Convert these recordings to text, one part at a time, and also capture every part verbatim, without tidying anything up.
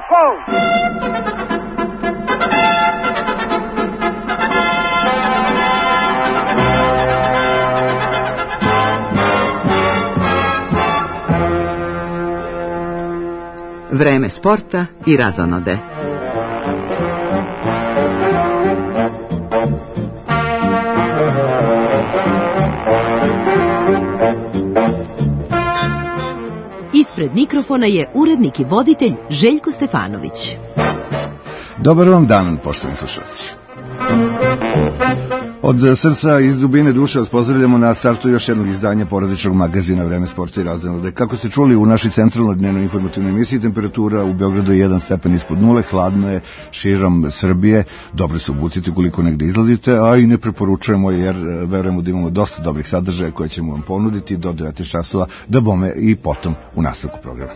Show. Vreme sporta i razonode. Ispred mikrofona je urednik i voditelj Željko Stefanović. Dobar vam dan, poštovani slušalci. Od srca iz dubine duše vas pozdravljamo na startu još jednog izdanja porodičnog magazina Vreme sporta i razonode. Kako ste čuli u našoj centralnoj dnevnoj informativnoj emisiji, temperatura u Beogradu je jedan stepen ispod nule, hladno je širom Srbije, dobro se obucite ukoliko negde izlazite, a i ne preporučujemo jer verujemo da imamo dosta dobrih sadržaja koje ćemo vam ponuditi do devet časova, da bome i potom u nastavku programa.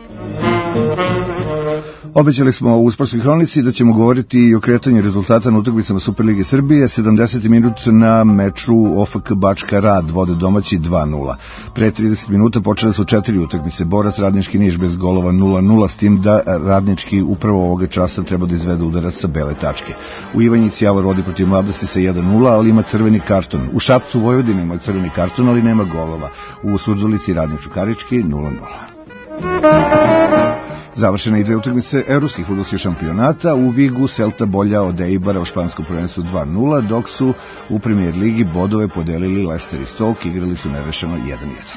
Obećali smo u sportskoj hronici da ćemo govoriti i o kretanju rezultata na utakmicama Superlige Srbije. sedamdeseti minut na meču O F K Bačka Rad vode domaći dva nula. Pre trideset minuta počele su četiri utakmice. Borac Radnički Niš bez golova nula nula, s tim da Radnički upravo ovoga časa treba da izvede udarac sa bele tačke. U Ivanjici Javor vodi protiv Mladosti sa jedan nula, ali ima crveni karton. U Šapcu Vojvodina ima crveni karton, ali nema golova. U Surdulici Radnik Čukarički nula nula. Završene i dve utakmice evropskih fudbalskih šampionata. U Vigu Celta bolja od Eibara u španskom prvenstvu dva nula, dok su u Premier ligi bodove podelili Leicester i Stoke, igrali su nerešeno jedan jedan.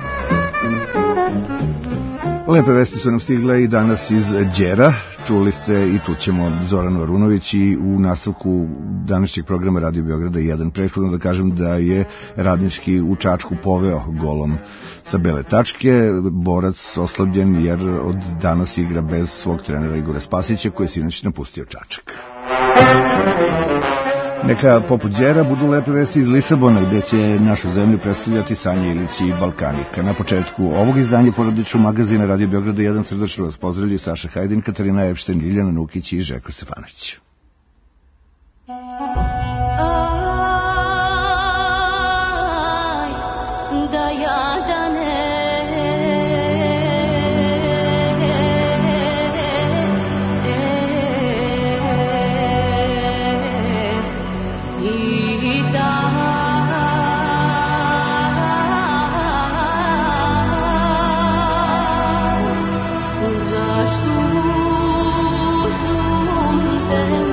Lepe vesti su nam stigle i danas iz Đera. Čuli ste i čućemo Zoranu Arunović i u nastavku današnjeg programa Radio Beograda jedan. Prethodno da kažem da je Radnički u Čačku poveo golom sa bele tačke. Borac oslabljen jer od danas igra bez svog trenera Igora Spasića, koji je sinoć napustio Čačak. Neka poput Đera budu lepe vesti iz Lisabona, gde će našu zemlju predstavljati Sanja Ilić i Balkanika. Na početku ovog izdanja porodičnog magazina Radio Beograda jedan srdačno vas pozdravljaju Saša Hajdin, Katarina Epšten, Ljiljana Nukić i Željko Stefanović. Zašto sunce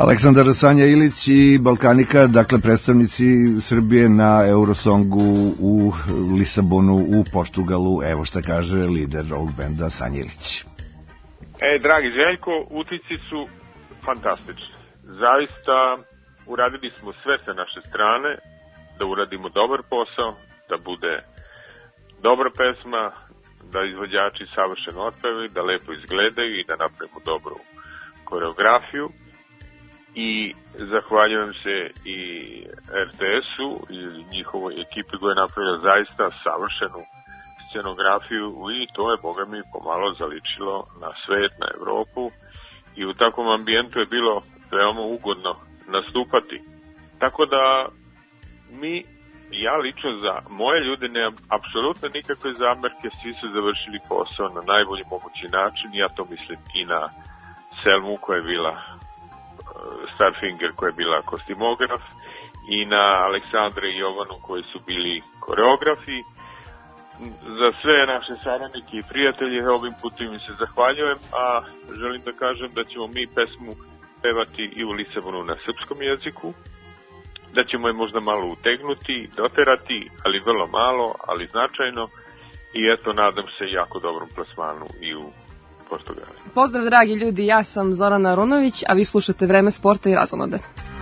Aleksandar Sanja Ilić i Balkanika, dakle predstavnici Srbije na Eurosongu u Lisabonu u Portugalu. Evo šta kaže lider ovog benda Sanja Ilić. E, dragi Željko, utisci su fantastični. Zaista uradili smo sve sa naše strane da uradimo dobar posao, da bude dobra pesma, da izvođači savršeno otpevaju, da lepo izgledaju i da napravimo dobru koreografiju. I zahvaljujem se i er te esu i njihovoj ekipi koja je napravila zaista savršenu scenografiju i to je, boga mi, pomalo zaličilo na svet, na Evropu i u takvom ambijentu je bilo veoma ugodno nastupati. Tako da mi, ja lično za moje ljude nemam apsolutno nikakve zamerke, svi su završili posao na najbolji mogući način, ja to mislim i na Selmu koja je bila Starfinger koja je bila kostimograf i na Aleksandra i Jovanu koji su bili koreografi. Za sve naše saradnike i prijatelje ovim putem im se zahvaljujem, a želim da kažem da ćemo mi pesmu pevati i u Lisabonu na srpskom jeziku, da ćemo je možda malo utegnuti, doterati, ali vrlo malo, ali značajno i eto, nadam se jako dobrom plasmanu i u Portugal. Pozdrav dragi ljudi, ja sam Zorana Arunović, a vi slušate Vreme sporta i razonode.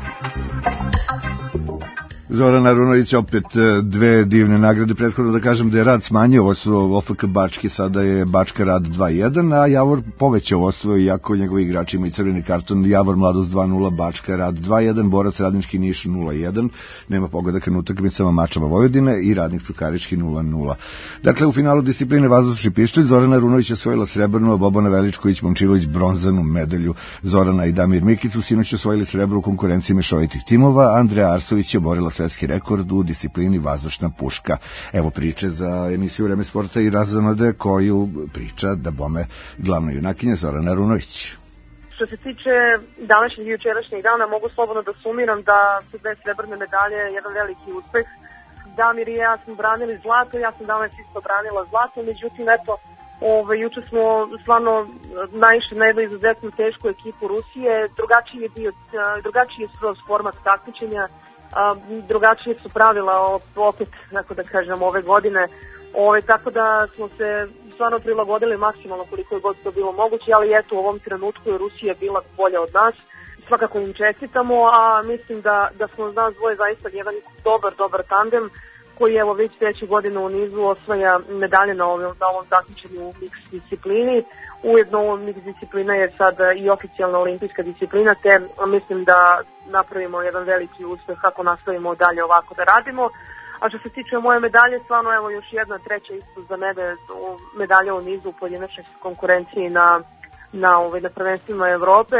Zoran Arunović, opet dve divne nagrade. Prethodno da kažem da je Rad smanjio vodstvo O F K Bački, sada je Bačka Rad dva jedan, a Javor povećao vodstvo, iako njegovi igrači imaju crveni karton. Javor Mladost dva nula, Bačka Rad dva jedan, Borac Radnički Niš nula jedan, nema pogodaka na utakmicama Mačava Vojvodine i Radnik Čukarički nula nula. Dakle, u finalu discipline vazdušni pištolj Zorana Arunović osvojila srebrnu, a Bobana Veličković Momčilović bronzanu medalju. Zorana i Damir Mikić su sinoć osvojili srebro u konkurenciji mešovitih timova. Andreja Arsović je oborila svetski rekord u disciplini vazdušna puška. Evo priče za emisiju Vreme sporta i razonode koju priča da bome glavna junakinja Zorana Arunović. Što se tiče današnjeg i jučerašnjeg dana, mogu slobodno da sumiram da su dve srebrne medalje jedan veliki uspeh. Damir i ja smo branili zlato, ja sam danas isto branila zlato, međutim, eto, Ove, juče smo stvarno naišli na jednu izuzetno tešku ekipu Rusije. Drugačiji je bio, drugačiji je skroz format takmičenja, drugačije su pravila opet, tako da kažem, ove godine. Ove, tako da smo se stvarno prilagodili maksimalno koliko je god to bilo moguće, ali eto, u ovom trenutku je Rusija bila bolja od nas. Svakako im čestitamo, a mislim da, da smo nas dvoje zaista jedan dobar, dobar tandem koji evo već treću godinu u nizu osvaja medalje na ovom, na ovom takmičenju u mix disciplini. Ujedno ovo mix disciplina je sad i oficijalna olimpijska disciplina, te mislim da napravimo jedan veliki uspeh kako nastavimo dalje ovako da radimo. A što se tiče moje medalje, stvarno evo još jedna treća isto za mene medalja u nizu u pojedinačnoj konkurenciji na, na, ovaj, na prvenstvima Evrope.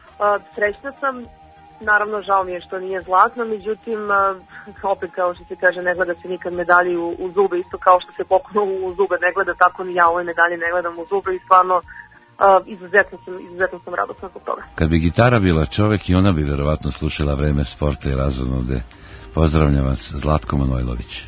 Srećna sam. Naravno, žao mi je što nije zlatno, međutim, opet kao što se kaže, ne gleda se nikad medalji u, u zube, isto kao što se poklonu u zube ne gleda, tako ni ja ove medalje ne gledam u zube i stvarno uh, izuzetno sam, izuzetno sam radosna zbog toga. Kad bi gitara bila čovek i ona bi verovatno slušala Vreme sporta i razonode. Pozdravljam vas, Zlatko Manojlović.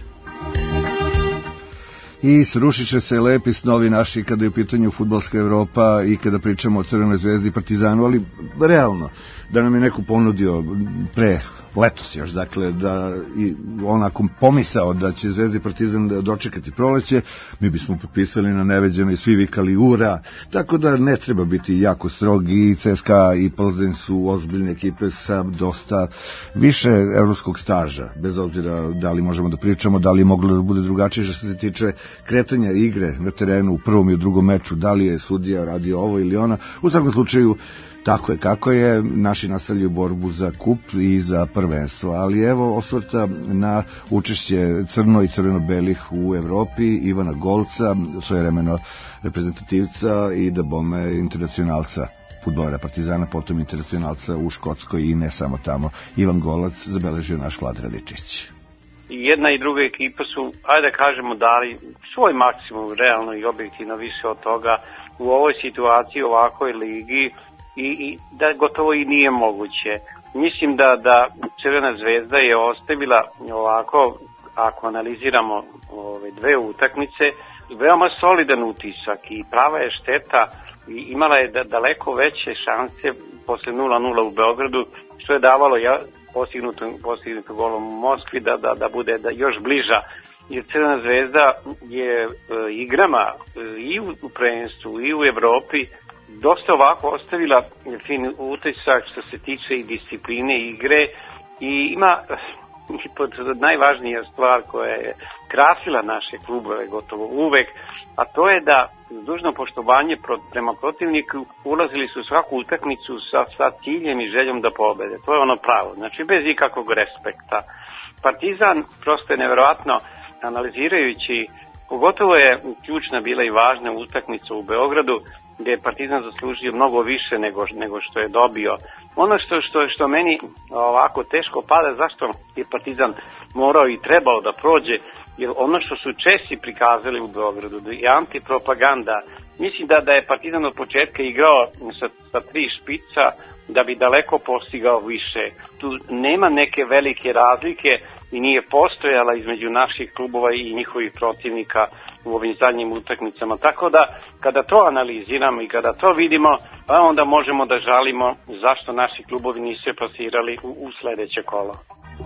I srušit će se lepi snovi naši kada je u pitanju fudbalska Evropa i kada pričamo o Crvenoj zvezdi i Partizanu, ali realno, da nam je neko ponudio pre letos još, dakle, da i onako pomisao da će Zvezda i Partizan dočekati proleće, mi bismo potpisali na neveđeno i svi vikali ura, tako da ne treba biti jako strog i C S K A i Plzeň su ozbiljne ekipe sa dosta više evropskog staža, bez obzira da li možemo da pričamo, da li je moglo da bude drugačije što se tiče kretanja igre na terenu u prvom i u drugom meču, da li je sudija radio ovo ili ona, u svakom slučaju tako je kako je, naši nastavljaju borbu za kup i za prvenstvo, ali evo osvrta na učešće crno i crveno-belih u Evropi, Ivana Golca, svojevremeno reprezentativca i da bome internacionalca fudbalera Partizana, potom internacionalca u Škotskoj i ne samo tamo. Ivan Golac zabeležio naš Vlad Radičić. Jedna i druga ekipa su, ajde da kažemo, dali svoj maksimum realno i objektivno više od toga u ovoj situaciji, u ovakvoj ligi, i, i da gotovo i nije moguće. Mislim da, da Crvena zvezda je ostavila ovako, ako analiziramo ove dve utakmice, veoma solidan utisak i prava je šteta i imala je da, daleko veće šanse posle nula nula u Beogradu, što je davalo ja, postignuto, postignuto golom u Moskvi da, da, da bude da još bliža. Jer Crvena zvezda je e, igrama e, i u, u prvenstvu i u Evropi dosta ovako ostavila fin utisak što se tiče i discipline igre i ima i pod najvažnija stvar koja je krasila naše klubove gotovo uvek, a to je da uz dužno poštovanje prema protivniku ulazili su u svaku utakmicu sa, sa ciljem i željom da pobede. To je ono pravo, znači bez ikakvog respekta. Partizan prosto je neverovatno analizirajući, pogotovo je ključna bila i važna utakmica u Beogradu, gdje je Partizan zaslužio mnogo više nego, nego što je dobio. Ono što, što, što meni ovako teško pada, zašto je Partizan morao i trebao da prođe, jer ono što su Česi prikazali u Beogradu je antipropaganda. Mislim da, da je Partizan od početka igrao sa, sa tri špica da bi daleko postigao više. Tu nema neke velike razlike i nije postojala između naših klubova i njihovih protivnika u ovim zadnjim utakmicama. Tako da kada to analiziramo i kada to vidimo, onda možemo da žalimo zašto naši klubovi nisu plasirali u, u sledeće kolo.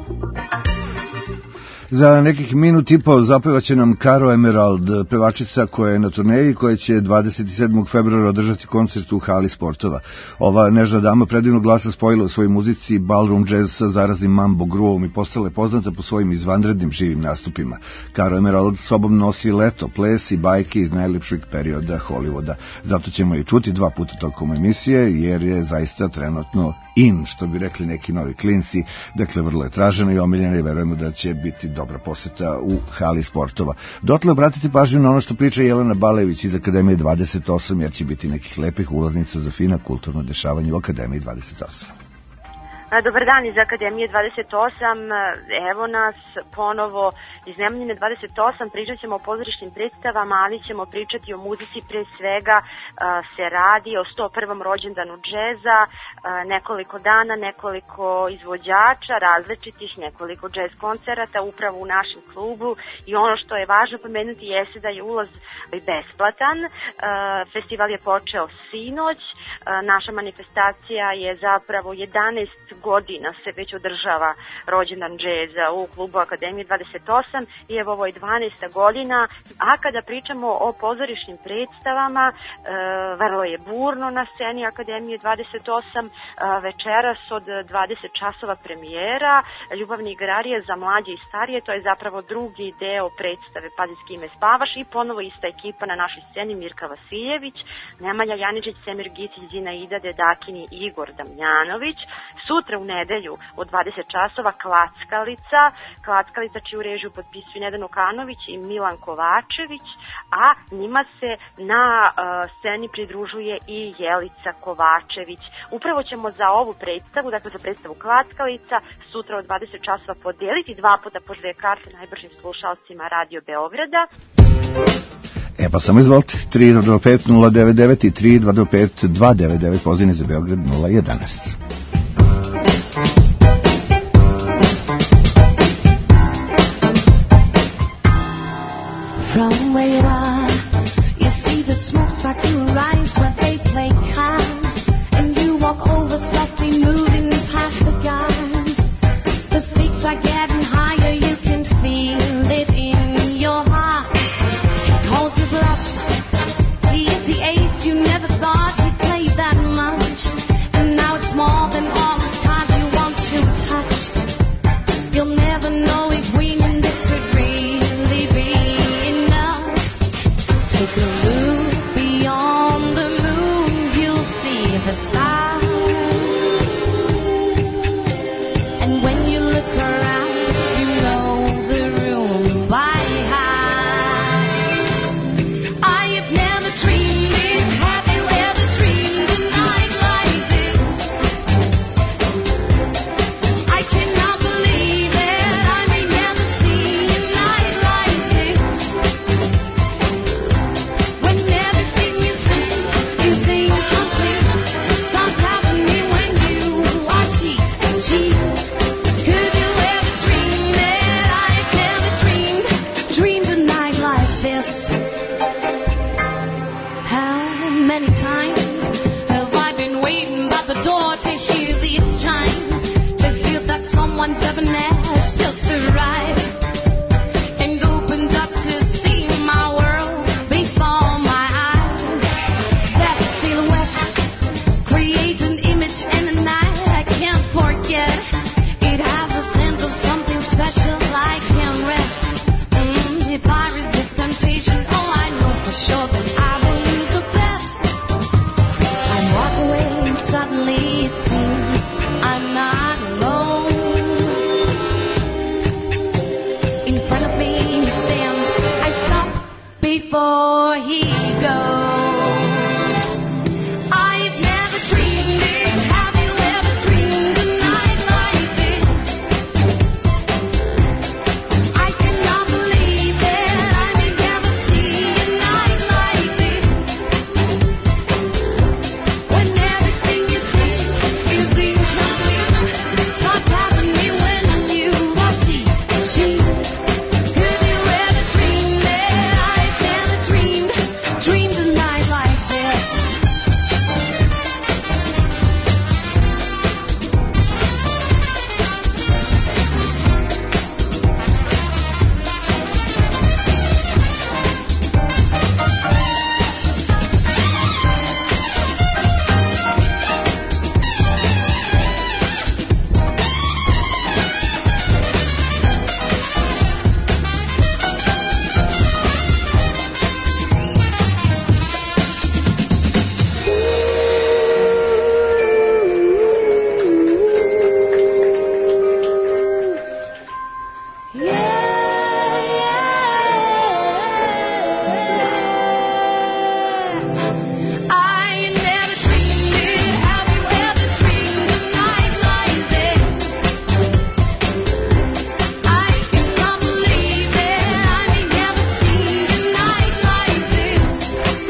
Za nekih minut i po zapevaće nam Caro Emerald, pevačica koja je na turneji, koja će dvadeset sedmog februara održati koncert u hali sportova. Ova nežna dama predivnog glasa spojila u svojoj muzici ballroom jazz sa zaraznim mambo groovom i postala je poznata po svojim izvanrednim živim nastupima. Caro Emerald sobom nosi leto, ples i bajke iz najlepšeg perioda Hollywooda. Zato ćemo je čuti dva puta tokom emisije, jer je zaista trenutno in, što bi rekli neki novi klinci. Dakle, vrlo je tražena i omiljena i verujemo da će biti dobra poseta u hali sportova. Dotle obratite pažnju na ono što priča Jelena Balević iz Akademije dvadeset osam, jer će biti nekih lepih ulaznica za fina kulturno dešavanje u Akademiji dvadeset osam. Dobar dan iz Akademije dvadeset osam, evo nas ponovo iz Nemanjine dvadeset osam, pričat ćemo o pozorišnim predstavama, ali ćemo pričati o muzici, pre svega se radi o sto prvom rođendanu džeza, nekoliko dana, nekoliko izvođača različitih, nekoliko džez koncerata upravo u našem klubu i ono što je važno pomenuti jeste da je ulaz besplatan, festival je počeo sinoć, naša manifestacija je zapravo jedanaest godina se već održava rođendan džeza u klubu Akademije dvadeset osam i evo ovo je dvanaesta godina, a kada pričamo o pozorišnim predstavama, e, vrlo je burno na sceni Akademije dvadeset osam, e, večeras od dvadeset časova premijera, Ljubavni igrarije za mlađe i starije, to je zapravo drugi deo predstave Pazi s kime spavaš i ponovo ista ekipa na našoj sceni, Mirka Vasiljević, Nemanja Janičić, Semir Gicić, Zinaida Dedakini i Igor Damjanović. Sutra u nedelju od dvadeset časova Klackalica, Klackalica čiju režiju potpisuju Nedan Okanović i Milan Kovačević, a njima se na uh, sceni pridružuje i Jelica Kovačević. Upravo ćemo za ovu predstavu, dakle za predstavu Klackalica, sutra od dvadeset časova podeliti dva puta po dve karte najbržim slušalcima Radio Beograda. E pa samo izvolite, tri dva pet nula devet devet i tri dva pet dva devet devet, pozivni za Beograd nula jedanaest. From where you are, you see the smoke start to rise when they play cards, and you walk over softly moving past the guys. The stakes are getting higher, you can feel it in your heart. He calls you bluff, he is the ace you never thought he'd play that much, and now it's more one debonair's just arrived and opened up to see my world before my eyes. That silhouette creates an image and a night I can't forget. It has a sense of something special I can't rest. Mm, if I resist temptation, oh I know for sure that I will lose the best. I walk away and suddenly it seems I'm not alone. In front of me he stands, I stop before he goes. I've never dreamed it. Have you ever dreamed a night like this? I cannot believe it. I may never see a night like this. When everything you think is incomplete, starts happening when you are cheek to cheek. Could you ever dream it? I've never dreamed, dreamed a night like this. I never dreamed it. Have you ever dreamed a night like this? I cannot believe it. I may never see a night like this.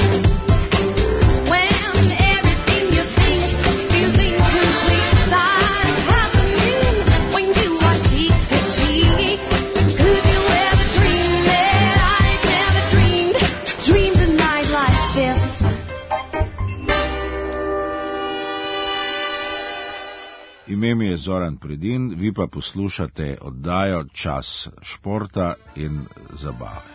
When everything you think is incomplete, starts happening when you are cheek to cheek. Could you ever dream it? I've never dreamed, dreamed a night like this. Ime mi je Zoran Predin, vi pa poslušate oddajo Čas športa in zabave.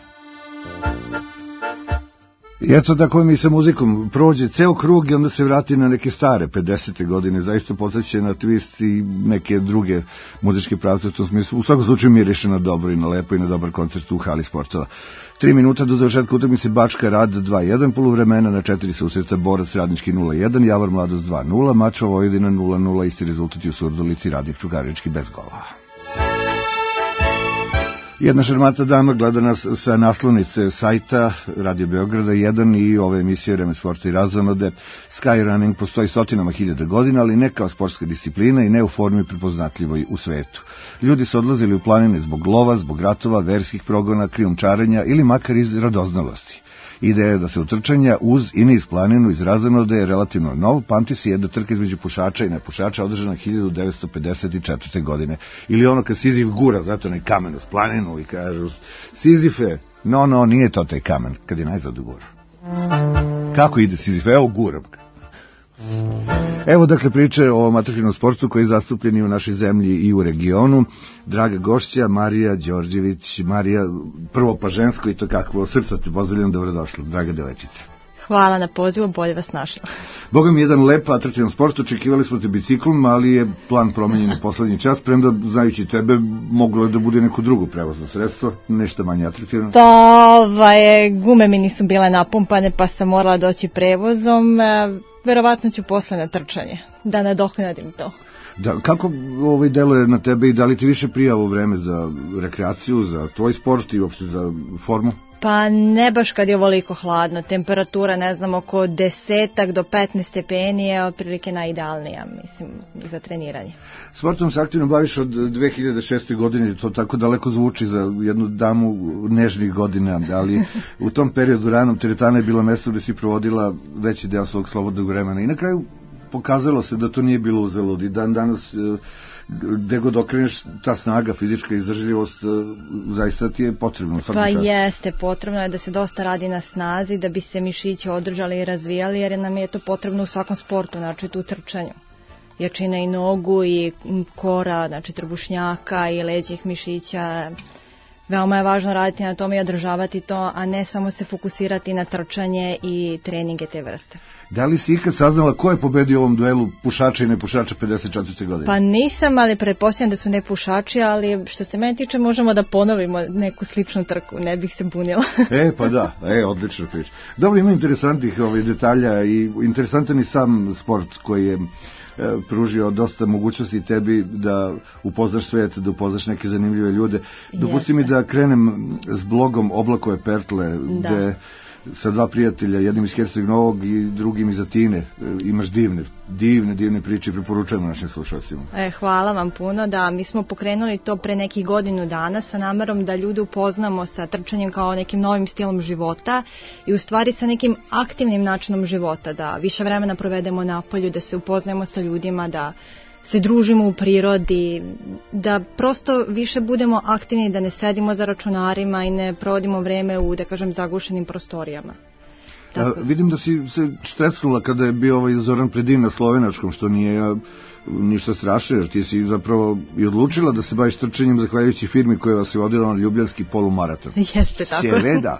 I eto tako mi sa muzikom prođe ceo krug i onda se vrati na neke stare pedesete godine, zaista podsjeća na twist i neke druge muzičke pravce u tom smislu. U svakom slučaju miriše na dobro i na lepo i na dobar koncert u hali sportova. Tri minuta do završetka utakmice Bačka Rad dva jedan, poluvremena na četiri susreća Borac Radnički nula jedan, Javor Mladost dva nula, Mačva Vojvodina nula nula, isti rezultat i u Surdulici, Radnik Čukarički bez gola. Jedna šarmata dama gleda nas sa naslovnice sajta Radio Beograda jedan i ove emisije Vreme sporta i razonode. Skyrunning postoji stotinama hiljada godina, ali ne kao sportska disciplina i ne u formi prepoznatljivoj u svetu. Ljudi su odlazili u planine zbog lova, zbog ratova, verskih progona, krijumčarenja ili makar iz radoznalosti. Ideja da se utrčanja uz i niz planinu iz razonode je relativno nov, pamti se jedna trka između pušača i nepušača održana hiljadu devetsto pedeset četvrte. godine. Ili ono kad Sizif gura, zato onaj kamen uz planinu i kažu Sizife, no, no, nije to taj kamen, kad je najzad gura. Kako ide Sizif? Evo guram. Evo dakle priče o amaterskom sportu koji je zastupljen i u našoj zemlji i u regionu. Draga gošća Marija Đorđević. Marija, prvo pa žensko i to kakvo srca te pozdravljam, dobrodošla, draga devojčice. Hvala na pozivu, bolje vas našla. Boga mi jedan lep atraktivan sport, očekivali smo te biciklom, ali je plan promenjen u poslednji čas, premda znajući tebe moglo je da bude neko drugo prevozno sredstvo, nešto manje atraktivno. Pa ovaj, gume mi nisu bile napumpane pa sam morala doći prevozom, verovatno ću posle na trčanje, da nadoknadim to. Da, kako ovaj deluje na tebe i da li ti više prija ovo vreme za rekreaciju, za tvoj sport i uopšte za formu? Pa ne baš kad je ovoliko hladno, temperatura ne znam oko desetak do petnaest stepeni je otprilike najidealnija, mislim, za treniranje. Sportom se aktivno baviš od dve hiljade šeste. godine, to tako daleko zvuči za jednu damu nežnih godina, ali u tom periodu ranom teretana je bila mesto gde si provodila veći deo svog slobodnog vremena i na kraju pokazalo se da to nije bilo uzalud i dan danas gde god okreneš, ta snaga, fizička izdržljivost zaista ti je potrebno. Pa jeste, potrebno je da se dosta radi na snazi, da bi se mišići održali i razvijali, jer nam je to potrebno u svakom sportu, znači u trčanju. jačine i nogu i kora, znači trbušnjaka i leđih mišića. Veoma je važno raditi na tome i održavati to, a ne samo se fokusirati na trčanje i treninge te vrste. Da li si ikad saznala ko je pobedio u ovom duelu pušača i nepušača pedeset četvrte godine? Pa nisam, ali pretpostavljam da su nepušači, ali što se mene tiče možemo da ponovimo neku sličnu trku, ne bih se bunila. E, pa da, e, odlična priča. Dobro, ima interesantnih ovaj, detalja i interesantan i sam sport koji je e, pružio dosta mogućnosti tebi da upoznaš svet, da upoznaš neke zanimljive ljude. Dopusti mi da krenem s blogom Oblakove Pertle, da. Gde sa dva prijatelja, jednim iz Herceg Novog i drugim iz Atine. Imaš divne, divne, divne priče i preporučujemo našim slušalcima. E, hvala vam puno, da, mi smo pokrenuli to pre nekih godinu dana sa namerom da ljude upoznamo sa trčanjem kao nekim novim stilom života i u stvari sa nekim aktivnim načinom života, da više vremena provedemo na polju, da se upoznajemo sa ljudima, da se družimo u prirodi, da prosto više budemo aktivni, da ne sedimo za računarima i ne provodimo vreme u, da kažem, zagušenim prostorijama. A, vidim da si se štrecnula kada je bio ovaj Zoran Predin na slovenačkom, što nije a, ništa strašno, jer ti si zapravo i odlučila da se baviš trčanjem zahvaljujući firmi koja vas je vodila na Ljubljanski polumaraton. Jeste tako. Seveda.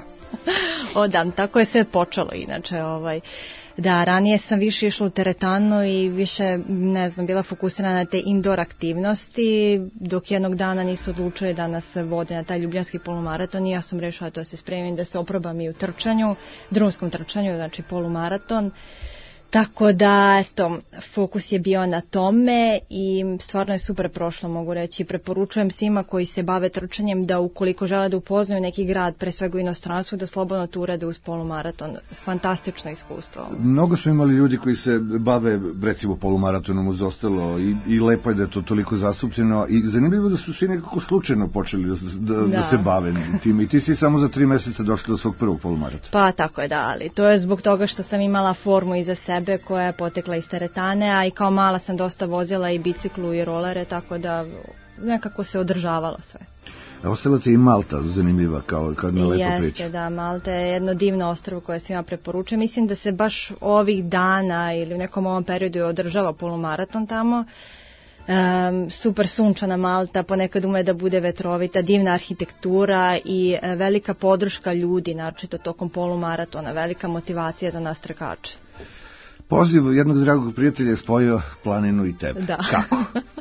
O da, tako je sve počelo inače, ovaj... Da, ranije sam više išla u teretanu i više, ne znam, bila fokusirana na te indoor aktivnosti, dok jednog dana nisu odlučili da nas vode na taj Ljubljanski polumaraton i ja sam rešila da se spremim, da se oprobam i u trčanju, drumskom trčanju, znači polumaraton. Tako da, eto, fokus je bio na tome i stvarno je super prošlo, mogu reći. Preporučujem svima koji se bave trčanjem da ukoliko žele da upoznaju neki grad, pre svega u inostranstvu, da slobodno to urade uz polumaraton. Fantastično iskustvo. Mnogo smo imali ljudi koji se bave, recimo, polumaratonom uz ostalo i, i lepo je da je to toliko zastupljeno i zanimljivo da su svi nekako slučajno počeli da, da, da. da se bave tim i ti si samo za tri meseca došli do svog prvog polumaratona. Pa tako je, da, ali to je zbog toga što sam imala formu iza sebe koja je potekla iz teretane, a i kao mala sam dosta vozila i biciklu i rolere, tako da nekako se održavalo sve. A ostala ti i Malta zanimljiva kao kad na lepo priča. Jeste, da, Malta je jedno divno ostrvo koje svima preporučujem. Mislim da se baš ovih dana ili u nekom ovom periodu održava polumaraton tamo. Um, super sunčana Malta, ponekad ume da bude vetrovita, divna arhitektura i uh, velika podrška ljudi, naročito tokom polumaratona, velika motivacija za nas trkače. Poziv jednog dragog prijatelja je spojio planinu i tebe. Da. Kako?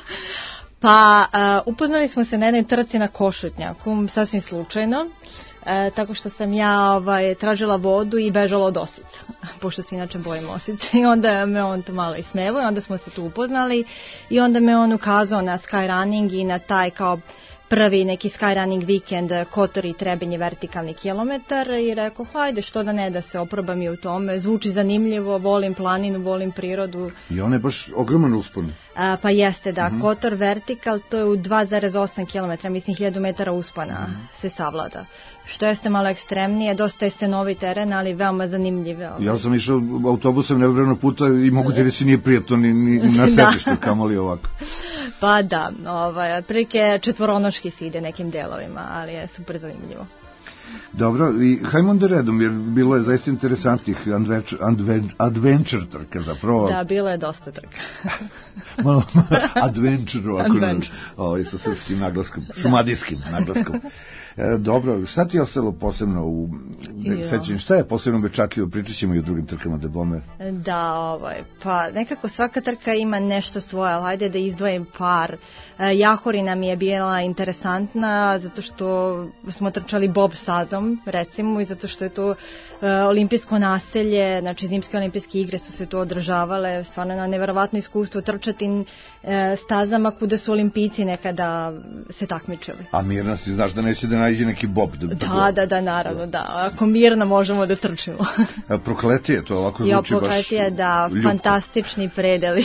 Pa, uh, upoznali smo se na jednoj trci na Košutnjaku, sasvim slučajno, uh, tako što sam ja ovaj, tražila vodu i bežala od osica, pošto se inače bojim osica. I onda me on to malo ismevo i onda smo se tu upoznali i onda me on ukazao na skyrunning i na taj kao prvi neki skyrunning vikend, Kotor i Trebinje vertikalni kilometar i rekao, hajde što da ne, da se oprobam i u tome, zvuči zanimljivo, volim planinu, volim prirodu. I on je baš ogroman uspon. A, pa jeste, da, uh-huh. Kotor vertikal, to je u dva zarez osam kilometra, mislim hiljadu metara uspona uh-huh. se savlada. Što jeste malo ekstremnije, dosta jeste novi teren, ali veoma zanimljive. Ja sam išao autobusom nebrano puta i mogu ti reći nije prijatno ni, ni na sedištu, kamoli ovako. Pa da, ovaj, otprilike četvoronoški se ide nekim delovima, ali je super zanimljivo. Dobro, i hajmo onda redom, jer bilo je zaista interesantnih adventure, adventure trka zapravo. Da, bilo je dosta trka. Malo adventure, ovako, ovaj, sa srpskim naglaskom, šumadijskim naglaskom. E, dobro, šta ti je ostalo posebno u sećanju? Šta je posebno upečatljivo? Pričat ćemo i o drugim trkama da bome. Da, ovaj, pa nekako svaka trka ima nešto svoje, ali hajde da izdvojim par. E, Jahorina mi je bila interesantna zato što smo trčali bob stazom, recimo, i zato što je to e, olimpijsko naselje, znači zimske olimpijske igre su se tu održavale, stvarno na neverovatno iskustvo trčati e, stazama kuda su olimpijci nekada se takmičili. A Mirna, si znaš da neće da nađe neki bob? Da, da, da, da, naravno, da. Ako mirno možemo da trčimo. A Prokletije, to ovako zvuči baš ljubko. Prokletije, da, fantastični predeli.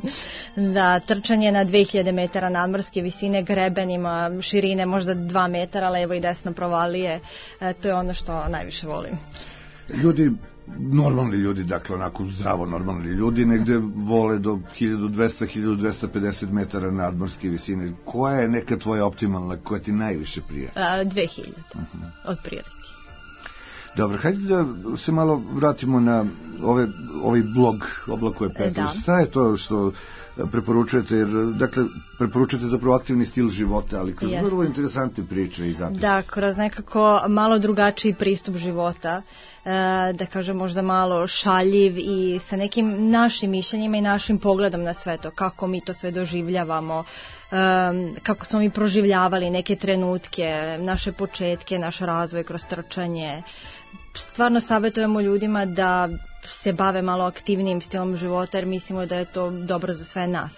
Da, trčanje na dve hiljade metara nadmorske visine, grebenima, širine možda dva metara, levo i desno provalije. E, to je ono što najviše volim. Ljudi, normalni ljudi, dakle onako zdravo normalni ljudi, negde vole do hiljadu dvesta do hiljadu dvesta pedeset metara nadmorske visine. Koja je neka tvoja optimalna, koja ti najviše prija? A, dve hiljade, uh-huh. od prilike. Dobro, hajde da se malo vratimo na ove, ovaj blog Oblakuje Petrović. Šta je to što preporučujete, jer, dakle, preporučujete zapravo aktivni stil života, ali kroz vrlo interesantne priče i zapise. Da, kroz nekako malo drugačiji pristup života, da kažem možda malo šaljiv i sa nekim našim mišljenjima i našim pogledom na sve to, kako mi to sve doživljavamo, kako smo mi proživljavali neke trenutke, naše početke, naš razvoj kroz trčanje. Stvarno savjetujemo ljudima da se bave malo aktivnijim stilom života jer mislimo da je to dobro za sve nas.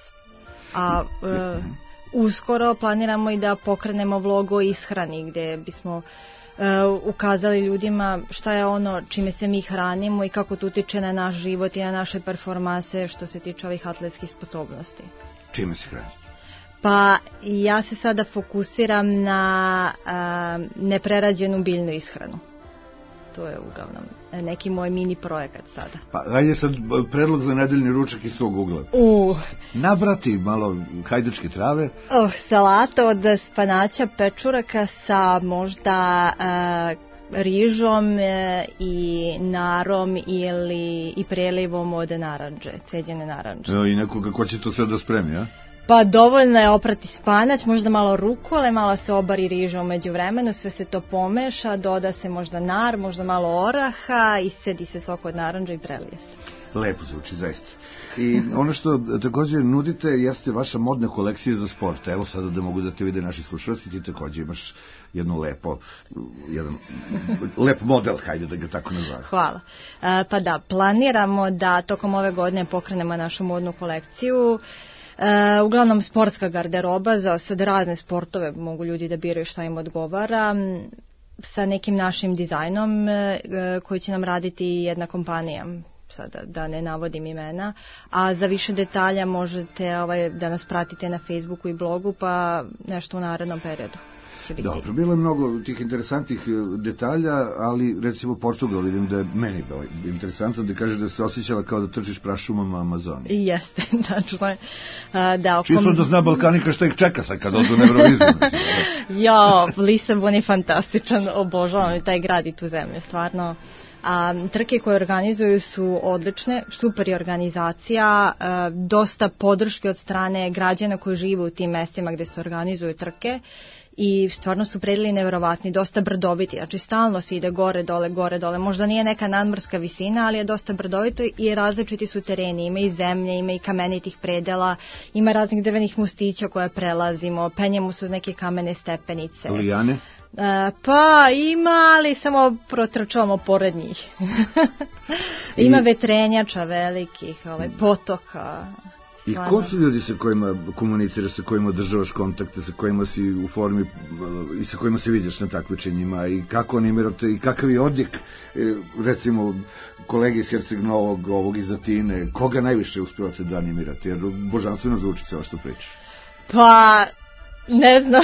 A e, uskoro planiramo i da pokrenemo vlog o ishrani gdje bismo e, ukazali ljudima šta je ono čime se mi hranimo i kako to utiče na naš život i na naše performanse što se tiče ovih atletskih sposobnosti. Čime se hranite? Pa ja se sada fokusiram na a, neprerađenu biljnu ishranu. To je uglavnom neki moj mini projekat sada. Pa hajde sad predlog za nedeljni ručak iz svog ugla. Uh. Nabrati malo hajdučke trave. Oh, salata od spanaća, pečuraka sa možda uh, rižom e, i narom ili i prelivom od naranđe, ceđene naranđe. E, I nekoga ko će to sve da spremi, a? Pa dovoljno je oprati spanać, možda malo rukole, malo se obari riža umeđu vremenu, sve se to pomeša, doda se možda nar, možda malo oraha, iscedi se sok od naranđa i prelije se. Lepo zvuči, zaista. I ono što također nudite jeste vaša modna kolekcija za sport. Evo sada da mogu da te vide naši slušalci, ti također imaš jedno lepo, jedan lep model, hajde da ga tako nazvamo. Hvala. E, pa da, planiramo da tokom ove godine pokrenemo našu modnu kolekciju. Uh, uglavnom sportska garderoba za sad razne sportove, mogu ljudi da biraju šta im odgovara, sa nekim našim dizajnom uh, koji će nam raditi jedna kompanija, sada da ne navodim imena, a za više detalja možete ovaj, da nas pratite na Facebooku i blogu, pa nešto u narednom periodu. Dobro, bilo je mnogo tih interesantnih detalja, ali recimo Portugal, vidim da je meni bilo interesantno da kažeš da se osjećala kao da trčiš prašumama Amazoni. Jeste, tačno je. Da, čisto kom... da zna Balkanika što ih čeka sad kad odu na Euroviziju. Jo, Lisabon je fantastičan, obožavam i taj grad i tu zemlju, stvarno. A, trke koje organizuju su odlične, super je organizacija, a, dosta podrške od strane građana koji žive u tim mestima gde se organizuju trke. I stvarno su predeli nevjerovatni, dosta brdoviti, znači stalno se ide gore, dole, gore, dole, možda nije neka nadmorska visina, ali je dosta brdovito i različiti su tereni, ima i zemlje, ima i kamenitih predela, ima raznih drvenih mostića koje prelazimo, penjemo su neke kamene stepenice. Lijane? Uh, pa ima, ali samo protrčavamo pored njih. Ima I... vetrenjača velikih, ovaj, potoka. I ko su ljudi sa kojima komuniciraš, sa kojima održavaš kontakte, sa kojima si u formi i sa kojima se vidiš na takmičenjima i kako animirate i kakav je odjek, recimo, kolege iz Herceg Novog, ovog iz Atine, koga najviše uspevate da animirate, jer božanstveno zvuči sve ovo što pričaš. Pa, ne znam.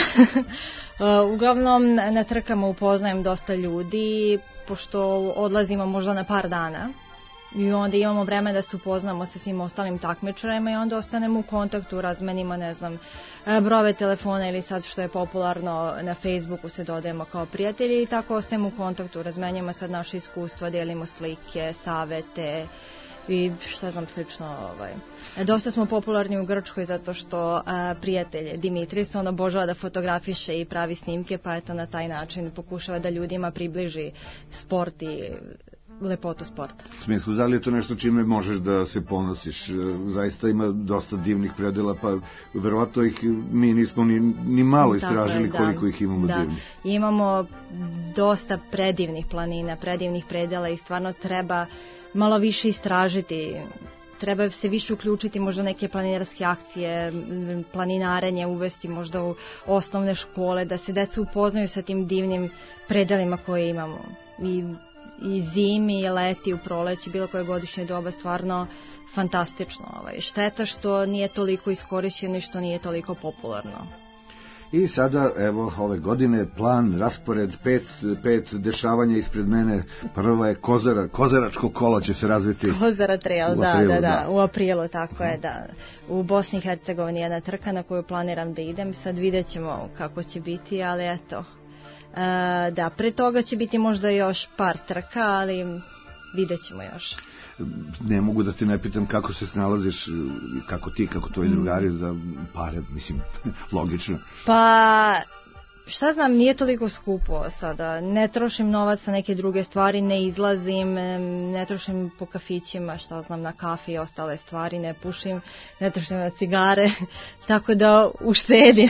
Uglavnom na trkama upoznajem dosta ljudi, pošto odlazimo možda na par dana. I onda imamo vreme da se upoznamo sa svim ostalim takmičarima i onda ostanemo u kontaktu, razmenimo, ne znam, brojeve telefona ili sad što je popularno na Facebooku se dodajemo kao prijatelji i tako ostajemo u kontaktu, razmenjujemo sad naše iskustva, dijelimo slike, savete i šta znam slično. Ovaj. Dosta smo popularni u Grčkoj zato što a, prijatelj Dimitris, on obožava da fotografiše i pravi snimke, pa eto na taj način pokušava da ljudima približi sport i lepotu sporta. U smislu, da li je to nešto čime možeš da se ponosiš? Zaista ima dosta divnih predela, pa verovatno ih mi nismo ni, ni malo istražili je, da, koliko ih imamo da. divnih. Imamo dosta predivnih planina, predivnih predela i stvarno treba malo više istražiti. Treba se više uključiti možda neke planinarske akcije, planinarenje uvesti možda u osnovne škole, da se deca upoznaju sa tim divnim predelima koje imamo. I i zimi, i leti, u proleći, bilo koje godišnje doba, stvarno fantastično. Ovaj. Šteta što nije toliko iskorišćeno i što nije toliko popularno. I sada, evo, ove godine, plan, raspored, pet, pet dešavanja ispred mene. Prva je Kozara, Kozaračko kolo će se razviti. Kozara trail, da, aprilu, da, da, da, u aprilu, tako uh-huh. je, da. U Bosni i Hercegovini jedna trka na koju planiram da idem, sad vidjet ćemo kako će biti, ali eto. Da, pre toga će biti možda još par trka, ali vidjet ćemo još. Ne mogu da te ne pitam kako se snalaziš, kako ti, kako tvoji drugari za pare, mislim, logično. Pa, šta znam, nije toliko skupo sada. Ne trošim novac na neke druge stvari, ne izlazim, ne trošim po kafićima, šta znam, na kafi i ostale stvari, ne pušim, ne trošim na cigare, tako da uštedim.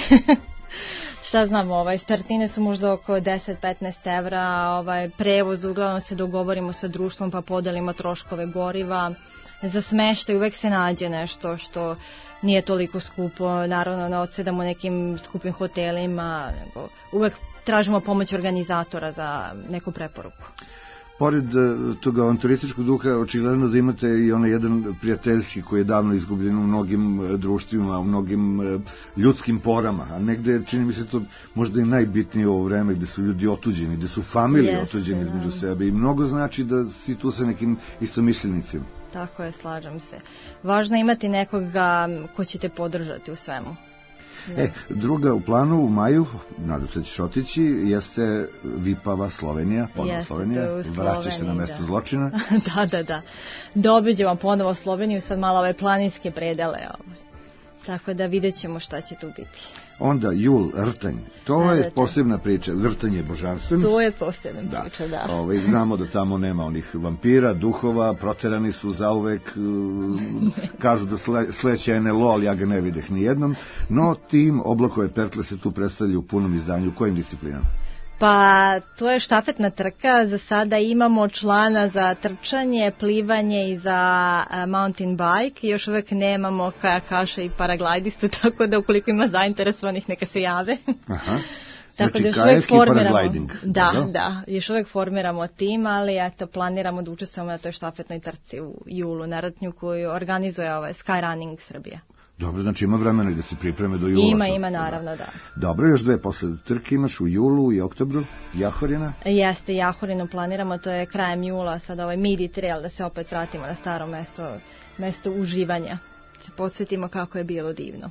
Šta znam, ovaj, startine su možda oko deset do petnaest evra, ovaj, prevoz, uglavnom se dogovorimo sa društvom pa podelimo troškove goriva. Za smeštaj uvek se nađe nešto što nije toliko skupo, naravno ne odsedamo nekim skupim hotelima, nego uvek tražimo pomoć organizatora za neku preporuku. Pored toga avanturističkog duha, očigledno da imate i onaj jedan prijateljski koji je davno izgubljen u mnogim društvima, u mnogim ljudskim porama, a negde čini mi se to možda i najbitnije u ovo vreme gde su ljudi otuđeni, gde su familije otuđeni između sebe i mnogo znači da si tu sa nekim istomišljenicima. Tako je, slažem se. Važno je imati nekoga ko će te podržati u svemu. E, druga u planu u maju, nadam se ćeš otići, jeste Vipava Slovenija, ponovo Slovenija, vraćaš se na mesto zločina. Da, da, da. Dobiđemo ponovo Sloveniju, sad malo ove planinske predele. Tako da vidjet ćemo šta će tu biti. Onda jul, rtanj, to je posebna priča, rtanj je božanstven. To je posebna priča, da. Ovaj, znamo da tamo nema onih vampira, duhova, proterani su zauvek, kažu da sleće en el o, ali ja ga ne videh nijednom, no tim Oblakove pertle se tu predstavljaju u punom izdanju. Kojim disciplinama? Pa to je štafetna trka, za sada imamo člana za trčanje, plivanje i za mountain bike, još uvek nemamo kajakaša i paraglajdistu, tako da ukoliko ima zainteresovanih neka se jave. Aha. Tako da još uvek formiramo, da, da, još uvek formiramo tim, ali eto, planiramo da učestvujemo na toj štafetnoj trci u julu na Rtnju koju organizuje ovaj Skyrunning Srbija. Dobro, znači ima vremena da se pripreme do jula. Ima, ima, naravno, da. Dobro, još dve posle trke imaš u julu i oktobru, Jahorina? Jeste, Jahorinu planiramo, to je krajem jula, sad ovaj midi trail, da se opet vratimo na staro mesto, mesto uživanja. Se podsjetimo kako je bilo divno.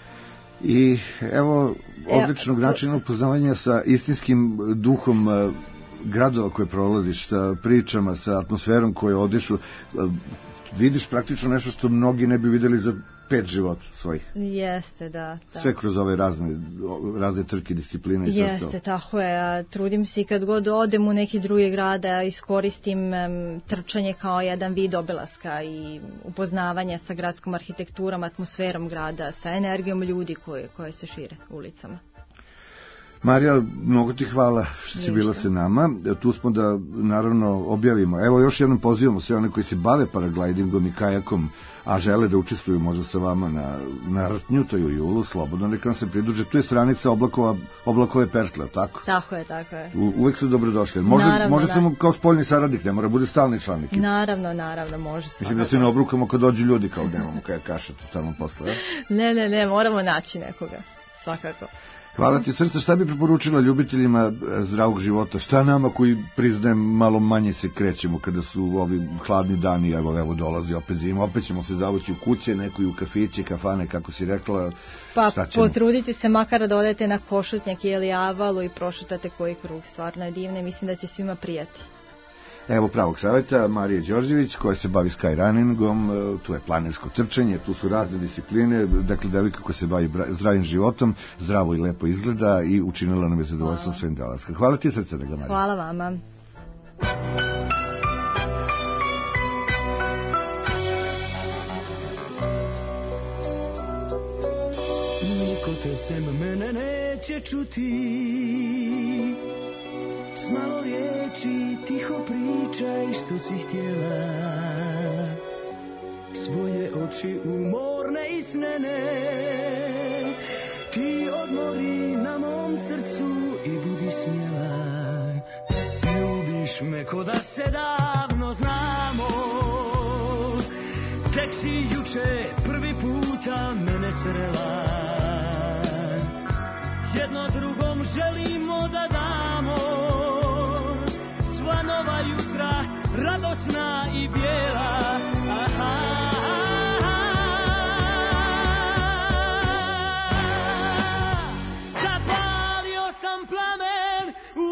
I evo odličnog načina upoznavanja sa istinskim duhom gradova koje prolaziš, sa pričama, sa atmosferom koje odišu. Vidiš praktično nešto što mnogi ne bi videli za pet života svojih. Jeste, da. da. Sve kroz ove razne, razne trke, discipline i sve Jeste, to. Tako je. Trudim se i kad god odem u neki drugi grad da iskoristim um, trčanje kao jedan vid obilaska i upoznavanja sa gradskom arhitekturom, atmosferom grada, sa energijom ljudi koje, koje se šire ulicama. Marija, mnogo ti hvala što si bila sa nama. Tu smo da, naravno, objavimo. Evo, još jednom pozivamo sve one koji se bave paraglidingom i kajakom, a žele da učestvuju možda sa vama na, na Rtnju, to je u julu, slobodno neka nam se pridruže. Tu je stranica Oblakova, Oblakove pertle, tako? Tako je, tako je. U, uvek su dobrodošli. Može, naravno, može samo kao spoljni saradnik, ne mora bude stalni član ekipe. Naravno, naravno, može. Mislim da se ne obrukamo kad dođu ljudi, kao nemamo kajakaša totalno posle. Ne, ne, ne, moramo naći nekoga, svakako. Hvala ti srce. Šta bi preporučila ljubiteljima zdravog života? Šta nama koji, priznajem, malo manje se krećemo kada su ovi hladni dani, evo, evo dolazi opet zima, opet ćemo se zavući u kuće, neko i u kafiće, kafane, kako si rekla. Pa potrudite se makar da odete na Košutnjak ili Avalu i prošutate koji krug, stvarno je divno i mislim da će svima prijati. Evo pravog savjeta, Marije Đorđević, koja se bavi skyrunningom, tu je planinsko trčanje, tu su razne discipline, dakle devojka koja se bavi zdravim životom, zdravo i lepo izgleda i učinila nam je zadovoljstvo svojim dolaska. Hvala ti srce, draga Marija. Hvala vama. Niko te sem mene neće čuti, s malo riječi tiho pričaj što si htjela, svoje oči umorne i snene ti odmori na mom srcu i budi smjela. Ljubiš me ko da se davno znamo, tek si juče prvi puta mene srela, jedno drugom želimo da damo sva nova jutra, radosna i bijela. Aha, zapalio sam plamen u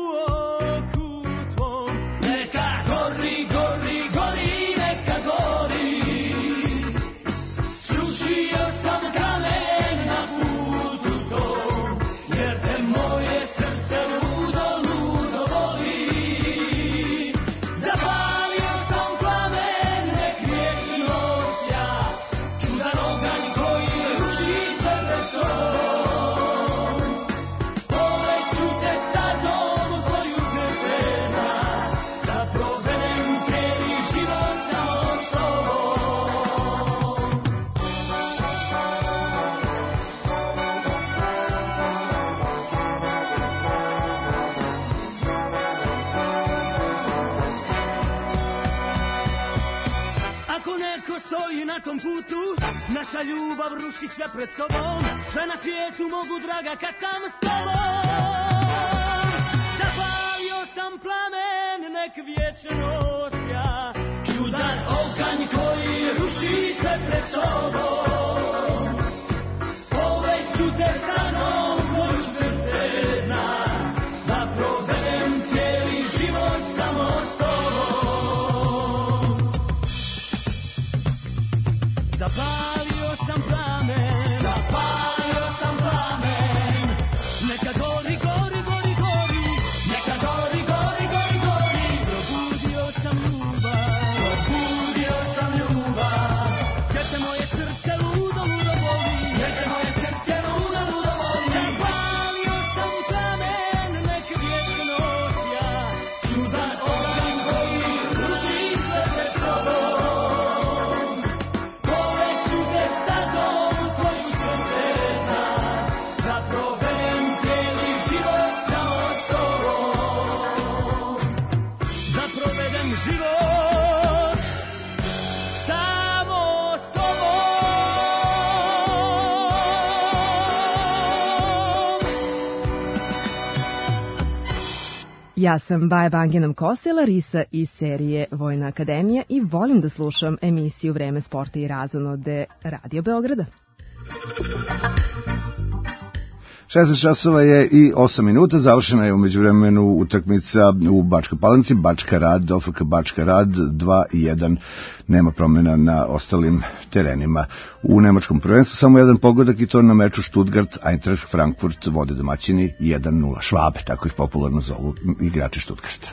svakom putu, naša ljubav ruši sve pred sobom. Sve na svijetu mogu, draga, kad sam s tobom. Zapalio sam plamen, nek vječno osja, čudan oganj koji ruši sve pred sobom. Poveću te sa mnom, moju srce zna, da provedem cijeli život samo s tobom. Zapalio sam plamen, zapalio sam plamen, neka gori, gori, gori, gori, neka gori, gori, gori, gori. Probudio sam ljubav, probudio sam ljubav, jer te moje srce ludo, ludo voli, jer te moje srce ludo, ludo voli. Zapalio sam plamen, nek vječno osja, čudan oganj koji ruši sve pred sobom. Poveću te stazom tvoju srce zna, da provedem cijeli život samo s tobom. Da provedem život samo s Ja sam Baja Banginom Kosila, Risa iz serije Vojna akademija i volim da slušam emisiju Vreme sporta i razonode Radio Beograda. šesnaest časova je i osam minuta, završena je u međuvremenu utakmica u Bačkoj Palanci, Bačka Rad, O F K Bačka Rad dva jedan, nema promjena na ostalim terenima. U nemačkom prvenstvu samo jedan pogodak i to na meču Stuttgart, Eintracht Frankfurt vode domaćini jedan nula, Švabe, tako ih popularno zovu igrači Stuttgarta.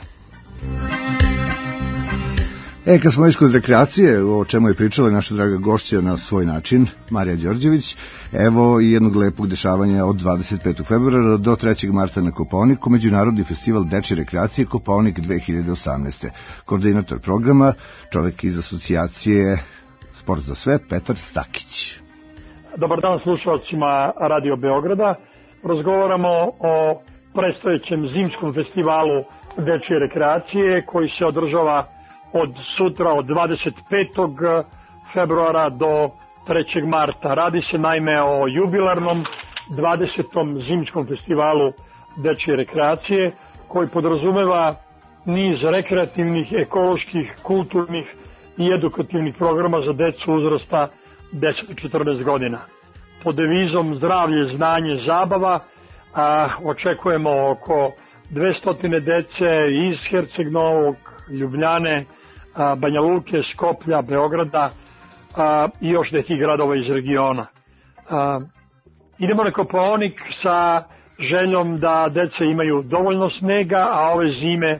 E, kad smo već kod rekreacije, o čemu je pričala naša draga gošća na svoj način, Marija Đorđević, evo i jednog lepog dešavanja od dvadeset petog februara do trećeg marta na Kopaoniku, Međunarodni festival dečje rekreacije Kopaonik dve hiljade osamnaeste. Koordinator programa, čovjek iz asocijacije Sport za sve, Petar Stakić. Dobar dan slušalcima Radio Beograda. Razgovaramo o predstojećem zimskom festivalu dečje rekreacije koji se održava od sutra, od dvadeset petog februara do trećeg marta. Radi se naime o jubilarnom dvadesetom zimskom festivalu dečje rekreacije koji podrazumeva niz rekreativnih, ekoloških, kulturnih i edukativnih programa za decu uzrasta deset do četrnaest godina. Pod devizom zdravlje, znanje, zabava a, očekujemo oko dvesta dece iz Herceg Novog, Ljubljane, Banja Luke, Skoplja, Beograda a, i još nekih gradova iz regiona. A, idemo na Kopaonik sa željom da deca imaju dovoljno snega, a ove zime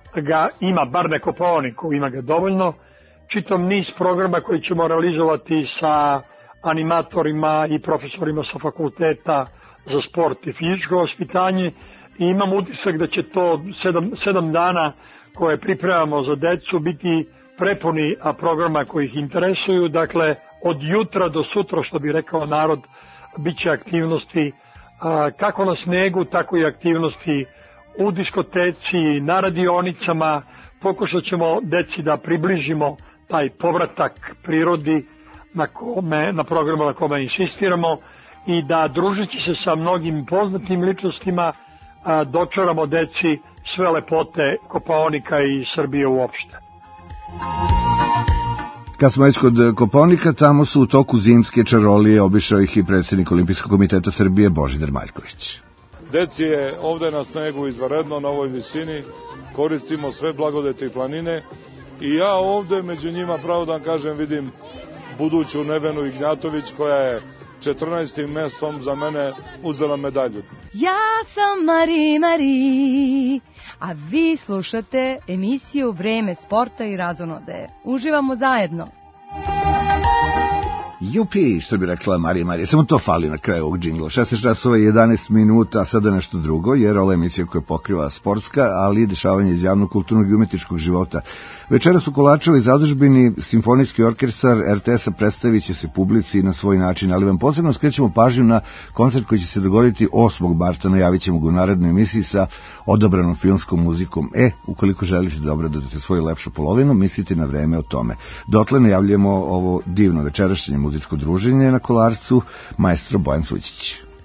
ga ima, bar na Kopaoniku ima ga dovoljno. Čitam niz programa koji ćemo realizovati sa animatorima i profesorima sa fakulteta za sport i fizičko vaspitanje i imam utisak da će to sedam, sedam dana koje pripremamo za decu biti prepuni programa koji ih interesuju. Dakle, od jutra do sutra, što bi rekao narod, bit će aktivnosti a, kako na snegu, tako i aktivnosti u diskoteci, na radionicama. Pokušat ćemo deci da približimo taj povratak prirodi na, kome, na programu na kome insistiramo i da družeći se sa mnogim poznatim ličnostima a, dočaramo deci sve lepote Kopaonika i Srbije uopšte. Kad smo već kod Kopaonika, tamo su u toku zimske čarolije, obišao ih i predsjednik Olimpijskog komiteta Srbije Božidar Maljković. Deci je ovde na snegu izvanredno na ovoj visini, koristimo sve blagodete i planine i ja ovde među njima, pravo da vam kažem, vidim buduću Nevenu Ignjatović koja je četrnaestim mestom za mene uzela medalju. Ja sam Mari Mari, a vi slušate emisiju Vreme sporta i razonode. Uživamo zajedno. Jupi, što bi rekla Marija Marija, samo to fali na kraju ovog džingla. šesnaest časova i jedanaest minuta, a sada nešto drugo, jer ova emisija koja pokriva sportska, ali i dešavanje iz javnog, kulturnog i umetničkog života. Večeras u Kolačevoj zadužbini Simfonijski orkestar er te es-a predstavit će se publici na svoj način, ali vam posebno skrećemo pažnju na koncert koji će se dogoditi osmog marta, najavit ćemo ga u narednoj emisiji sa odabranom filmskom muzikom. E, ukoliko želite da obradujete svoju lepšu polovinu, mislite na vreme o tome. Dotle najavljamo ovo divno večerašnje muzičko druženje na Kolarcu, maestro Bojan Sućić.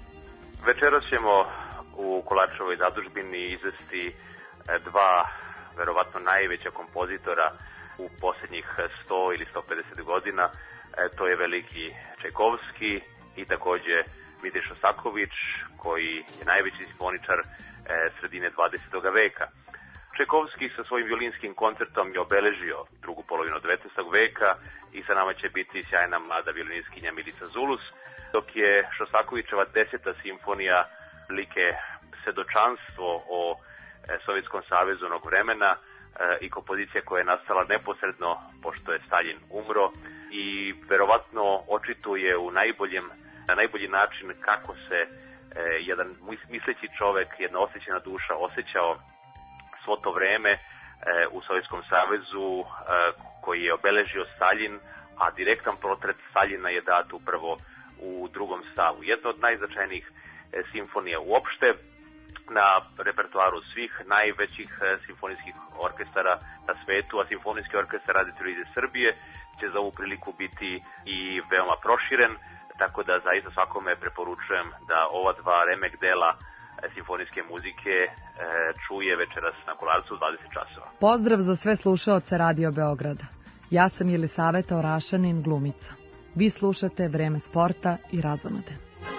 Večeras ćemo u Kolarčevoj zadužbini izvesti dva verovatno najveća kompozitora u posljednjih sto ili sto pedeset godina. To je veliki Čajkovski i takođe Mitja Šostakovič, koji je najveći simfoničar sredine dvadesetog veka. Čajkovski sa svojim violinskim koncertom je obeležio drugu polovinu devetnaestog veka i sa nama će biti sjajna mlada violiniskinja Milica Zulus, dok je Šostakovičeva deseta simfonija like svedočanstvo o Sovjetskom savezu onog vremena i kompozicija koja je nastala neposredno pošto je Staljin umro i verovatno očituje u najboljem, na najbolji način kako se jedan misleći čovek, jedna osjećana duša osjećao svo to vreme u Sovjetskom savezu koji je obeležio Staljin, a direktan portret Staljina je dat upravo u drugom stavu. Jedna od najznačajnijih simfonija uopšte na repertoaru svih najvećih simfonijskih orkestara na svetu, a Simfonijski orkestar Radio-televizije Srbije će za ovu priliku biti i veoma proširen, tako da zaista svakome preporučujem da ova dva remek dela simfonijske muzike čuje večeras na Kolarcu u dvadeset časova. Pozdrav za sve slušaoce Radio Beograda. Ja sam Jelisaveta Orašanin, glumica. Vi slušate Vreme sporta i razonode.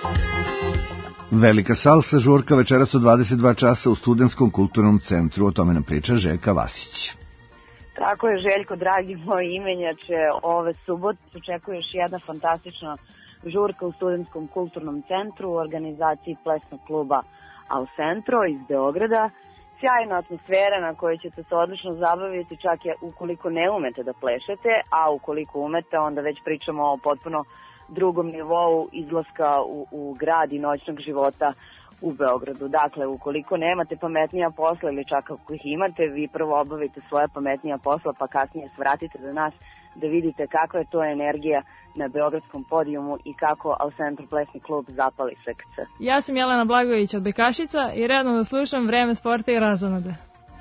Velika salsa žurka večeras u dvadeset dva časa u Studentskom kulturnom centru. O tome nam priča Željka Vasić. Tako je, Željko, dragi moj imenjače, ove subote očekuje još jedna fantastična žurka u Studentskom kulturnom centru u organizaciji plesnog kluba Al Centro iz Beograda. Sjajna atmosfera na kojoj ćete se odlično zabaviti, čak je ukoliko ne umete da plešete, a ukoliko umete onda već pričamo o potpuno drugom nivou izlaska u, u grad i noćnog života u Beogradu. Dakle, ukoliko nemate pametnija posla ili čak ako ih imate, vi prvo obavite svoja pametnija posla pa kasnije svratite do nas da vidite kakva je to energija na beogradskom podijumu i kako Al Centro plesni klub zapali srce. Ja sam Jelena Blagović od Bekašica i redno da slušam Vreme sporta i razonode.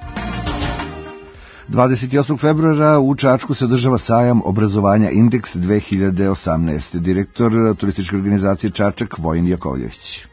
dvadeset osmog februara u Čačku se održava sajam obrazovanja Indeks dve hiljade osamnaeste. Direktor turističke organizacije Čačak Vojin Jakovljević.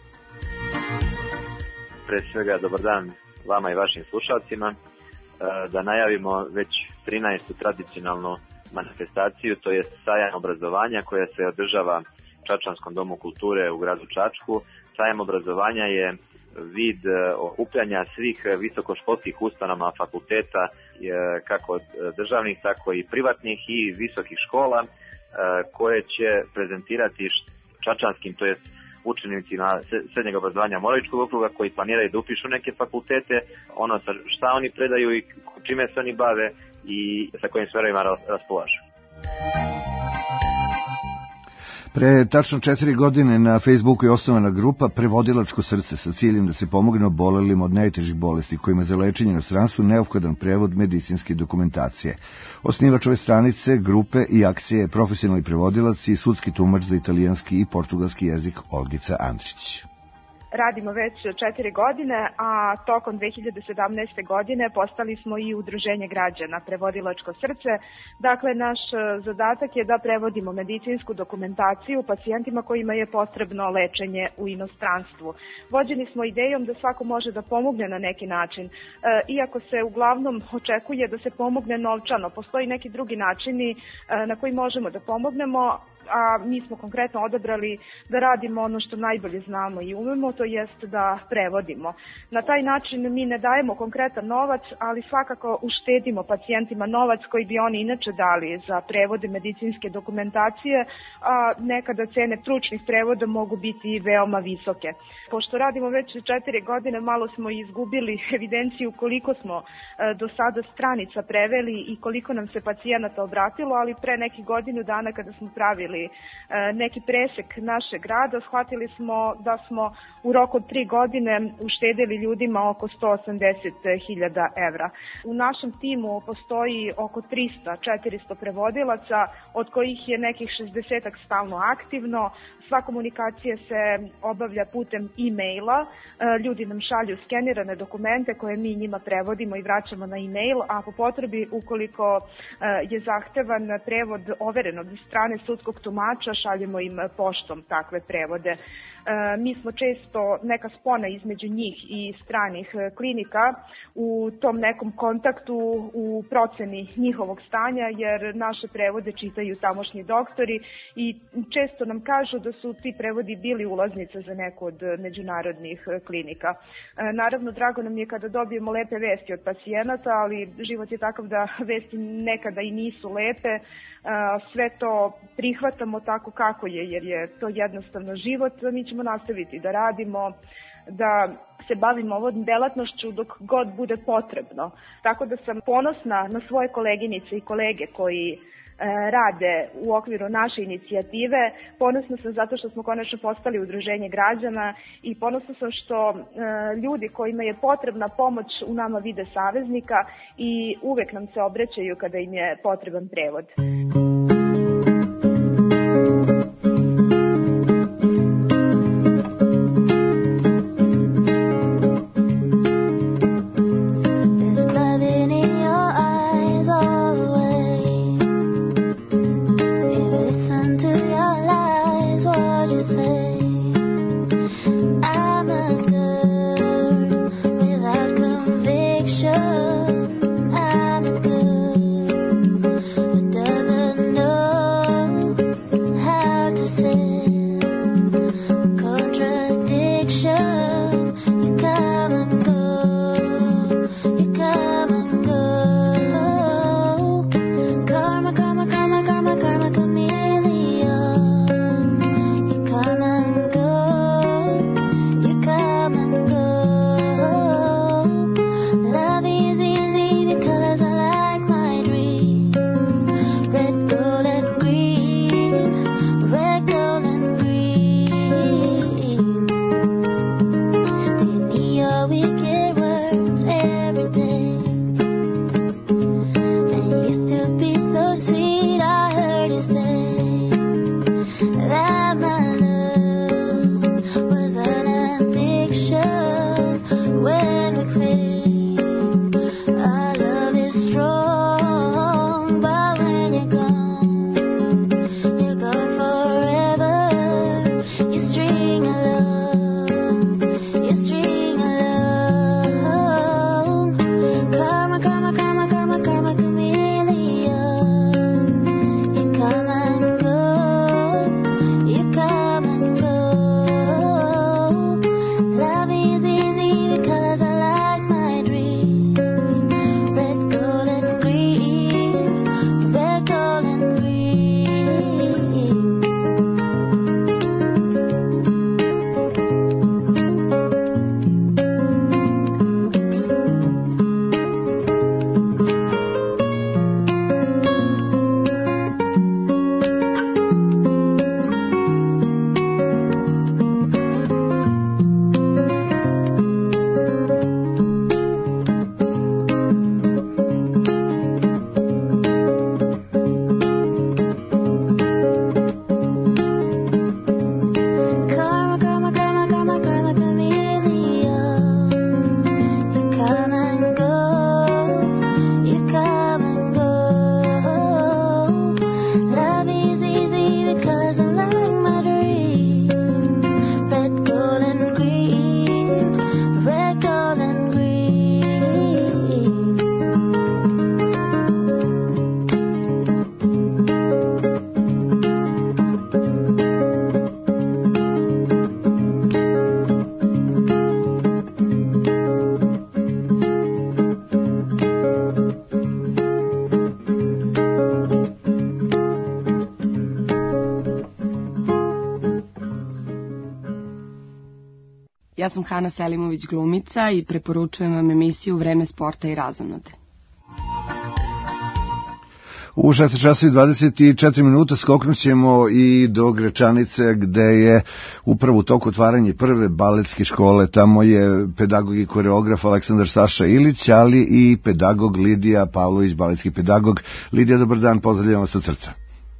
Pre svega, dobar dan vama i vašim slušalcima. Da najavimo već trinaestu tradicionalnu manifestaciju, to je sajam obrazovanja koja se održava u Čačanskom domu kulture u gradu Čačku. Sajam obrazovanja je vid okupljanja svih visokoškolskih ustanova, fakulteta, kako državnih, tako i privatnih i visokih škola, koje će prezentirati čačanskim, to jest učenicima srednjeg obrazovanja Moravičkog okruga koji planiraju da upišu neke fakultete, ono šta oni predaju i čime se oni bave i sa kojim sferovima raspolažu. Pre tačno četiri godine na Facebooku je osnovana grupa Prevodilačko srce sa ciljem da se pomogne obolelim od najtežih bolesti kojima za lečenje na stranstvu neophodan prevod medicinske dokumentacije. Osnivač ove stranice, grupe i akcije je profesionalni prevodilac i sudski tumač za italijanski i portugalski jezik Olgica Andrić. Radimo već četiri godine, a tokom dve hiljade sedamnaeste. godine postali smo i udruženje građana Prevodilačko srce. Dakle, naš zadatak je da prevodimo medicinsku dokumentaciju pacijentima kojima je potrebno lečenje u inostranstvu. Vođeni smo idejom da svako može da pomogne na neki način. E, iako se uglavnom očekuje da se pomogne novčano, postoji neki drugi načini e, na koji možemo da pomognemo, a mi smo konkretno odabrali da radimo ono što najbolje znamo i umemo, to jest da prevodimo. Na taj način mi ne dajemo konkretan novac, ali svakako uštedimo pacijentima novac koji bi oni inače dali za prevode medicinske dokumentacije, a nekada cene stručnih prevoda mogu biti veoma visoke. Pošto radimo već četiri godine, malo smo izgubili evidenciju koliko smo do sada stranica preveli i koliko nam se pacijenata obratilo, ali pre nekih godinu dana kada smo pravili pogledali neki presek našeg rada, shvatili smo da smo u roku od tri godine uštedili ljudima oko sto osamdeset hiljada evra. U našem timu postoji oko trista do četiristo prevodilaca, od kojih je nekih šezdeset stalno aktivno. Sva komunikacija se obavlja putem e-maila. Ljudi nam šalju skenirane dokumente koje mi njima prevodimo i vraćamo na e-mail, a po potrebi, ukoliko je zahtevan prevod overen od strane sudskog tumača, šaljemo im poštom takve prevode. Mi smo često neka spona između njih i stranih klinika u tom nekom kontaktu, u proceni njihovog stanja, jer naše prevode čitaju tamošnji doktori i često nam kažu da su ti prevodi bili ulaznica za neku od međunarodnih klinika. Naravno, drago nam je kada dobijemo lepe vesti od pacijenata, ali život je takav da vesti nekada i nisu lepe. Sve to prihvatamo tako kako je, jer je to jednostavno život. Mi ćemo nastaviti da radimo, da se bavimo ovom delatnošću dok god bude potrebno. Tako da sam ponosna na svoje koleginice i kolege koji rade u okviru naše inicijative. Ponosna sam zato što smo konačno postali udruženje građana i ponosna sam što ljudi kojima je potrebna pomoć u nama vide saveznika i uvek nam se obraćaju kada im je potreban prevod. Ja sam Hana Selimović, glumica, i preporučujem vam emisiju Vreme sporta i razonode. U šesnaest časova i dvadeset četiri minuta skoknut ćemo i do Gračanice, gde je upravo u toku otvaranje prve baletske škole. Tamo je pedagog i koreograf Aleksandar Saša Ilić, ali i pedagog Lidija Pavlović, baletski pedagog. Lidija, dobar dan, pozdravljamo vas od srca.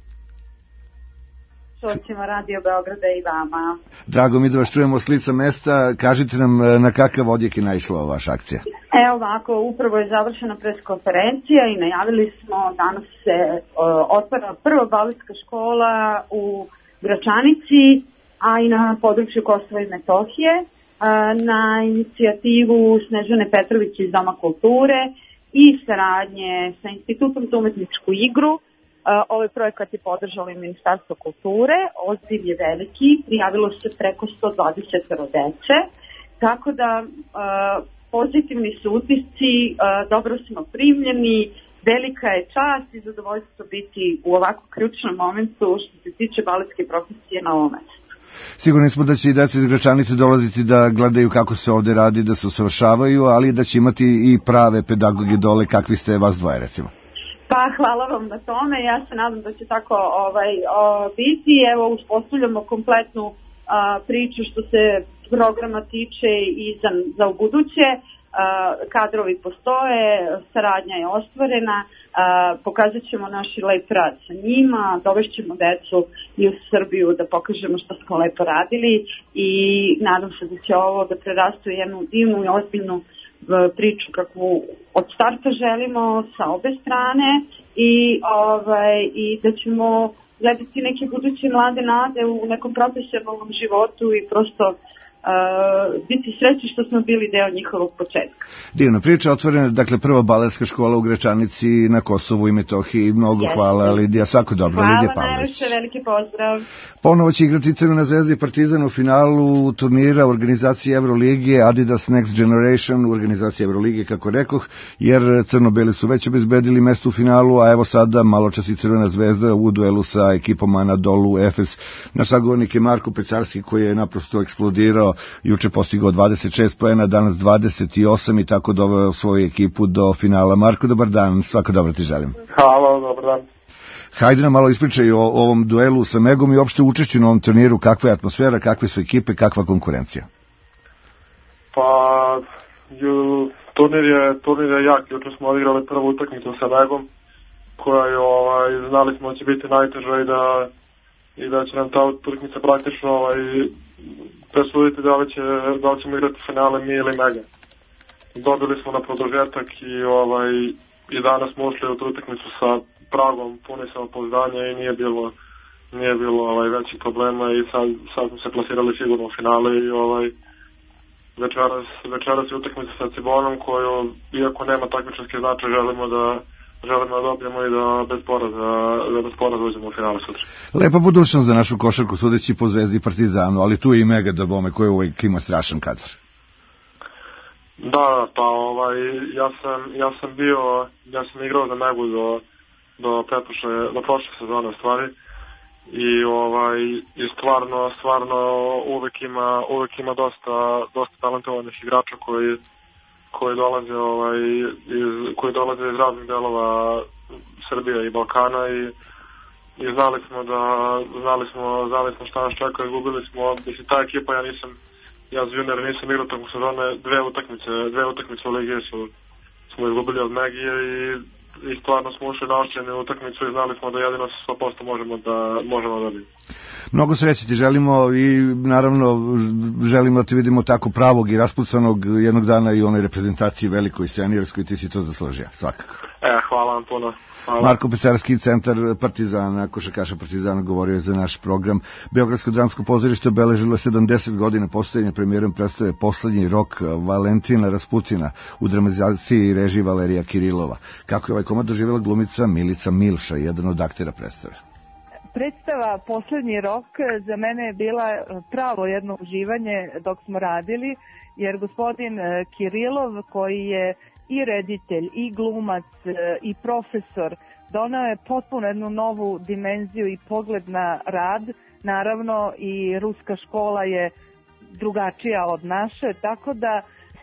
Slušćemo Radio Beograda i vama. Drago mi da vas čujemo s lica mesta. Kažite nam na kakav odjek je naišla vaša akcija. Evo ovako, upravo je završena preskonferencija i najavili smo danas se uh, otvara prva baletska škola u Gračanici, a i na području Kosova i Metohije, uh, na inicijativu Snežane Petrović iz Doma kulture i saradnje sa Institutom za umetničku igru. Uh, ovaj projekat je podržalo i Ministarstvo kulture, odziv je veliki, prijavilo se preko sto dvadeset dece, tako da uh, pozitivni su utisci, uh, dobro smo primljeni, velika je čast i zadovoljstvo biti u ovako ključnom momentu što se tiče baletske profesije na ovom mestu. Sigurni smo da će i deca iz Gračanice dolaziti da gledaju kako se ovde radi, da se usavršavaju, ali da će imati i prave pedagoge dole, kakvi ste vas dvoje recimo. Pa hvala vam na tome, ja se nadam da će tako ovaj, o, biti. Evo, uspostavljamo kompletnu a, priču što se programa tiče i za, za ubuduće. A, kadrovi postoje, saradnja je ostvarena, a, pokazat ćemo naš lep rad sa njima, dovešćemo decu i u Srbiju da pokažemo što smo lepo radili i nadam se da će ovo da prerastu jednu divnu i ozbiljnu priču kakvu od starta želimo sa obe strane i, ovaj, i da ćemo gledati neke buduće mlade nade u nekom profesionalnom životu i prosto uh, biti srećni što smo bili deo njihovog početka. Divna priča, otvorena, dakle prva baletska škola u Gračanici na Kosovu i Metohiji. Mnogo Jeste. Hvala, Lidija, svako dobro. Hvala, Lidija Pavlović. najviše, veliki pozdrav. Ponovo će igrati Crvena zvezda i Partizan u finalu turnira u organizaciji Evrolige, Adidas Next Generation u organizaciji Evrolige, kako rekoh, jer crno-beli su već obezbedili mesto u finalu, a evo sada malo čas i Crvena zvezda u duelu sa ekipom Anadolu Efes. Naš sagovornik je Marko Pecarski, koji je naprosto eksplodirao, juče postigao dvadeset šest poena, danas dvadeset osam i tako doveo svoju ekipu do finala. Marko, dobar dan, svako dobro ti želim. Hvala, dobar dan. Hajde nam malo ispričaj o ovom duelu sa Megom i uopšte učešću na ovom turniru, kakva je atmosfera, kakve su ekipe, kakva konkurencija? Pa, ju, turnir je, turnir je jak, juče smo odigrali prvu utakmicu sa Megom, koja je, ovaj, znali smo da će biti najteža i da, i da će nam ta utakmica praktično ovaj, presuditi da li, će, da li ćemo igrati finale mi ili Mega. Dobili smo na produžetak i, ovaj, i danas smo ušli u tu utakmicu sa pragom, puni samopouzdanja i nije bilo, nije bilo ovaj, većih problema i sad, sad smo se plasirali sigurno u finale i ovaj, večeras, večeras je utakmica sa Cibonom koju, iako nema takmičarski značaj, želimo da želimo da dobijemo i da bez poraza, da bez poraza uđemo u finale sutra. Lepa budućnost za našu košarku, sudeći po Zvezdi i Partizanu, ali tu je i Mega da bome koji uvijek ima strašan kadar. Da, pa ovaj, ja sam, ja sam bio, ja sam igrao za Megu do do pretprošle, do prošle sezone u stvari i ovaj i stvarno stvarno uvek ima uvek ima dosta dosta talentovanih igrača koji koji dolaze ovaj iz koji dolaze iz raznih delova Srbije i Balkana i i znali smo da znali smo znali smo šta nas čeka, izgubili smo, mislim ta ekipa, ja nisam ja za junior nisam igrao tokom sezone, dve utakmice dve utakmice u ligi su smo izgubili od Megije i i stvarno smo ušli naočeni u utakmicu i znali smo da jedino sa sto posto možemo da možemo da dobiti. Mnogo sreće ti želimo i naravno želimo da te vidimo tako pravog i raspucanog jednog dana i u onoj reprezentaciji velikoj seniorskoj, ti si to zaslužio, svakako. E, hvala vam puno. Hvala. Marko Pecarski, centar Partizana, košarkaša Partizana, govorio je za naš program. Beogradsko dramsko pozorište obeležilo sedamdeset godina postojanja, premijerom predstave Poslednji rok Valentina Rasputina u dramatizaciji i režiji Valerija Kirilova. Kako je ovaj komad doživjela glumica Milica Milša, jedan od aktera predstave? Predstava Poslednji rok za mene je bila pravo jedno uživanje dok smo radili, jer gospodin Kirilov, koji je i reditelj, i glumac, i profesor, donao je potpuno jednu novu dimenziju i pogled na rad. Naravno, i ruska škola je drugačija od naše, tako da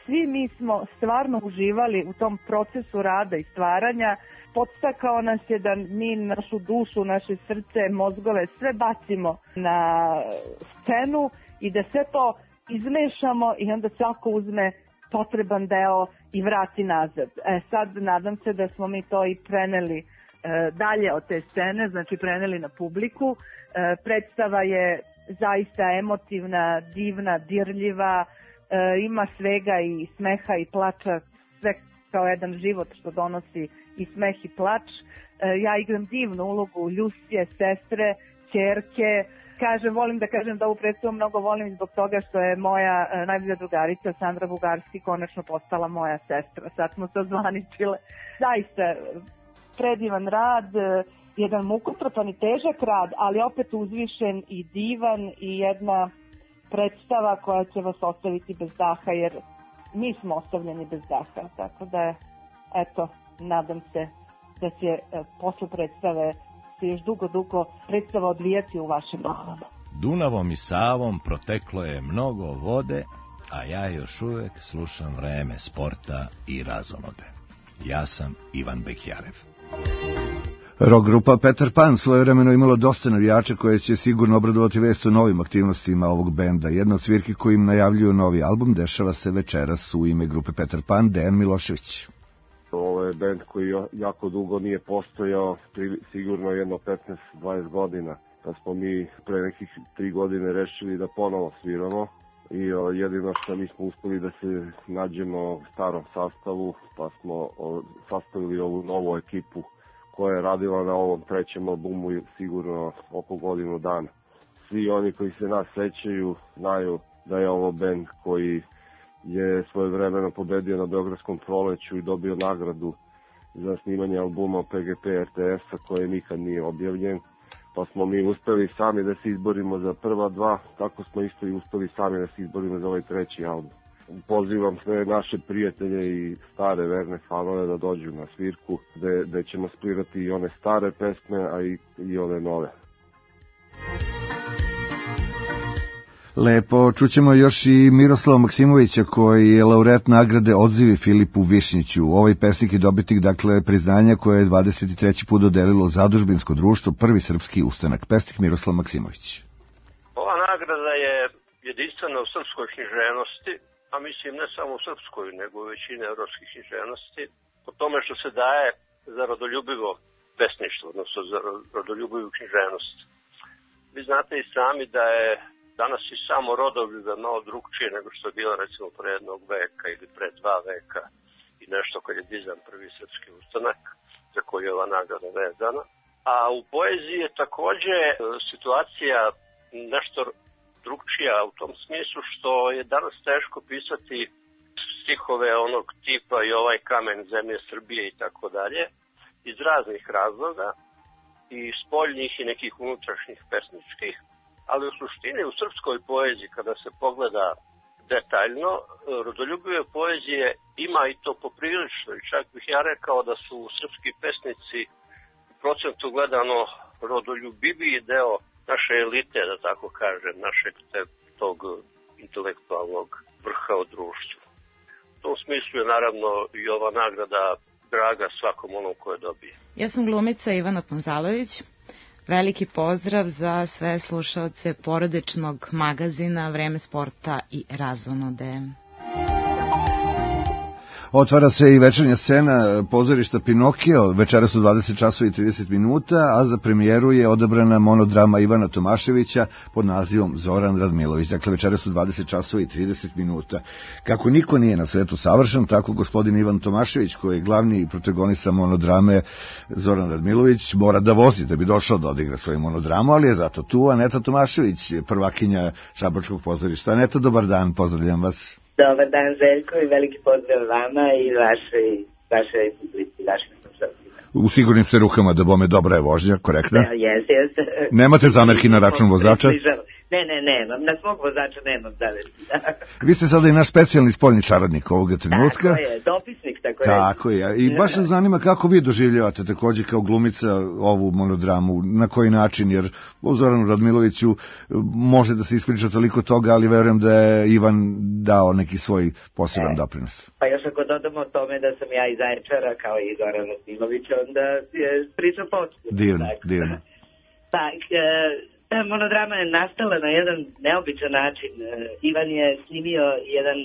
svi mi smo stvarno uživali u tom procesu rada i stvaranja. Podstakao nas je da mi našu dušu, naše srce, mozgove sve bacimo na scenu i da sve to izmešamo i onda svako uzme potreban deo i vrati nazad. E sad nadam se da smo mi to i preneli e, dalje od te scene, znači preneli na publiku. E, predstava je zaista emotivna, divna, dirljiva, e, ima svega i smeha i plača, sve kao jedan život što donosi i smeh i plač. E, ja igram divnu ulogu Ljusije, sestre, ćerke. Kažem, volim da kažem da ovu predstavu mnogo volim zbog toga što je moja e, najbolja drugarica Sandra Bugarski konačno postala moja sestra. Sad smo se ozvaničile. Zaista predivan rad, e, jedan mukotrpan i težak rad, ali opet uzvišen i divan i jedna predstava koja će vas ostaviti bez daha, jer mi smo ostavljeni bez daha. Tako da, eto, nadam se da će e, posle predstave se još dugo, dugo predstava odvijati u vašem domu. Dunavom i Savom proteklo je mnogo vode, a ja još uvek slušam Vreme sporta i razonode. Ja sam Ivan Bekjarev. Rock grupa Peter Pan svojevremeno imalo dosta navijača koje će sigurno obradovati vest o novim aktivnostima ovog benda. Jedna od svirki kojim najavljuju novi album dešava se večeras u ime grupe Peter Pan, Dejan Milošević. Ovo je bend koji jako dugo nije postojao, sigurno jedno petnaest dvadeset godina. Da smo mi pre nekih tri godine rešili da ponovo sviramo i jedino što mi smo uspeli da se nađemo u starom sastavu, pa smo sastavili ovu novu ekipu koja je radila na ovom trećem albumu sigurno oko godinu dana. Svi oni koji se nas sećaju znaju da je ovo bend koji je svojevremeno pobedio na Beogradskom proleću i dobio nagradu za snimanje albuma P G P R T S-a koji nikad nije objavljen. Pa smo mi uspeli sami da se izborimo za prva dva, tako smo isto i uspeli sami da se izborimo za ovaj treći album. Pozivam sve naše prijatelje i stare verne fanove da dođu na svirku gde, gde ćemo svirati i one stare pesme, a i, i ove nove. Lepo, čućemo još i Miroslava Maksimovića koji je laureat nagrade Odzivi Filipu Višnjiću. Ovaj pesnik je dobitnik, dakle, priznanja koje je dvadeset treći put dodelilo Zadužbinsko društvo Prvi srpski ustanak. Pesnik Miroslav Maksimović. Ova nagrada je jedinstvena u srpskoj književnosti, a mislim ne samo u srpskoj, nego u većini evropskih književnosti, po tome što se daje za rodoljubivo pesništvo, odnosno za rodoljubivu književnost. Vi znate i sami da je danas i samo rodoljublje malo drugčije nego što je bilo recimo pre jednog veka ili pre dva veka i nešto kad je dizan Prvi srpski ustanak, za koji je ova nagrada vezana. A u poeziji je takođe situacija nešto drugčija u tom smislu što je danas teško pisati stihove onog tipa i ovaj kamen zemlje Srbije i tako dalje, iz raznih razloga i spoljnih i nekih unutrašnjih pesničkih. Ali u suštini u srpskoj poeziji, kada se pogleda detaljno, rodoljubive poezije ima i to poprilično. I čak bih ja rekao da su srpski pesnici u procentu gledano rodoljubiviji deo naše elite, da tako kažem, našeg te, tog intelektualnog vrha u društvu. U tom smislu je naravno i ova nagrada draga svakom onom koje dobije. Ja sam glumica Ivana Ponzalović. Veliki pozdrav za sve slušaoce porodičnog magazina Vreme sporta i razonode. Otvara se i večernja scena pozorišta Pinokio, večeras u dvadeset časova i trideset minuta, a za premijeru je odabrana monodrama Ivana Tomaševića pod nazivom Zoran Radmilović. Dakle, večeras u dvadeset časova i trideset minuta. Kako niko nije na svetu savršen, tako gospodin Ivan Tomašević, koji je glavni protagonista monodrame Zoran Radmilović, mora da vozi da bi došao da odigra svoju monodramu, ali je zato tu Aneta Tomašević, prvakinja Šabačkog pozorišta. Aneta, dobar dan, pozdravljam vas. Dobar dan, Željko, i veliki pozdrav vama i vašoj, vašoj publici, vašim slušalcima. U sigurnim ste rukama da bome dobra je vožnja, korektno? Da, jes, jes. Nemate zamerki na račun vozača? Ne, ne, nemam, na svog vozača nemam zamerki. Vi ste sada i naš specijalni spoljni čaradnik ovoga trenutka. Tako je, dopisnik tako, tako je. I baš se zanima kako vi doživljavate takođe kao glumica ovu monodramu, na koji način, jer o Zoranu Radmiloviću može da se ispriča toliko toga, ali verujem da je Ivan dao neki svoj poseban e, doprinos. Pa još ako dodamo tome da sam ja iz Zaječara kao i Zoran Radmilović, onda je priča počela. Divno, divno. Tak, ta monodrama je nastala na jedan neobičan način. Ivan je snimio jedan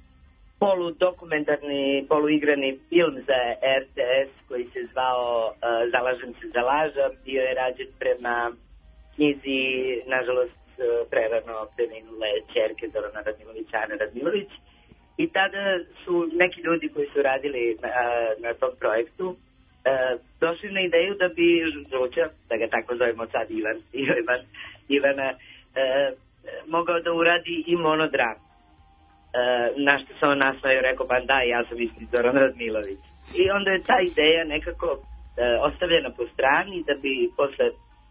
poludokumentarni, poluigrani film za R T S koji se zvao uh, Zalažem se za laža. Bio je rađen prema knjizi, nažalost, prerano preminule ćerke Zorana Radmilovića, Ane Radmilović. I tada su neki ljudi koji su radili na, na tom projektu uh, došli na ideju da bi Žuća, da ga tako zovemo sad Ivan, Ivan Ivana, uh, mogao da uradi i monodram. Uh, na što se on nasmaju, rekao, pa da, ja sam isti Zoran Radmilović. I onda je ta ideja nekako uh, ostavljena po strani, da bi posle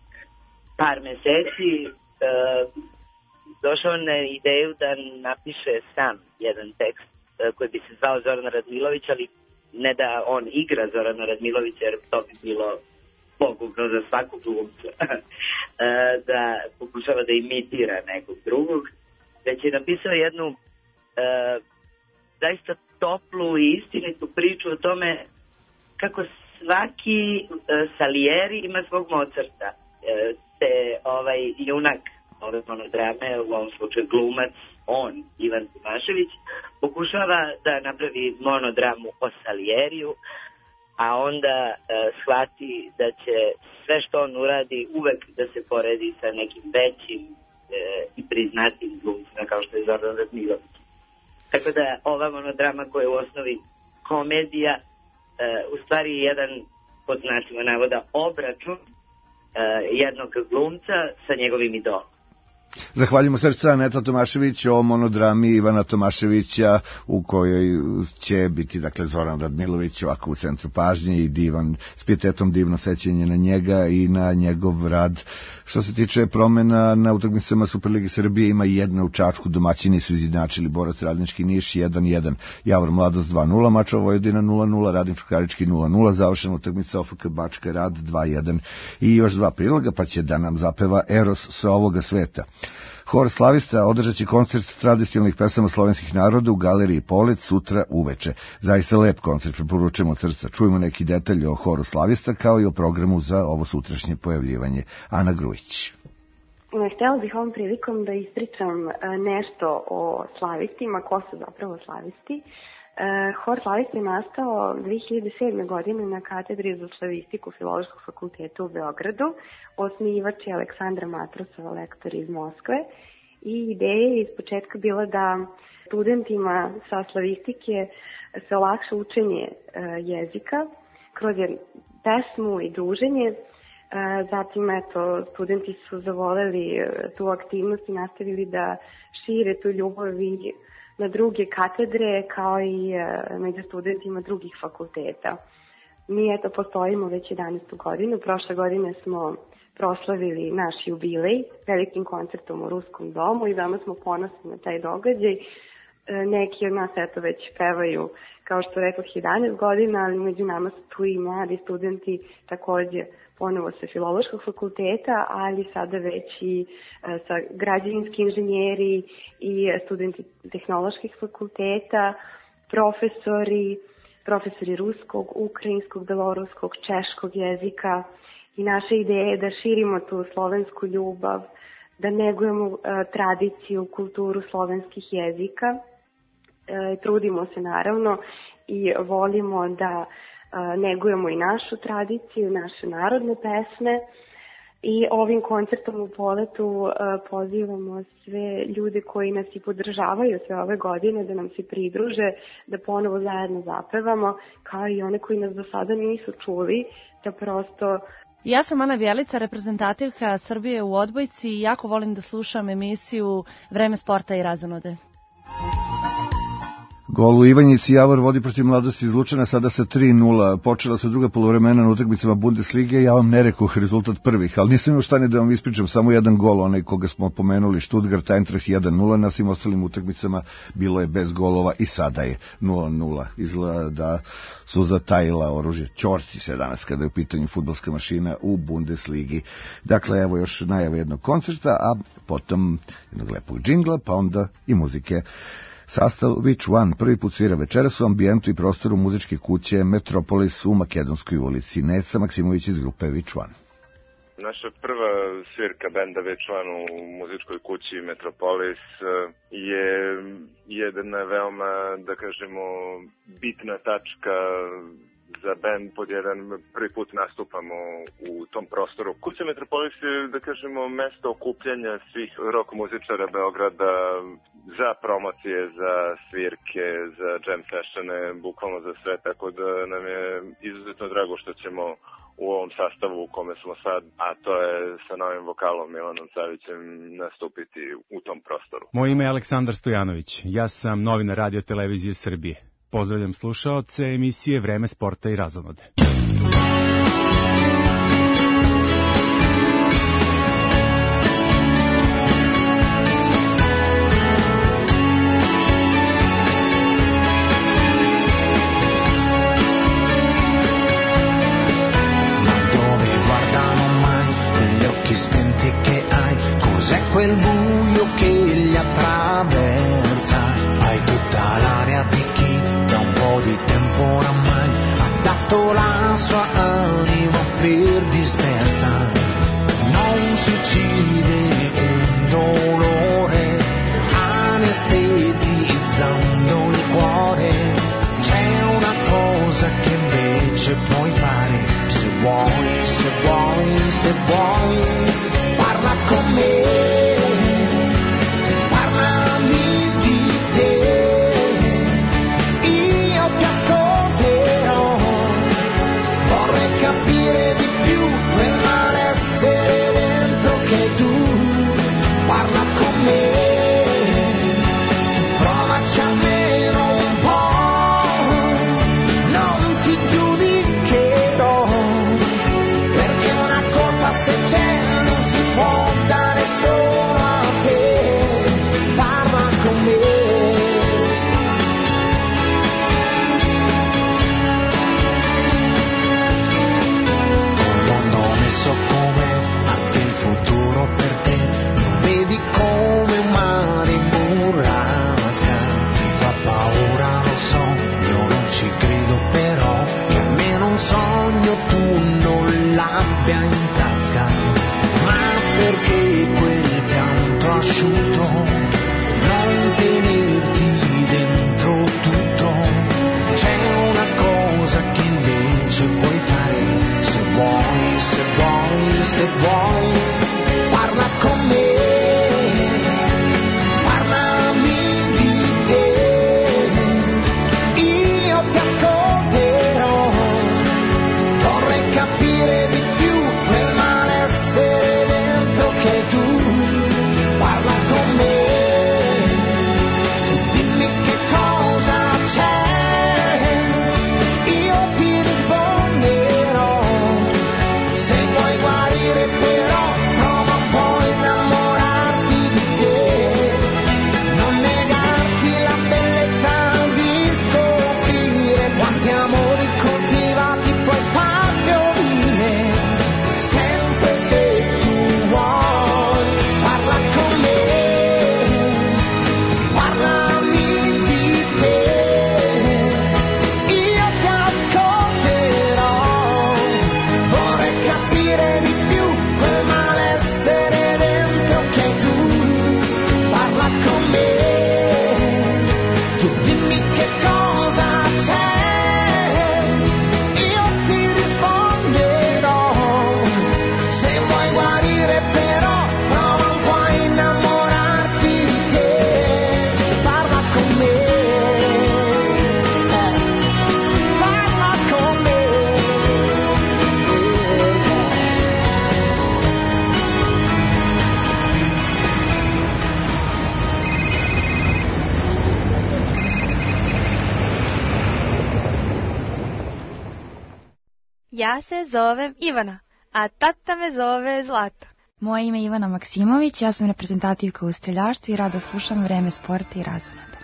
par meseci uh, došao na ideju da napiše sam jedan tekst uh, koji bi se zvao Zoran Radmilović, ali ne da on igra Zorana Radmilovića, jer to bi bilo pogubno za svaku glumca, uh, da pokušava da imitira nekog drugog, već je napisao jednu Uh, zaista toplu i istinitu priču o tome kako svaki uh, Salieri ima svog Mozarta. Uh, te ovaj junak ove monodrame, u ovom slučaju glumac, on, Ivan Tomašević, pokušava da napravi monodramu o Salieriju, a onda uh, shvati da će sve što on uradi uvek da se poredi sa nekim većim uh, i priznatim glumcima kao što je Zoran Radmilović. Tako da ova monodrama koja je u osnovi komedija, e, u stvari je jedan, pod znacima navoda, obračun e, jednog glumca sa njegovim idolom. Zahvaljujemo srca Neta Tomašević o monodrami Ivana Tomaševića u kojoj će biti, dakle, Zoran Radmilović ovako u centru pažnje i divan, s pijetetom divno sećanje na njega i na njegov rad. Što se tiče promena na utakmicama Superlige Srbije, ima jedna u Čačku, domaćini su izjednačili Borac Radnički Niš jedan jedan, Javor Mladost dva nula, Mačva Vojvodina nula nula, Radim Čukarički nula nula, završena utakmica O F K Bačka Rad dva jedan i još dva priloga, pa će da nam zapeva Eros sa ovoga sveta. Hor Slavista održat će koncert tradicionalnih pesama slovenskih naroda u galeriji Polet sutra uveče. Zaista lep koncert, preporučujemo od srca. Čujemo neki detalj o Horu Slavista kao i o programu za ovo sutrašnje pojavljivanje. Ana Grujić. Htjela bih ovom prilikom da ispričam nešto o slavistima, ko su zapravo slavisti. Hor Slavista je nastao dve hiljade sedme. godine na katedri za slavistiku Filološkog fakulteta u Beogradu. Osnivač je Aleksandra Matrosova, lektor iz Moskve. I ideja je iz početka bila da studentima sa slavistike se olakša učenje jezika kroz pesmu i druženje. Zatim, eto, studenti su zavoleli tu aktivnost i nastavili da šire tu ljubav i na druge katedre, kao i među studentima drugih fakulteta. Mi, eto, postojimo već jedanaestu godinu. Prošle godine smo proslavili naš jubilej velikim koncertom u Ruskom domu i veoma smo ponosni na taj događaj. Neki od nas, eto, već pevaju, kao što rekao, jedanaest godina, ali među nama su tu i mladi studenti, takođe ponovo sa Filološkog fakulteta, ali sada već i sa građevinski inženjeri i studenti tehnoloških fakulteta, profesori, profesori ruskog, ukrajinskog, beloruskog, češkog jezika. I naša ideja je da širimo tu slovensku ljubav, da negujemo uh, tradiciju, kulturu slovenskih jezika. E, trudimo se naravno i volimo da uh, negujemo i našu tradiciju, naše narodne pesme. I ovim koncertom u Poletu uh, pozivamo sve ljude koji nas i podržavaju sve ove godine da nam se pridruže, da ponovo zajedno zapevamo, kao i one koji nas do sada nisu čuli, da prosto... Ja sam Ana Vjelica, reprezentativka Srbije u odbojci i jako volim da slušam emisiju Vreme sporta i razonode. Gol u Ivanjici, Javor vodi protiv Mladosti iz Lučana, sada sa tri nula. Počela su druga poluvremena na utakmicama Bundeslige, ja vam ne rekoh rezultat prvih, ali nisam imao šta ni da vam ispričam, samo jedan gol, onaj koga smo pomenuli, Stuttgart Eintracht jedan nula, na svim ostalim utakmicama bilo je bez golova i sada je nula nula. Izgleda da su zatajila oružje. Ćorci se danas kada je u pitanju fudbalska mašina u Bundesligi. Dakle, evo još najave jednog koncerta, a potom jednog lepog džingla, pa onda i muzike. Sastav Which One prvi put svira večeras u ambijentu i prostoru muzičke kuće Metropolis u Makedonskoj ulici. Neca Maksimović iz grupe Which One. Naša prva svirka benda Which One u muzičkoj kući Metropolis je jedna veoma, da kažemo, bitna tačka za band. Pod jedan prvi put nastupamo u tom prostoru. Kuća Metropolis je, da kažemo, mesto okupljanja svih rock muzičara Beograda za promocije, za svirke, za jam sessione, bukvalno za sve, tako da nam je izuzetno drago što ćemo u ovom sastavu u kome smo sad, a to je sa novim vokalom Milanom Savićem, nastupiti u tom prostoru. Moje ime je Aleksandar Stojanović, ja sam novinar Radio Televizije Srbije. Pozdravljam slušaoce emisije Vreme sporta i razonode. Quel buio che li attraversa, hai tutta l'aria di chi da un po' di tempo oramai ha dato la sua anima per dispersa. Non si uccide un dolore anestetizzando il cuore, c'è una cosa che invece puoi fare, se vuoi, se vuoi, se vuoi, parla con me. Quiere Ja se zovem Ivana, a tata me zove Zlata. Moje ime je Ivana Maksimović, ja sam reprezentativka u streljaštvu i rado slušam Vreme sporta i razonode.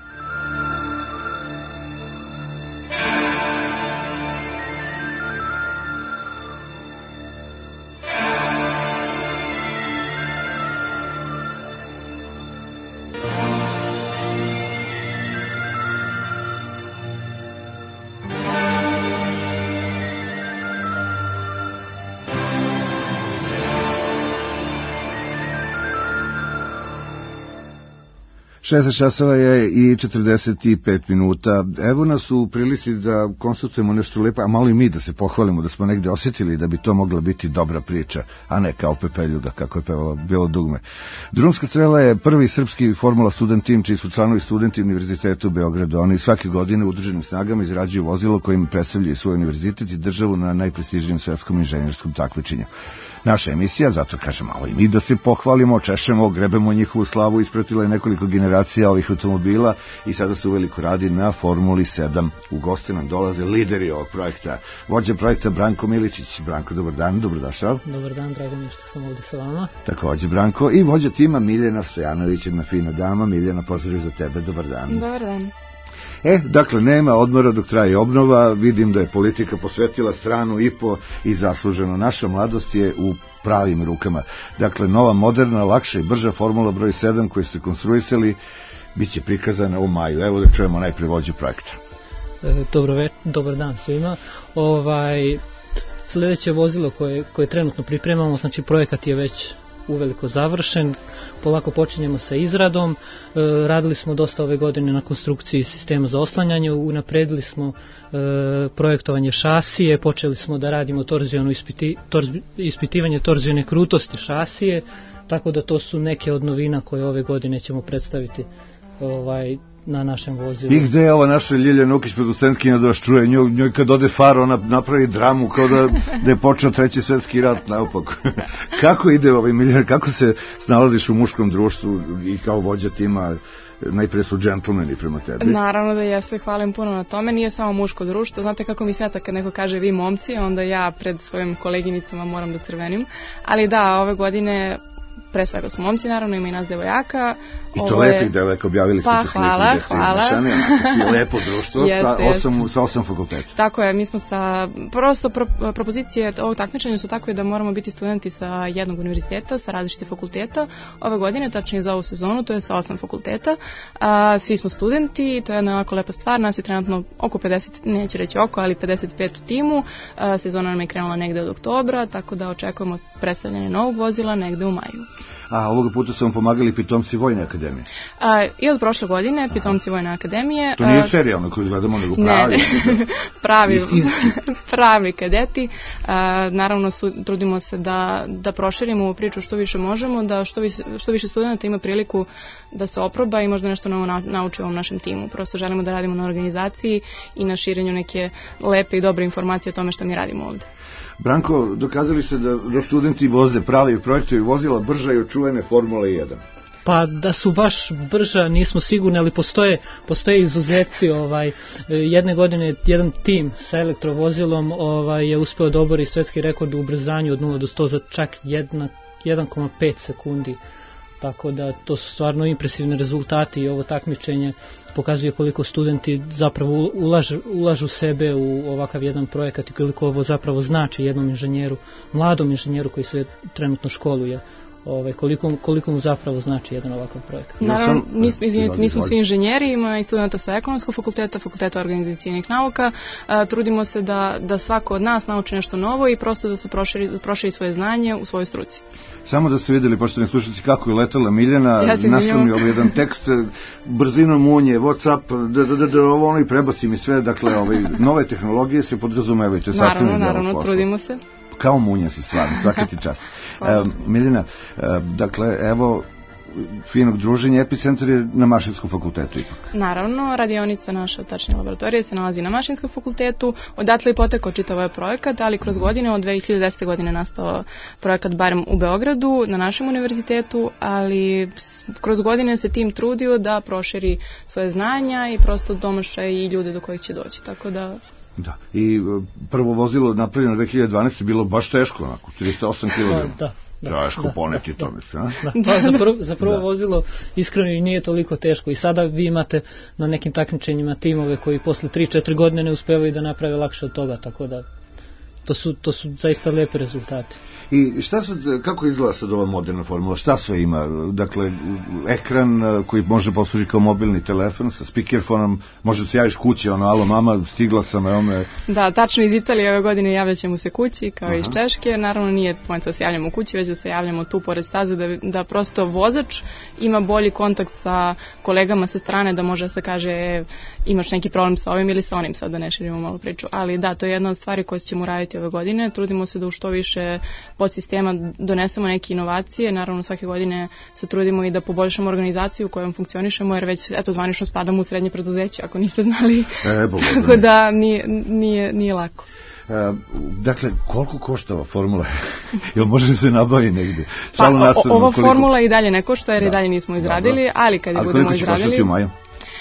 šesnaest časova je i četrdeset pet minuta. Evo nas u prilici da konsultujemo nešto lepo, a malo i mi da se pohvalimo, da smo negde osjetili da bi to mogla biti dobra priča, a ne kao Pepeljuga, kako je pevalo Bilo dugme. Drumska strela je prvi srpski Formula student tim, čiji su članovi studenti Univerziteta u Beogradu. Oni svake godine u udruženim snagama izrađuju vozilo kojim predstavljaju svoj univerzitet i državu na najprestižnijem svetskom inženjerskom takmičenju. Naša emisija, zato kažem malo i mi da se pohvalimo, češemo, grebemo njihovu slavu, ispratila je nekoliko generacija ovih automobila i sada se uveliko radi na Formuli sedam. U goste nam dolaze lideri ovog projekta. Vođa projekta Branko Miličić. Branko, dobar dan, dobrodošao. Dobar dan, drago mi je što sam ovdje sa vama. Takođe, Branko. I vođa tima Miljana Stojanović, jedna fina dama. Miljana, pozdrav za tebe, dobar dan. Dobar dan. E, dakle, nema odmora dok traje obnova, vidim da je politika posvetila stranu i po i zasluženo. Naša mladost je u pravim rukama. Dakle, nova, moderna, lakša i brža Formula broj sedam koju ste konstruisali bit će prikazana u maju. Evo da čujemo najpre vođu projekta. E, dobro ve, dobar dan svima. Ovaj, sljedeće vozilo koje, koje trenutno pripremamo, znači projekat je već uveliko završen, polako počinjemo sa izradom, e, radili smo dosta ove godine na konstrukciji sistema za oslanjanje, unapredili smo e, projektovanje šasije, počeli smo da radimo torzionu ispiti, tor, ispitivanje torzijone krutosti šasije, tako da to su neke od novina koje ove godine ćemo predstaviti ovaj, na našem vozilu. I gde je ova naša Ljilja Nukić, producentkinja, da vas čuje? Njoj, njoj kad ode far, ona napravi dramu kao da, da je počeo treći svetski rat naopako. Kako ide ovaj Miljana, kako se snalaziš u muškom društvu i kao vođa tima? Najprije su džentlmeni prema tebi. Naravno da ja se hvalim puno na tome, nije samo muško društvo, znate kako mi smeta kad neko kaže vi momci, onda ja pred svojim koleginicama moram da crvenim, ali da, ove godine pre svega su momci, naravno ima i nas devojaka. I to je... lepih devojaka, objavili smo pa, te sliku hvala, gde ste hvala. izmešani, si lepo društvo jeste, sa, osam, sa osam fakulteta. Tako je, mi smo sa, prosto pro, propozicije ovog takmičenja su takve da moramo biti studenti sa jednog univerziteta, sa različitih fakulteta. Ove godine, tačnije za ovu sezonu, to je sa osam fakulteta. A, svi smo studenti, to je jedna jako lepa stvar, nas je trenutno oko pedeset, neću reći oko, ali pedeset pet u timu. A, sezona nam je krenula negde od oktobra, tako da očekujemo predstavljanje novog vozila negde u maju. A ovoga puta su vam pomagali pitomci Vojne akademije? A, I od prošle godine pitomci Vojne akademije. To nije serijalno koji gledamo, nego pravi. Ne, pravi, pravi kadeti. A, naravno su, trudimo se da, da proširimo ovu priču što više možemo, da što, vi, što više studenta ima priliku da se oproba i možda nešto novo na, nauči u ovom našem timu. Prosto želimo da radimo na organizaciji i na širenju neke lepe i dobre informacije o tome što mi radimo ovde. Branko, dokazali ste da, da studenti voze pravi projektovi vozila brža i od čuvene Formule jedan. Pa da su baš brža nismo sigurni, ali postoje, postoje izuzeci. Ovaj, jedne godine jedan tim sa elektrovozilom ovaj, je uspeo da obori svetski rekord u ubrzanju od nula do sto za čak jedan zarez pet sekundi. Tako da to su stvarno impresivni rezultati i ovo takmičenje pokazuje koliko studenti zapravo ulažu, ulažu sebe u ovakav jedan projekat i koliko ovo zapravo znači jednom inženjeru, mladom inženjeru koji se trenutno školuje. Ove, koliko, koliko mu zapravo znači jedan ovakav projekat. Naravno, nismo, izvinite, nismo svi inženjeri, ima i studenta sa ekonomskog fakulteta, fakulteta organizacijnih nauka. A, trudimo se da, da svako od nas nauči nešto novo i prosto da se proširi, da proširi svoje znanje u svojoj struci. Samo da ste vidjeli, poštovani slušalci, kako je letala Miljana, ja našla mi ovaj jedan tekst, brzinom munje, Whatsapp, da, da, da, da, ovo ono i prebaci mi sve, dakle, ovaj, nove tehnologije se podrazumevaju, to je sastavni deo posla. Naravno, naravno, trudimo se. Kao munja si stvarno, svaki ti čast. E, Miljana, e, dakle, evo, finog druženja, epicentar je na Mašinskom fakultetu ipak. Naravno, radionica naša, tačnije laboratorija, se nalazi na Mašinskom fakultetu, odatle je potekao čitav ovaj projekat, ali kroz godine, od dve hiljade desete. godine nastao projekat barem u Beogradu, na našem univerzitetu, ali kroz godine se tim trudio da proširi svoje znanja i prosto domaša i ljude do kojih će doći, tako da... Da, i prvo vozilo napravljeno dve hiljade dvanaeste. bilo baš teško, onako, tristo osam kilograma. Da, da. Teško da, poneti da, to, mislim, a? Da, pa za prvo, za prvo da. vozilo iskreno i nije toliko teško i sada vi imate na nekim takmičenjima timove koji posle tri četiri godine ne uspevaju da naprave lakše od toga, tako da to su, to su zaista lepe rezultate. I šta sad, kako izgleda sad ova moderna formula, šta sve ima? Dakle, ekran koji može posluži kao mobilni telefon sa speakerfonom, može da se javiš kući, ono, alo mama, stigla sam, evo me... Da, tačno iz Italije ove godine javljat ćemo se kući, kao i iz Češke, naravno nije point da se javljamo u kući, već da se javljamo tu pored staze, da, da prosto vozač ima bolji kontakt sa kolegama sa strane, da može da se kaže imaš neki problem sa ovim ili sa onim, sad da ne širimo malo priču, ali da, to je jedna od stvari koje ćemo raditi ove godine, trudimo se da u što više podsistema donesemo neke inovacije, naravno svake godine se trudimo i da poboljšamo organizaciju u kojom funkcionišemo, jer već eto zvanično spadamo u srednje preduzeće, ako niste znali, e, tako da nije, nije, nije lako. E, dakle, koliko košta ova formula? Jel može se nabavi negde? Pa, o, ova koliko... formula i dalje ne košta, jer da. i dalje nismo izradili, da, da. ali kad je budemo izradili... Ali koliko će koštati u maju?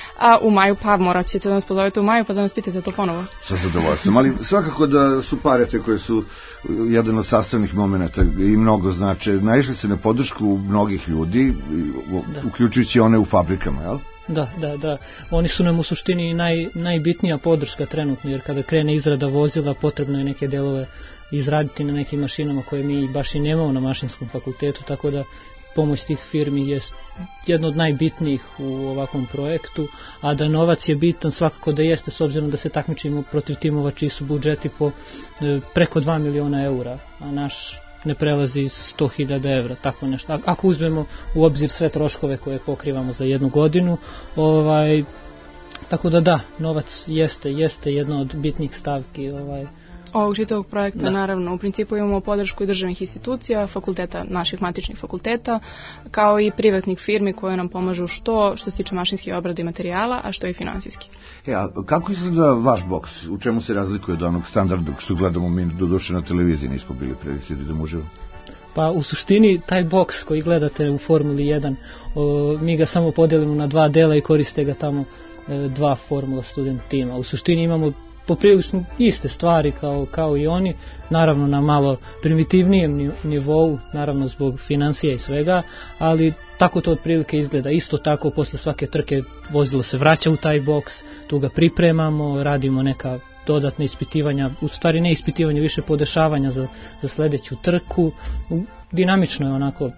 A u maju, pa morat ćete da nas pozovete u maju pa da nas pitate to ponovo. Sa zadovoljstvom, ali svakako da su pare te koje su jedan od sastavnih momenta i mnogo znače. Naišli se na podršku mnogih ljudi, da. uključujući one u fabrikama, jel? Da, da, da. Oni su nam u suštini naj, najbitnija podrška trenutno, jer kada krene izrada vozila, potrebno je neke delove izraditi na nekim mašinama koje mi baš i nemamo na Mašinskom fakultetu, tako da pomoć tih firmi je jedno od najbitnijih u ovakvom projektu, a da novac je bitan svakako da jeste, s obzirom da se takmičimo protiv timova čiji su budžeti po e, preko dva miliona eura, a naš ne prelazi sto hiljada evra, tako nešto. Ako uzmemo u obzir sve troškove koje pokrivamo za jednu godinu, ovaj, tako da da, novac jeste, jeste jedna od bitnih stavki ovaj, ovog čitavog projekta, da. Naravno, u principu imamo podršku i državnih institucija, fakulteta, naših matičnih fakulteta, kao i privatnih firmi koje nam pomažu što što se tiče mašinskih obrada i materijala, a što i finansijski. E, a kako izgleda vaš boks? U čemu se razlikuje od onog standardnog što gledamo mi do duše na televiziji, nismo bili prilici da možemo? Pa u suštini taj boks koji gledate u Formuli jedan, o, mi ga samo podelimo na dva dela i koriste ga tamo e, dva Formula student tima. U suštini imamo poprilično iste stvari kao, kao i oni, naravno na malo primitivnijem nivou, naravno zbog financija i svega, ali tako to otprilike izgleda. Isto tako posle svake trke vozilo se vraća u taj boks, tu ga pripremamo, radimo neka dodatna ispitivanja, u stvari ne ispitivanja, više podešavanja za, za sledeću trku. Dinamično je onako,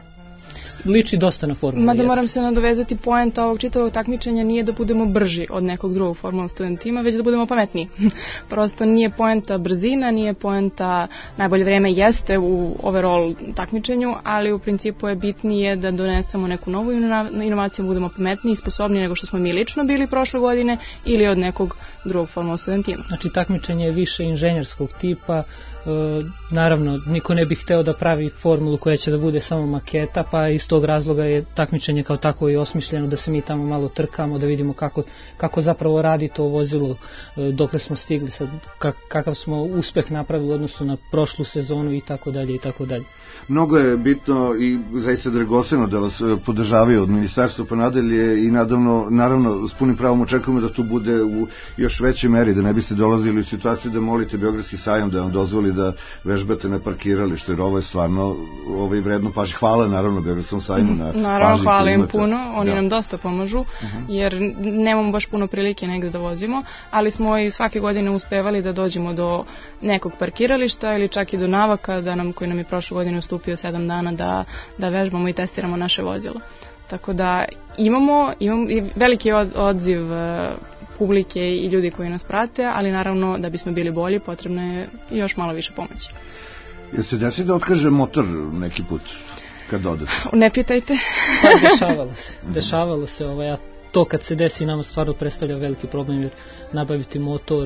liči dosta na Formula jedan. Mada moram se nadovezati, poenta ovog čitavog takmičenja nije da budemo brži od nekog drugog Formula student tima, već da budemo pametniji. Prosto nije poenta brzina, nije poenta najbolje vreme jeste u overall takmičenju, ali u principu je bitnije da donesemo neku novu inovaciju, budemo pametniji i sposobniji nego što smo mi lično bili prošle godine ili od nekog drugog Formula student tima. Znači takmičenje je više inženjerskog tipa, e, naravno niko ne bi hteo da pravi formulu koja će da bude samo maketa, pa iz tog razloga je takmičenje kao tako i osmišljeno da se mi tamo malo trkamo, da vidimo kako, kako zapravo radi to vozilo, e, dokle smo stigli, sad, kak, kakav smo uspeh napravili u odnosu na prošlu sezonu i tako dalje i tako dalje. Mnogo je bitno i zaista dragoceno da vas podržavaju od ministarstva pa nadalje i nadavno, naravno s punim pravom očekujemo da tu bude u još većoj meri, da ne biste dolazili u situaciju da molite Beogradski sajam da vam dozvoli da vežbate na parkiralištu, jer ovo je stvarno ovaj vredno pažnje. Hvala naravno Beogradskom sajmu na pažnji. Naravno, hvala im puno, oni da. nam dosta pomažu, uh-huh. jer nemamo baš puno prilike negde da vozimo, ali smo i svake godine uspevali da dođemo do nekog parkirališta ili čak i do navaka da nam, koji nam je prošle godine ustupio sedam dana da, da vežbamo i testiramo naše vozilo. Tako da imamo, imamo veliki od, odziv publike i ljudi koji nas prate, ali naravno da bismo bili bolji potrebno je još malo više pomoći. Jel se desi da otkaže motor neki put kad odete? Ne pitajte. Pa, dešavalo se. Dešavalo se, ovaj, a to kad se desi nama stvarno predstavlja veliki problem, jer nabaviti motor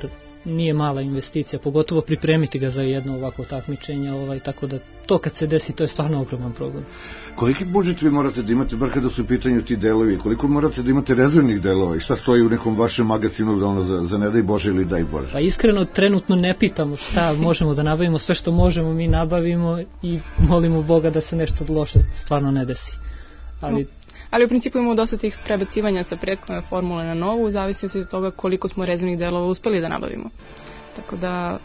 nije mala investicija, pogotovo pripremiti ga za jedno ovako takmičenje, ovaj, tako da to kad se desi, to je stvarno ogroman problem. Koliki budžet vi morate da imate, bar kada su u pitanju ti delovi, koliko morate da imate rezervnih delova i šta stoji u nekom vašem magazinu za, ono, za, za ne daj Bože ili daj Bože? Pa iskreno, trenutno ne pitamo šta možemo da nabavimo, sve što možemo mi nabavimo i molimo Boga da se nešto loše stvarno ne desi. Ali... Ali u principu imamo dosta tih prebacivanja sa prethodne formule na novu, zavisno od toga koliko smo rezervnih delova uspeli da nabavimo. Tako da...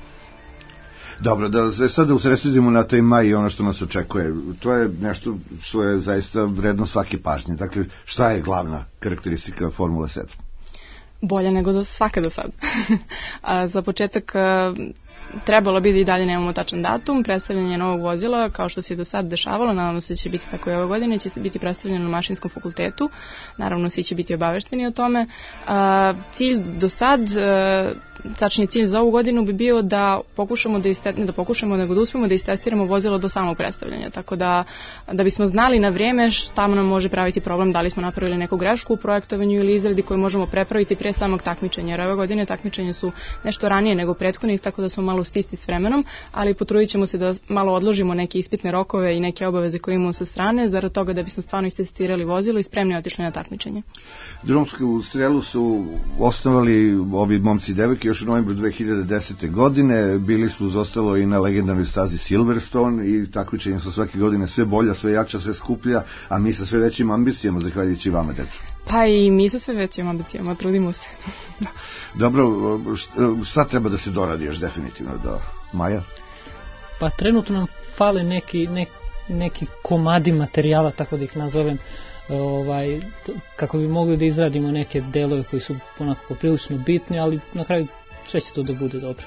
Dobro, da se sada usredsredimo na taj maj i ono što nas očekuje. To je nešto što je zaista vredno svake pažnje. Dakle, šta je glavna karakteristika Formule sedam? Bolje nego do svake do sad. A za početak... Trebalo bi da i dalje nemamo tačan datum, predstavljanje novog vozila, kao što se do sad dešavalo, nadamo se da će biti tako i ove godine, će se biti predstavljeno na Mašinskom fakultetu, naravno svi će biti obavešteni o tome. A, cilj do sad, a, tačnije cilj za ovu godinu bi bio da pokušamo da, iste, ne da pokušamo, nego da uspemo da istestiramo vozilo do samog predstavljanja, tako da, da bismo znali na vrijeme šta nam može praviti problem, da li smo napravili neku grešku u projektovanju ili izradi koju možemo prepraviti pre samog takmičenja, jer ove godine takmičenje su nešto ranije nego prethodnih, tako da smo malo stisti s vremenom, ali potrudit ćemo se da malo odložimo neke ispitne rokove i neke obaveze koje imamo sa strane, zarad toga da bismo stvarno istestirali vozilo i spremni otišli na takmičenje. Drumsku strelu su osnovali ovi momci i devojke još u novembru dve hiljade desete. godine, bili su uz ostalo i na legendarnoj stazi Silverstone i takmičenje su svake godine sve bolja, sve jača, sve skuplja, a mi sa sve većim ambicijama, zahvaljujući vama, deca. Pa i mi sa sve većim ambicijama, trudimo se. Dobro, šta treba da se doradi još definitivno do maja? Pa trenutno nam fale neki, neki, neki komadi materijala, tako da ih nazovem, ovaj, kako bi mogli da izradimo neke delove koji su onako prilično bitni, ali na kraju sve će to da bude dobro.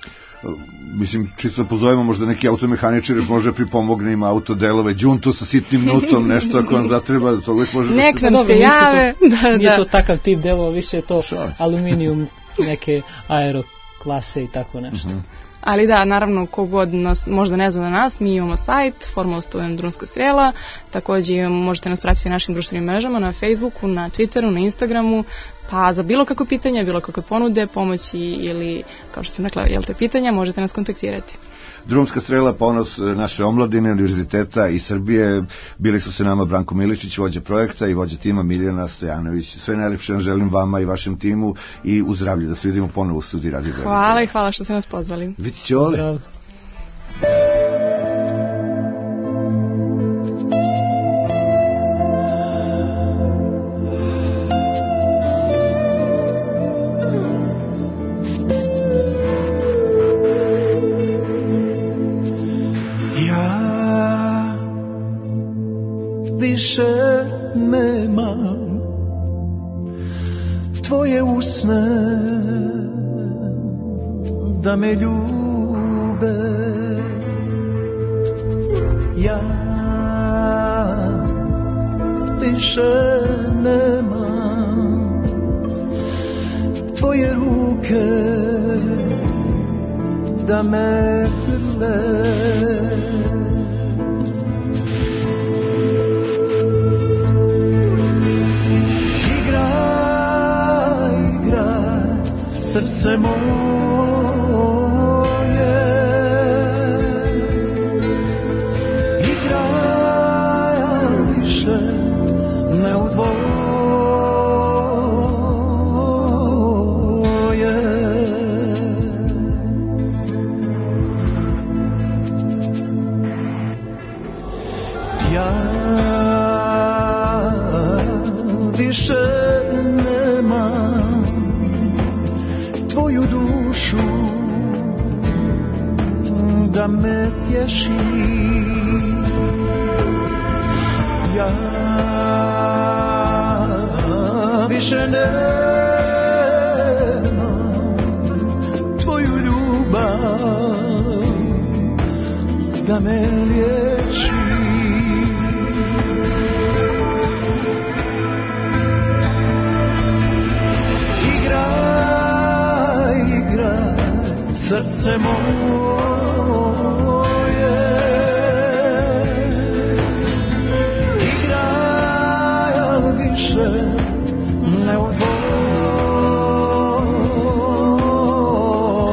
Mislim, čisto pozovemo možda neki automehaničar može pripomogne im autodelove, džuntu sa sitnim nutom, nešto ako vam zatreba, to uvijek može nek da nam se jave. To, da, nije da. to takav tip delova, više je to aluminijum, neke aeroklase i tako nešto. Uh-huh. Ali da, naravno, kogod nas možda ne zna na nas, mi imamo sajt Formula Student Drumska strela, također možete nas pratiti na našim društvenim mrežama, na Facebooku, na Twitteru, na Instagramu, pa za bilo kakve pitanja, bilo kakve ponude, pomoći ili, kao što sam rekla, jel te pitanja, možete nas kontaktirati. Drumska strela, ponos naše omladine, univerziteta i Srbije. Bili su se nama Branko Miličić, vođa projekta, i vođa tima Miljana Stojanović. Sve najlepše želim vama i vašem timu i u zdravlje, da se vidimo ponovo u studiju Radio Beograd. Hvala i hvala što ste nas pozvali. Vidite će ovdje. Više nemam tvoje usne da me ljube. Ja više nemam tvoje ruke da me grle. Srce moje igraj, a više ne udvoje. Ja više nemam tvoju dušu da me tješi. Ja više nemam tvoju ljubav da me liječi. Srce moje igraj, ali više ne udvoje.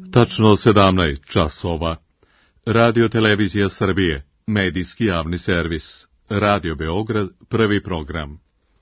Tačno sedamnaest časova. Radio Televizija Srbije, medijski javni servis. Radio Beograd, prvi program.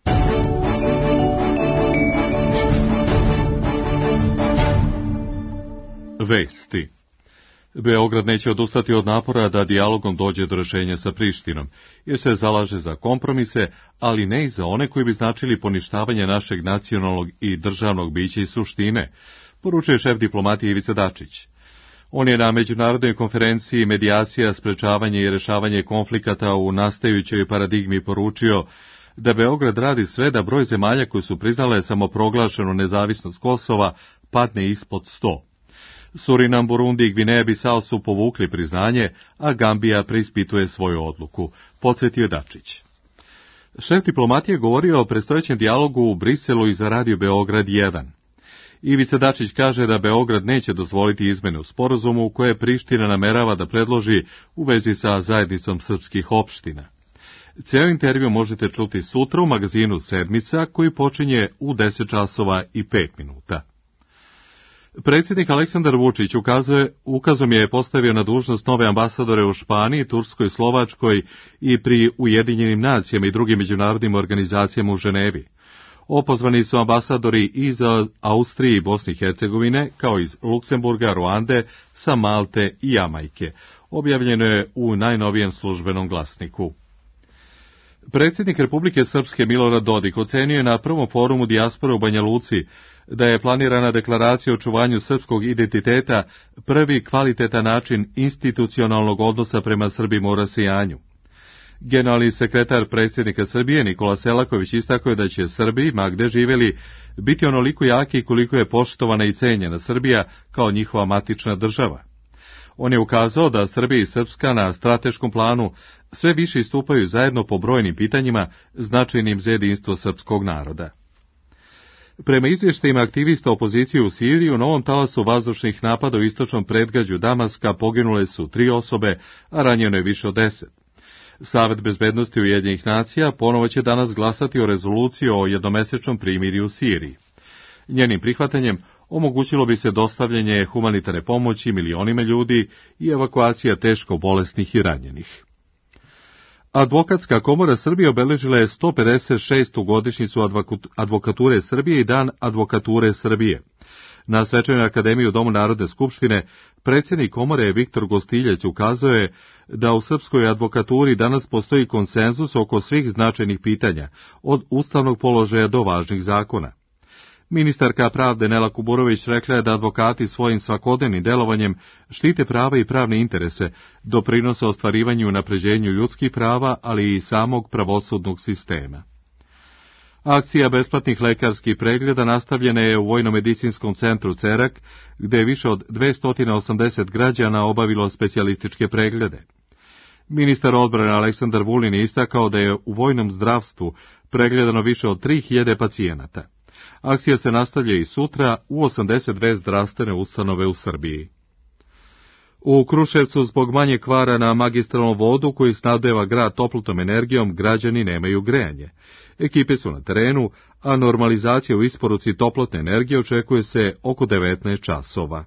Vesti. Beograd neće odustati od napora da dijalogom dođe do rešenja sa Prištinom, jer se zalaže za kompromise, ali ne i za one koji bi značili poništavanje našeg nacionalnog i državnog bića i suštine, poručuje šef diplomatije Ivica Dačić. On je na međunarodnoj konferenciji Medijacija, sprečavanje i rešavanje konflikata u nastajućoj paradigmi poručio da Beograd radi sve da broj zemalja koji su priznale samoproglašenu nezavisnost Kosova padne ispod sto. Surinam, Burundi i Gvineja Bisao su povukli priznanje, a Gambija preispituje svoju odluku, podsjetio Dačić. Šef diplomatije govorio o predstojećem dijalogu u Briselu i za Radio Beograd jedan. Ivica Dačić kaže da Beograd neće dozvoliti izmene u sporazumu koje Priština namerava da predloži u vezi sa zajednicom srpskih opština. Ceo intervju možete čuti sutra u magazinu Sedmica koji počinje u deset časova i pet minuta. Predsjednik Aleksandar Vučić ukazuje, ukazom je postavio na dužnost nove ambasadore u Španiji, Turskoj, Slovačkoj i pri Ujedinjenim nacijama i drugim međunarodnim organizacijama u Ženevi. Opozvani su ambasadori iz Austrije i Bosne i Hercegovine, kao iz Luksemburga, Ruande, sa Malte i Jamajke. Objavljeno je u najnovijem službenom glasniku. Predsjednik Republike Srpske Milorad Dodik ocenio je na prvom forumu dijaspore u Banja Luci da je planirana deklaracija o očuvanju srpskog identiteta prvi kvalitetan način institucionalnog odnosa prema Srbima u rasejanju. Generalni sekretar predsjednika Srbije Nikola Selaković istakao je da će Srbi, ma gde živjeli, biti onoliko jaki koliko je poštovana i cenjena Srbija kao njihova matična država. On je ukazao da Srbija i Srpska na strateškom planu sve više istupaju zajedno po brojnim pitanjima značajnim za jedinstvo srpskog naroda. Prema izvještajima aktivista opozicije u Siriji, u novom talasu vazdušnih napada u istočnom predgrađu Damaska poginule su tri osobe, a ranjeno je više od deset. Savet bezbednosti Ujedinjenih nacija ponovo će danas glasati o rezoluciji o jednomesečnom primirju u Siriji. Njenim prihvatanjem omogućilo bi se dostavljanje humanitarne pomoći milionima ljudi i evakuacija teško bolesnih i ranjenih. Advokatska komora Srbije obeležila je sto pedeset šestu godišnjicu advokature Srbije i dan advokature Srbije. Na Svečanoj akademiji u Domu Narodne skupštine predsjednik komore Viktor Gostiljeć ukazao je da u srpskoj advokaturi danas postoji konsenzus oko svih značajnih pitanja, od ustavnog položaja do važnih zakona. Ministarka pravde Nela Kuburović rekla je da advokati svojim svakodnevnim delovanjem štite prava i pravne interese, doprinose ostvarivanju i unapređenju ljudskih prava, ali i samog pravosudnog sistema. Akcija besplatnih lekarskih pregleda nastavljena je u Vojno-medicinskom centru Cerak, gde je više od dvesta osamdeset građana obavilo specijalističke preglede. Ministar odbrane Aleksandar Vulin je istakao da je u vojnom zdravstvu pregledano više od tri hiljade pacijenata. Akcija se nastavlja i sutra u osamdeset dve zdravstvene ustanove u Srbiji. U Kruševcu zbog manje kvara na magistralnom vodu koji snabdeva grad toplotnom energijom građani nemaju grejanje. Ekipe su na terenu, a normalizacija u isporuci toplotne energije očekuje se oko devetnaest časova.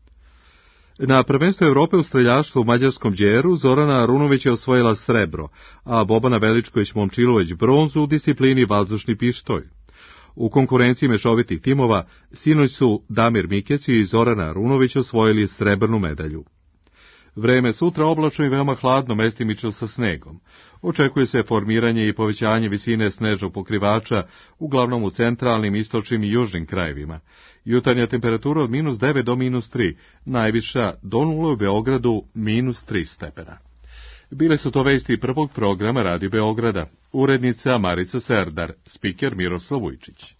Na prvenstvu Evrope u streljaštvu u mađarskom Đeru Zorana Arunović je osvojila srebro, a Bobana Veličković-Momčilović bronzu u disciplini vazdušni pištolj. U konkurenciji mešovitih timova sinoć su Damir Mikec i Zorana Arunović osvojili srebrnu medalju. Vreme sutra oblačno i veoma hladno, mestimično sa snegom. Očekuje se formiranje i povećanje visine snežnog pokrivača, uglavnom u centralnim, istočnim i južnim krajevima. Jutarnja temperatura od minus devet do minus tri, najviša do nula u Beogradu minus tri stepena. Bile su to vesti prvog programa Radio Beograda. Urednica Marica Serdar, spiker Miroslav Vujčić.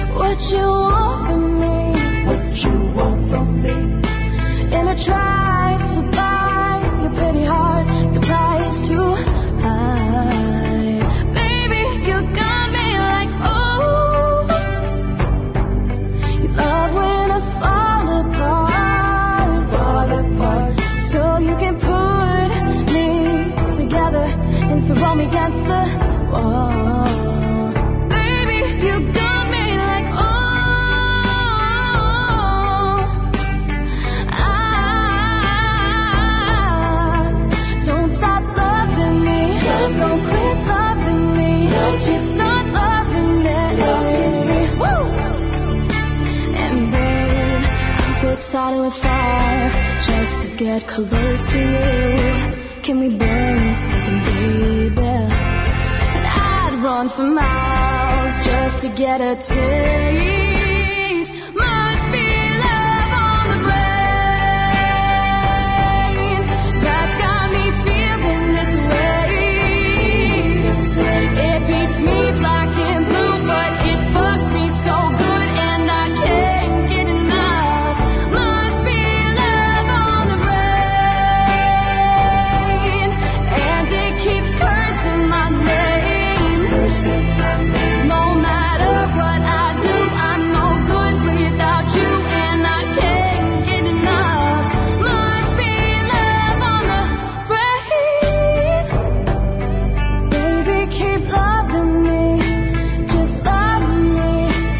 You want from me, what you want from me, in a try. fist fighting with fire just to get close to you. Can we burn something, baby? And I'd run for miles just to get a taste. Must be love on the brain that's got me feeling this way. It beats me black and blue, but it fucks me so good, and I can't get enough. Must be love on the brain, and it keeps cursing my name. No matter what I do, I'm no good without you, and I can't get enough. Must be love on the brain. Baby, keep loving me, just love me,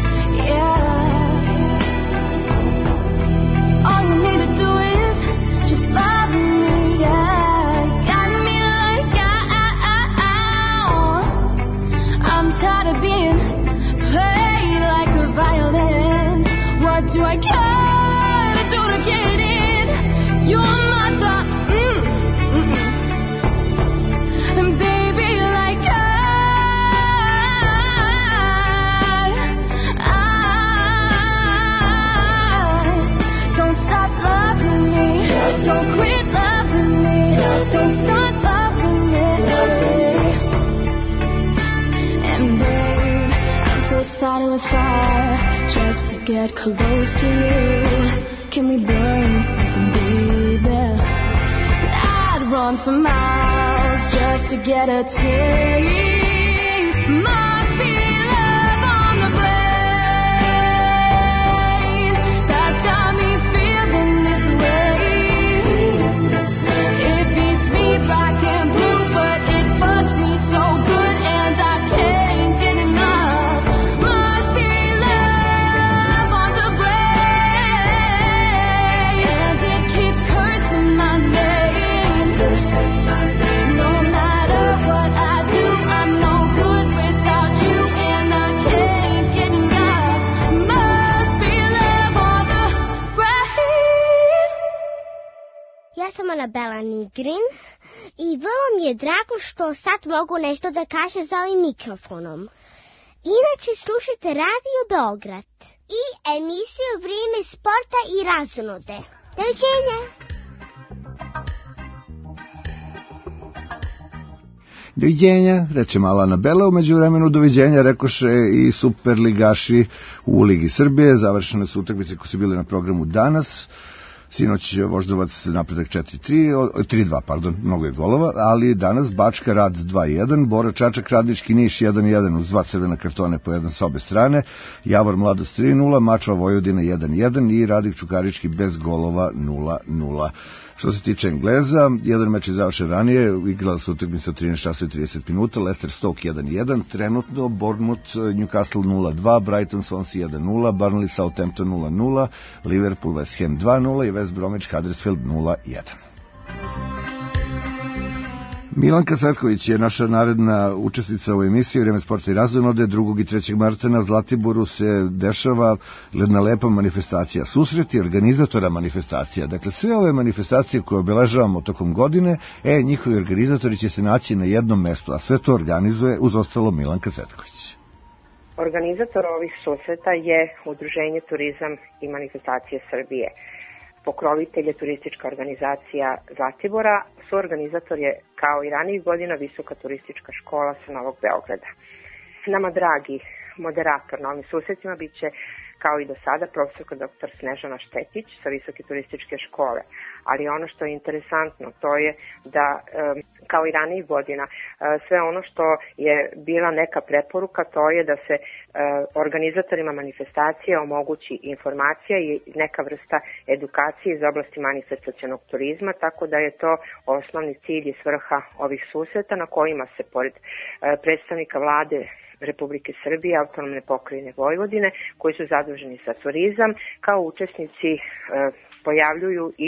yeah. All you need to do is just love me, yeah. Got me like ow. I'm tired of being played like a violin. What do I gotta do to get in? You're not the mm, mm, mm. And baby, like I, I don't stop loving me, don't quit loving me, don't stop loving me. And babe, I'm fist fighting with fire just to get close to you. Can we burn something, baby? And I'd run for miles just to get a taste. Must be love on the brain that's got me feeling this way. It beats me black and blue, but it fucks me so good, and I can't get enough. Must be love on the brain, and it keeps cursing my name. No matter what I do, I'm no good without you, and I can't get enough. Must be love on the brain. Ja sam Anabela Nigrin i vrlo mi je drago što sad mogu nešto da kažem za ovim mikrofonom. Inače slušajte Radio Beograd i emisiju Vrijeme sporta i razonode. Doviđenja! Doviđenja, reče mala Anabela, umeđu vremenu doviđenja rekoše i superligaši u Ligi Srbije, završene su utakmice koje su bile na programu danas. Sinoć Voždovac napredak četiri tri, tri dva, pardon, mnogo je golova, ali danas Bačka Rad dva jedan, Bora Čačak Radnički Niš jedan jedan uz dva crvena kartone po jedan s obe strane, Javor Mladost tri nula, Mačva Vojvodina jedan jedan i Radik Čukarički bez golova nula nula. Što se tiče Engleza, jedan meč je završen ranije, igrala su utakmica trinaest časova i trideset minuta, Leicester Stoke jedan jedan, trenutno Bournemouth Newcastle nula dva, Brighton Swansea jedan nula, Burnley Southampton nula nula, Liverpool West Ham dva nula i West Bromwich Huddersfield nula jedan. Milanka Cvetković je naša naredna učesnica u emisiji Vreme sporta i razonode. Drugog i trećeg marta na Zlatiboru se dešava jedna lepa manifestacija, susreti organizatora manifestacija. Dakle, sve ove manifestacije koje obeležavamo tokom godine, e, njihovi organizatori će se naći na jednom mestu, a sve to organizuje uz ostalo Milanka Cvetković. Organizator ovih susreta je Udruženje Turizam i manifestacije Srbije. Pokrovitelj je turistička organizacija Zlatibora, suorganizator je kao i ranijih godina Visoka turistička škola sa Novog Beograda. Nama dragi moderator na ovim susretima bit će kao i do sada profesorka doktor Snežana Štetić sa Visoke turističke škole. Ali ono što je interesantno to je da kao i ranijih godina sve ono što je bila neka preporuka to je da se organizatorima manifestacije omogući informacija i neka vrsta edukacije iz oblasti manifestacionog turizma, tako da je to osnovni cilj i svrha ovih susreta na kojima se pored predstavnika vlade Republike Srbije, autonomne pokrajine Vojvodine, koji su zaduženi za turizam, kao učesnici e, pojavljuju i e,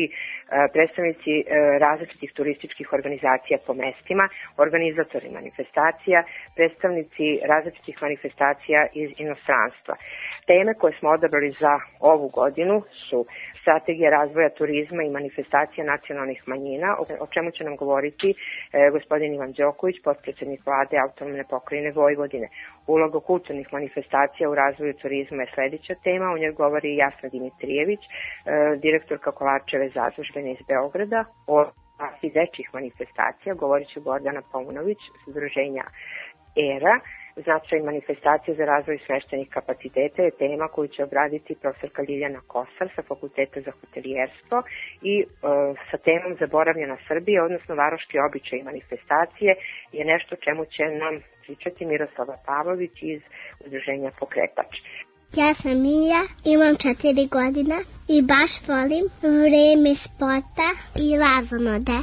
predstavnici različitih turističkih organizacija po mestima, organizatori manifestacija, predstavnici različitih manifestacija iz inostranstva. Teme koje smo odabrali za ovu godinu su strategija razvoja turizma i manifestacija nacionalnih manjina, o čemu će nam govoriti e, gospodin Ivan Đoković, potpredsednik vlade Autonomne pokrajine Vojvodine. Uloga kulturnih manifestacija u razvoju turizma je sledeća tema, o njoj govori Jasna Dimitrijević, e, direktorka Kolarčeve zadužbine iz Beograda. O akciji dečjih manifestacija govorit će Gordana Paunović s udruženja ERA. Značaj manifestacije za razvoj smeštajnih kapaciteta je tema koju će obraditi profesorka Ljiljana Kosar sa Fakulteta za hotelijerstvo i e, sa temom Zaboravljena Srbija, odnosno varoški običaj manifestacije, je nešto čemu će nam pričati Miroslava Pavlović iz udruženja Pokretač. Ja sam Mija, imam četiri godina i baš volim vreme sporta i razonode.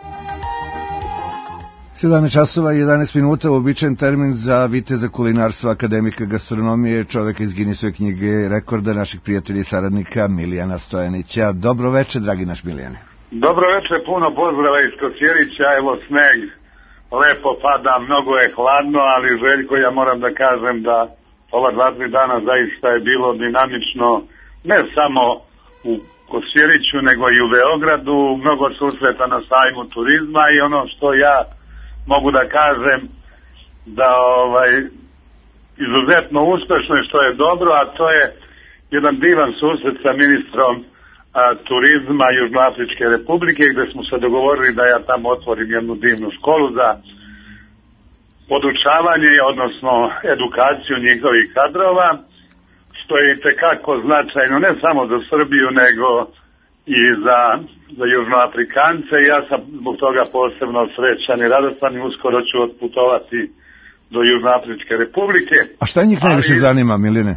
sedamnaest časova i jedanaest minuta, uobičajen termin za viteza kulinarstva, akademika gastronomije, čoveka iz Guinnessove knjige rekorda, naših prijatelja i saradnika Milijana Stojanića. Dobro večer, dragi naš Milijane. Dobro večer, puno pozdrava iz Kosjerića, evo sneg lepo pada, mnogo je hladno, ali Željko, ja moram da kažem da ova dva, tri dana zaista je bilo dinamično, ne samo u Kosjeriću, nego i u Beogradu, mnogo susreta na sajmu turizma i ono što ja mogu da kažem da ovaj izuzetno uspešno je što je dobro, a to je jedan divan susret sa ministrom a, turizma Južnoafričke republike, gde smo se dogovorili da ja tamo otvorim jednu divnu školu za podučavanje, odnosno edukaciju njihovih kadrova, što je itekako značajno ne samo za Srbiju, nego i za, za Južnoafrikance. Ja sam zbog toga posebno srećan i radostan i uskoro ću otputovati do Južnoafričke republike. A šta njih najviše Ali... zanima, Miline?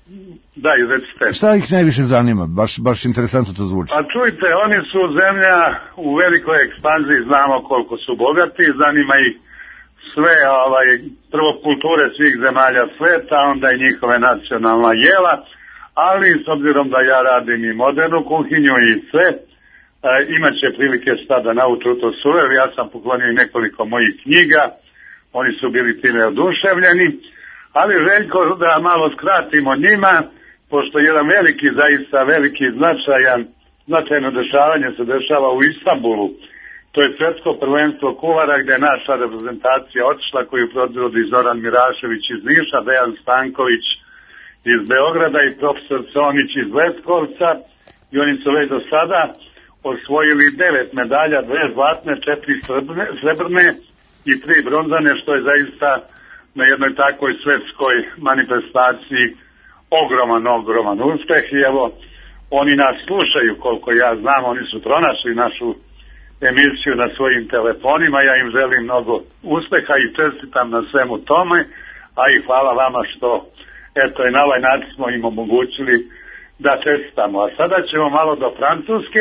Da, izrecite. Šta ih najviše zanima? Baš, baš interesantno to zvuči. A čujte, oni su zemlja u velikoj ekspanziji, znamo koliko su bogati, zanima ih sve, ovaj, prvo kulture svih zemalja sveta, onda i njihove nacionalna jela, ali s obzirom da ja radim i modernu kuhinju i sve, e, imat će prilike šta da nauču to suver. Ja sam poklonio i nekoliko mojih knjiga, oni su bili time oduševljeni, ali Željko, da malo skratimo njima, pošto jedan veliki, zaista veliki, značajan, značajno dešavanje se dešava u Istanbulu. To je svetsko prvenstvo kuvara gde je naša reprezentacija otišla, koju provodi Zoran Mirašević iz Niša, Dejan Stanković iz Beograda i profesor Conić iz Leskovca, i oni su već do sada osvojili devet medalja, dve zlatne, četiri srebrne, srebrne i tri bronzane, što je zaista na jednoj takvoj svetskoj manifestaciji ogroman, ogroman uspeh. I evo, oni nas slušaju, koliko ja znam, oni su pronašli našu emisiju na svojim telefonima, ja im želim mnogo uspeha i čestitam na svemu tome, a i hvala vama što eto i na ovaj način smo im omogućili da čestitamo. A sada ćemo malo do Francuske,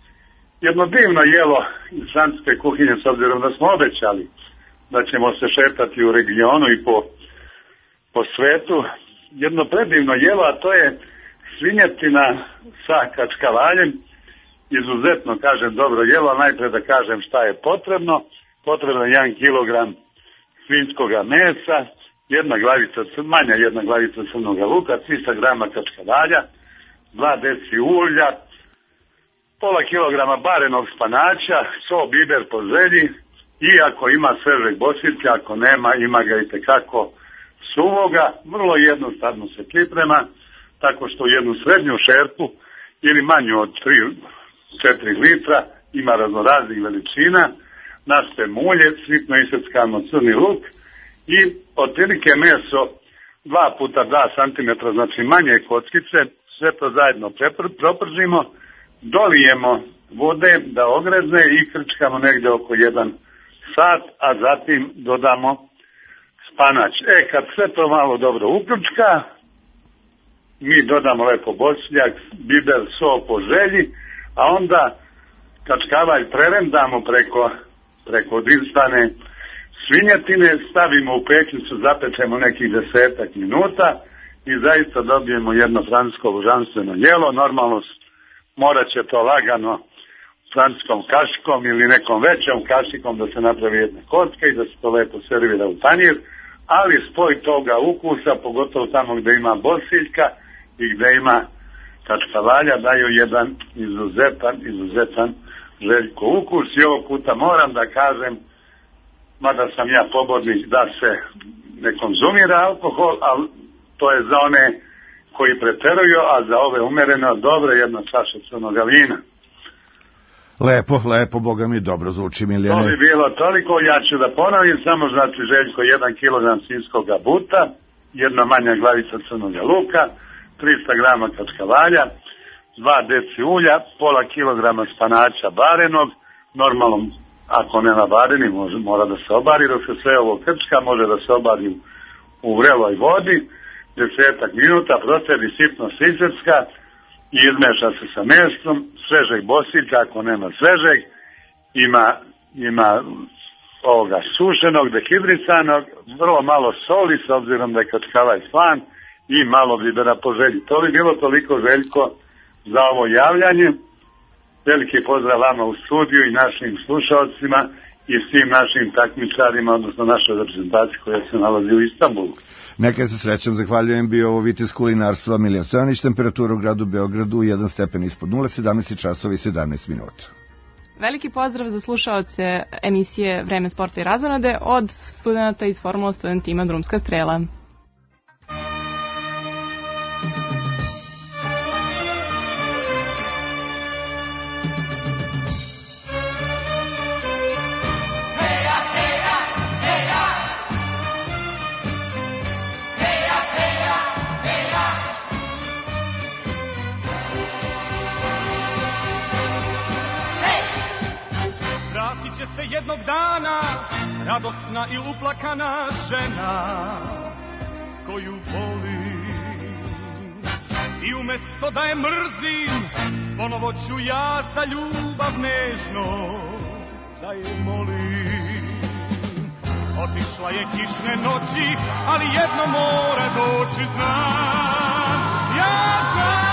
jedno divno jelo iz francuske kuhinje, s obzirom da smo obećali da ćemo se šetati u regionu i po, po svetu, jedno predivno jelo, a to je svinjetina sa kačkavaljem, izuzetno, kažem, dobro jelo, a najpre da kažem šta je potrebno. Potrebno je jedan kilogram svinjskoga mesa, jedna glavica, manja jedna glavica crnog luka, trista grama kačkavalja, dva deci ulja, pola kilograma barenog spanaća, so, biber po želji, i ako ima svežeg bosiljka, ako nema, ima ga i tekako suvoga. Vrlo jednostavno se priprema, tako što u jednu srednju šerpu ili manju od tri četiri litra, ima raznoraznih veličina, naspem ulje, sitno iseckano crni luk i otprilike meso dva puta dva centimetra, znači manje kockice, sve to zajedno propržimo, dolijemo vode da ogrezne i krčkamo negde oko jedan sat, a zatim dodamo spanać. E, kad sve to malo dobro ukrčka, mi dodamo lepo bosiljak, biber, so po želji, a onda kačkavalj prerendamo preko, preko distane svinjetine, stavimo u pećnicu, zapečemo nekih desetak minuta i zaista dobijemo jedno francusko božanstveno jelo. Normalno morat će to lagano francuskom kašikom ili nekom većom kašikom da se napravi jedna kocka i da se to lepo servira u tanjir, ali spoj toga ukusa, pogotovo tamo gde ima bosiljka i gde ima kačkavalja, daju jedan izuzetan, izuzetan Željko ukus. I ovog puta moram da kažem, mada sam ja pobornik da se ne konzumira alkohol, ali to je za one koji preteruju, a za ove umereno dobro jedna čaša crnoga vina. Lepo, lepo, Boga mi dobro zvuči, Milijane. To bi bilo toliko, ja ću da ponovim, samo znači Željko jedan kilogram svinjskog buta, jedna manja glavica crnoga luka, trista grama kačkavalja, dva deci ulja, pola kilograma spanaća barenog, normalno ako nema bareni može, mora da se obari, dok se sve ovo krčka može da se obari u, u vreloj vodi, desetak minuta, procedi sitno se izecka i izmeša se sa mesom, svežeg bosiljka, ako nema svežeg, ima, ima ovoga sušenog, dehidrisanog, vrlo malo soli, s obzirom da je kačkavalj slan, i malo bibera po želji. To bi bilo toliko, Željko, za ovo javljanje. Veliki pozdrav vama u studiju i našim slušalcima i svim našim takmičarima, odnosno našoj reprezentaciji koja se nalazi u Istanbulu. Neka se srećam, zahvaljujem, bio ovo Vitez kulinarstva Milijan Stojanić, temperatura u gradu Beogradu jedan stepen ispod nule, sedamnaest časova i sedamnaest minuta. Veliki pozdrav za slušaoce emisije Vreme sporta i razonode od studenta iz Formula Student tima Drumska strela. Jednog dana radosna i uplakana žena koju volim i umesto da je mrzim ponovo ću ja za ljubav nežno da je molim. Otišla je kišne noći, ali jedno mora doći, znam, ja znam.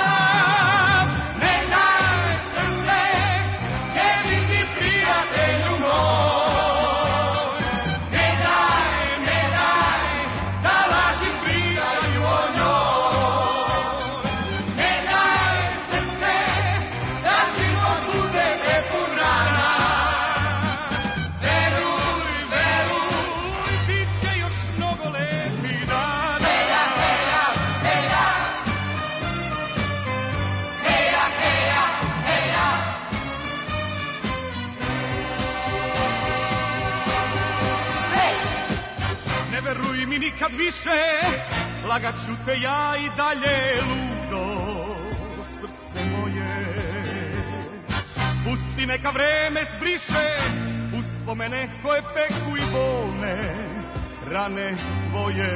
Nikad više lagat ću te ja i dalje ludo, srce moje. Pusti neka vreme zbriše uspomene koje peku i bolne rane tvoje.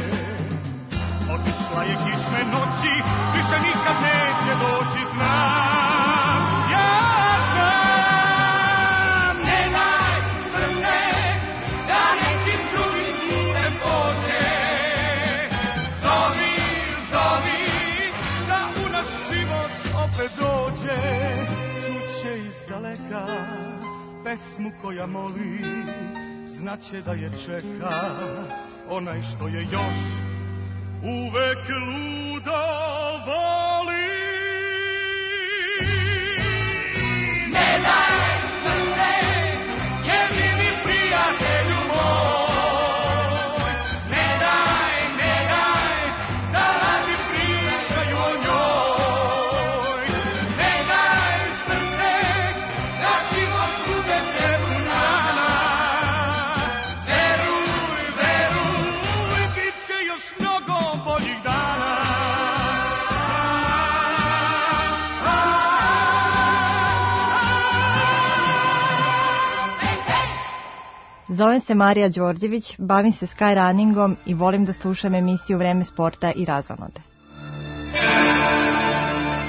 Otišla je kišne noći, više nikad neće doći, znam, ja znam. Ne daj crne, da nekim drugim putem pođe. Zovi, zovi, da u naš život opet dođe. Čuće iz daleka pesmu koja moli, znaće da je čeka onaj što je još uvek ludo voli. Ne daj crne, jedini prijatelju moj. Ne daj, ne daj, da laži pričaju o njoj. Ne daj crne, da život bude prepun rana. Veruj, veruj, bit će još mnogo boljih dana. Zovem se Marija Đorđević, bavim se skyrunningom i volim da slušam emisiju Vreme sporta i razonode.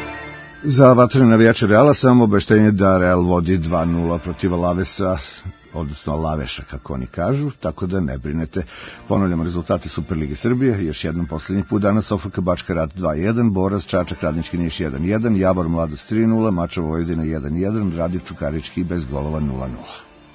Za vatrene navijače Reala samo obaveštenje da Real vodi dva nula protiv Alavesa. odnosno laveša, kako oni kažu, tako da ne brinete. Ponavljamo rezultate Superlige Srbije, još jednom poslednji put danas: O F K Bačka Rat dva jedan, Boraz, Čačak, Radnički Niš jedan jedan, Javor Mladost tri nula, Mačva Vojvodina jedan jedan, Radić Čukarički bez golova nula nula.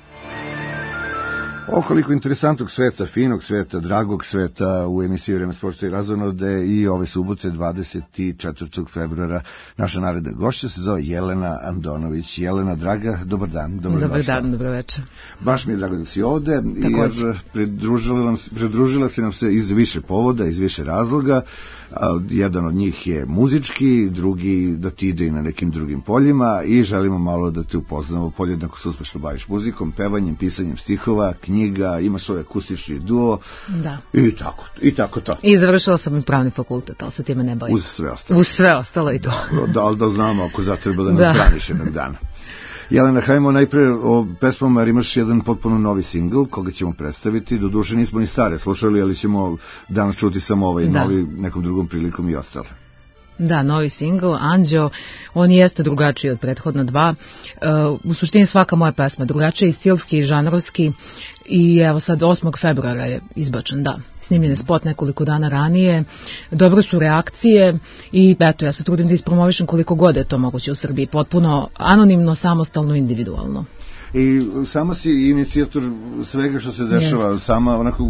Okoliko interesantnog sveta, finog sveta, dragog sveta u emisiji Vreme sporta i razonode i ove subote dvadeset četvrtog februara naša naredna gošća se zove Jelena Andonović. Jelena, draga, dobar dan. Dobar, dobar dan, dobro večer. Baš mi je drago da si ovde, jer pridružila, pridružila si nam se iz više povoda, iz više razloga. Jedan od njih je muzički, drugi da ti ide i na nekim drugim poljima i želimo malo da te upoznamo. Podjednako se uspešno baviš muzikom, pevanjem, pisanjem stihova, knjiga, ima svoj akustični duo. Da. I tako, i tako to. I završila sam pravni fakultet, ali se time ne bavim. Uz sve ostalo. Uz sve ostalo i to. Da, ali da znamo ako zatreba da nas da. braniš jednog dana. Jelena, hajmo najpre o pesmama, jer imaš jedan potpuno novi singl koga ćemo predstaviti. Doduše nismo ni stare slušali, ali ćemo danas čuti samo ovaj da. novi, nekom drugom prilikom i ostale. Da, novi singl, Anđeo, on jeste drugačiji od prethodna dva. Uh, u suštini svaka moja pesma drugačija i stilski i žanrovski i evo sad osmog februara je izbačen, da. Snimljen je spot nekoliko dana ranije, dobre su reakcije i eto, ja se trudim da ispromovišem koliko god je to moguće u Srbiji, potpuno anonimno, samostalno, individualno. I sama si inicijator svega što se dešava, yes. sama onako,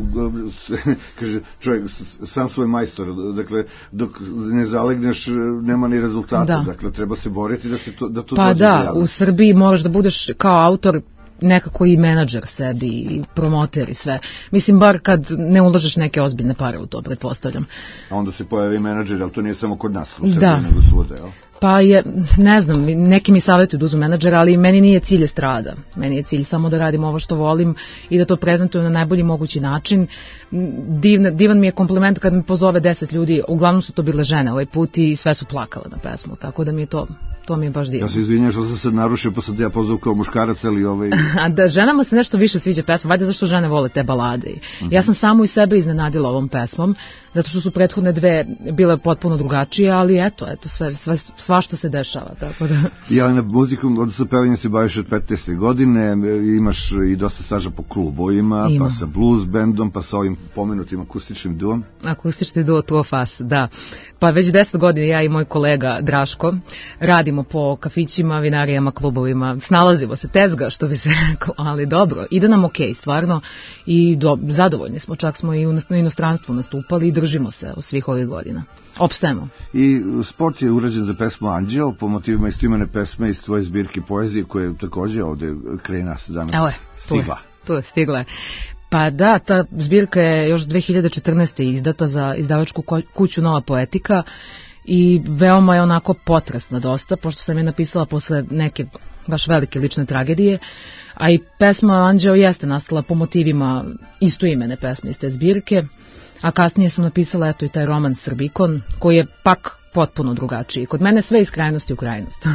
kaže čovjek, sam svoj majstor, dakle, dok ne zalegneš nema ni rezultata, da. dakle, treba se boriti da se to, da to pa dođe. Pa da, u Srbiji moraš da budeš kao autor nekako i menadžer sebi i promoter i sve. Mislim, bar kad ne ulažeš neke ozbiljne pare u to, pretpostavljam. A onda se pojavi menadžer, ali to nije samo kod nas u Srbiji, da. nego svuda, jel? Pa je, ne znam, neki mi savjetuju da uzmu menadžera, ali meni nije cilj estrada. Meni je cilj samo da radim ovo što volim i da to prezentujem na najbolji mogući način. Divna, divan mi je kompliment kad mi pozove deset ljudi, uglavnom su to bile žene ovaj put i sve su plakale na pesmu, tako da mi je to, to mi je baš divno. Ja se izvinjam što sam se narušio, pa sam te ja pozvao kao muškarac, ali ovaj... A da, ženama se nešto više sviđa pesma, valjda zašto žene vole te balade. Uh-huh. Ja sam samo i sebe iznenadila ovom pesmom, zato što su prethodne dve bile potpuno drugačije, ali eto, eto, sve, sve, svašta se dešava, tako da... Ja na muzikom, odnosno pevanjem se baviš od petnaeste godine, imaš i dosta staža po klubovima, Ima. pa sa blues bandom, pa sa ovim pomenutim akustičnim duom. Akustični duo Tuo Fas, da. Pa već deset godina ja i moj kolega Draško radimo po kafićima, vinarijama, klubovima, snalazimo se, tezga, što bi se rekao, ali dobro, ide nam okej, okay, stvarno, i do, zadovoljni smo, čak smo i u inostranstvu nastupali i držimo se od svih ovih godina. Opstajemo. I sport je urađen za pesmu Anđeo, po motivima istoimene pesme iz tvoje zbirke poezije, koje je takođe ovde kraj nas danas Evo je, stigla. Tu je, stigla je. Pa da, ta zbirka je još dve hiljade četrnaeste. izdata za izdavačku kuću Nova Poetika i veoma je onako potresna dosta, pošto sam je napisala posle neke baš velike lične tragedije, a i pesma Anđeo jeste nastala po motivima istoimene pesme iz te zbirke, a kasnije sam napisala eto i taj roman Srbikon, koji je pak potpuno drugačiji. Kod mene sve iz krajnosti u krajnost.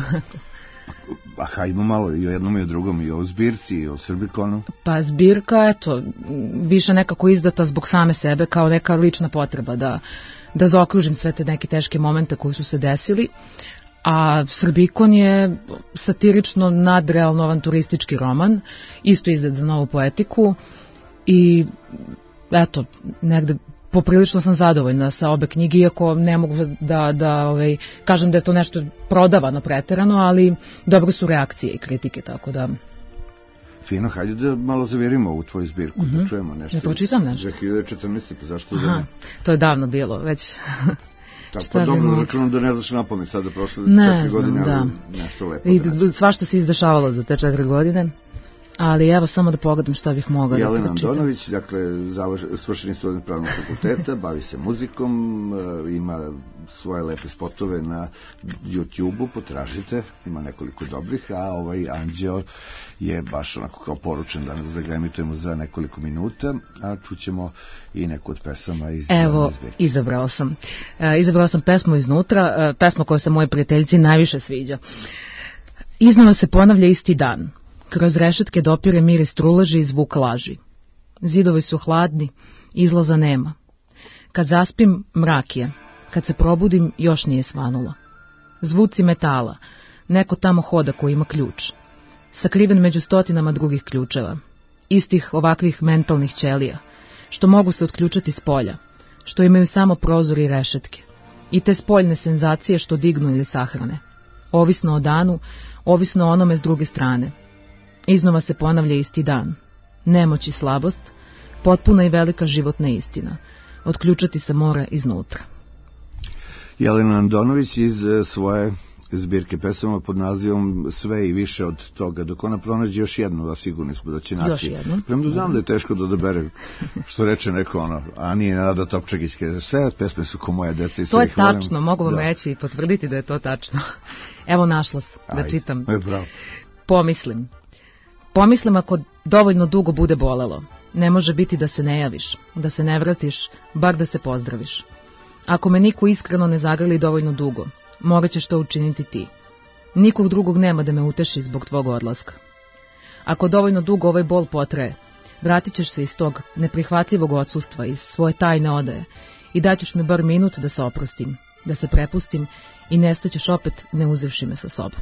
Pa hajmo malo i o jednom i o drugom, i o zbirci, i o Srbikonu. Pa zbirka, eto, više nekako izdata zbog same sebe, kao neka lična potreba da, da zaokružim sve te neke teške momente koji su se desili. A Srbikon je satirično nadrealno avanturistički roman, isto izdat za Novu Poetiku i eto, negde poprilično sam zadovoljna sa obe knjige, iako ne mogu da, da ovaj, kažem da je to nešto prodavano preterano, ali dobro su reakcije i kritike, tako da... Fino, hajde da malo zavirimo u tvoju zbirku, mm-hmm. da čujemo nešto. Ne pročitam nešto. dve hiljade četrnaeste. pa zašto Aha, da ne? To je davno bilo, već... Tako, pa dobro, računam da ne znaš napamet sada prošle četiri godine, da. ali nešto lepo. I da svašta se izdešavalo za te četiri godine. Ali evo samo da pogledam šta bih mogla Jelena da pročitam. Andonović, dakle, svršeni student pravnog fakulteta, bavi se muzikom, ima svoje lepe spotove na YouTube-u, potražite, ima nekoliko dobrih, a ovaj Anđeo je baš onako kao poručen danas da ga emitujemo za nekoliko minuta, a čućemo i neku od pesama iz... Evo, izabrala sam. E, izabrala sam pesmu iznutra, e, pesma koja se moje prijateljici najviše sviđa. Iznova se ponavlja isti dan. Kroz rešetke dopire miris truleži i zvuk laži. Zidovi su hladni, izlaza nema. Kad zaspim, mrak je. Kad se probudim, još nije svanulo. Zvuci metala. Neko tamo hoda koji ima ključ. Sakriven među stotinama drugih ključeva. istih ovakvih mentalnih ćelija, što mogu se otključati s polja, što imaju samo prozor i rešetke, i te spoljne senzacije što dignu ili sahrane, ovisno o danu, ovisno o onome s druge strane. Iznova se ponavlja isti dan, nemoć i slabost, potpuna i velika životna istina, otključati se mora iznutra. Jelena Andonović iz svoje zbirke pesama pod nazivom Sve i više od toga, dok ona pronađe još jednu, a sigurni smo da će naći. Još jednu. Premda znam da je teško da odabere, što reče neko ono, a nije Nada Topčagićke, sve pesme su ko moja deca i sve ih volim. To je tačno, mogu vam da. reći i potvrditi da je to tačno. Evo našla sam, da Ajde. čitam. E, bravo. Pomislim. Pomislim ako dovoljno dugo bude bolelo. Ne može biti da se ne javiš, da se ne vratiš, bar da se pozdraviš. Ako me niko iskreno ne zagrli dovoljno dugo, morat ćeš to učiniti ti. Nikog drugog nema da me uteši zbog tvog odlaska. Ako dovoljno dugo ovaj bol potraje, vratit ćeš se iz tog neprihvatljivog odsustva, iz svoje tajne odaje i daćeš mi bar minut da se oprostim, da se prepustim i nestaćeš opet ne uzevši me sa sobom.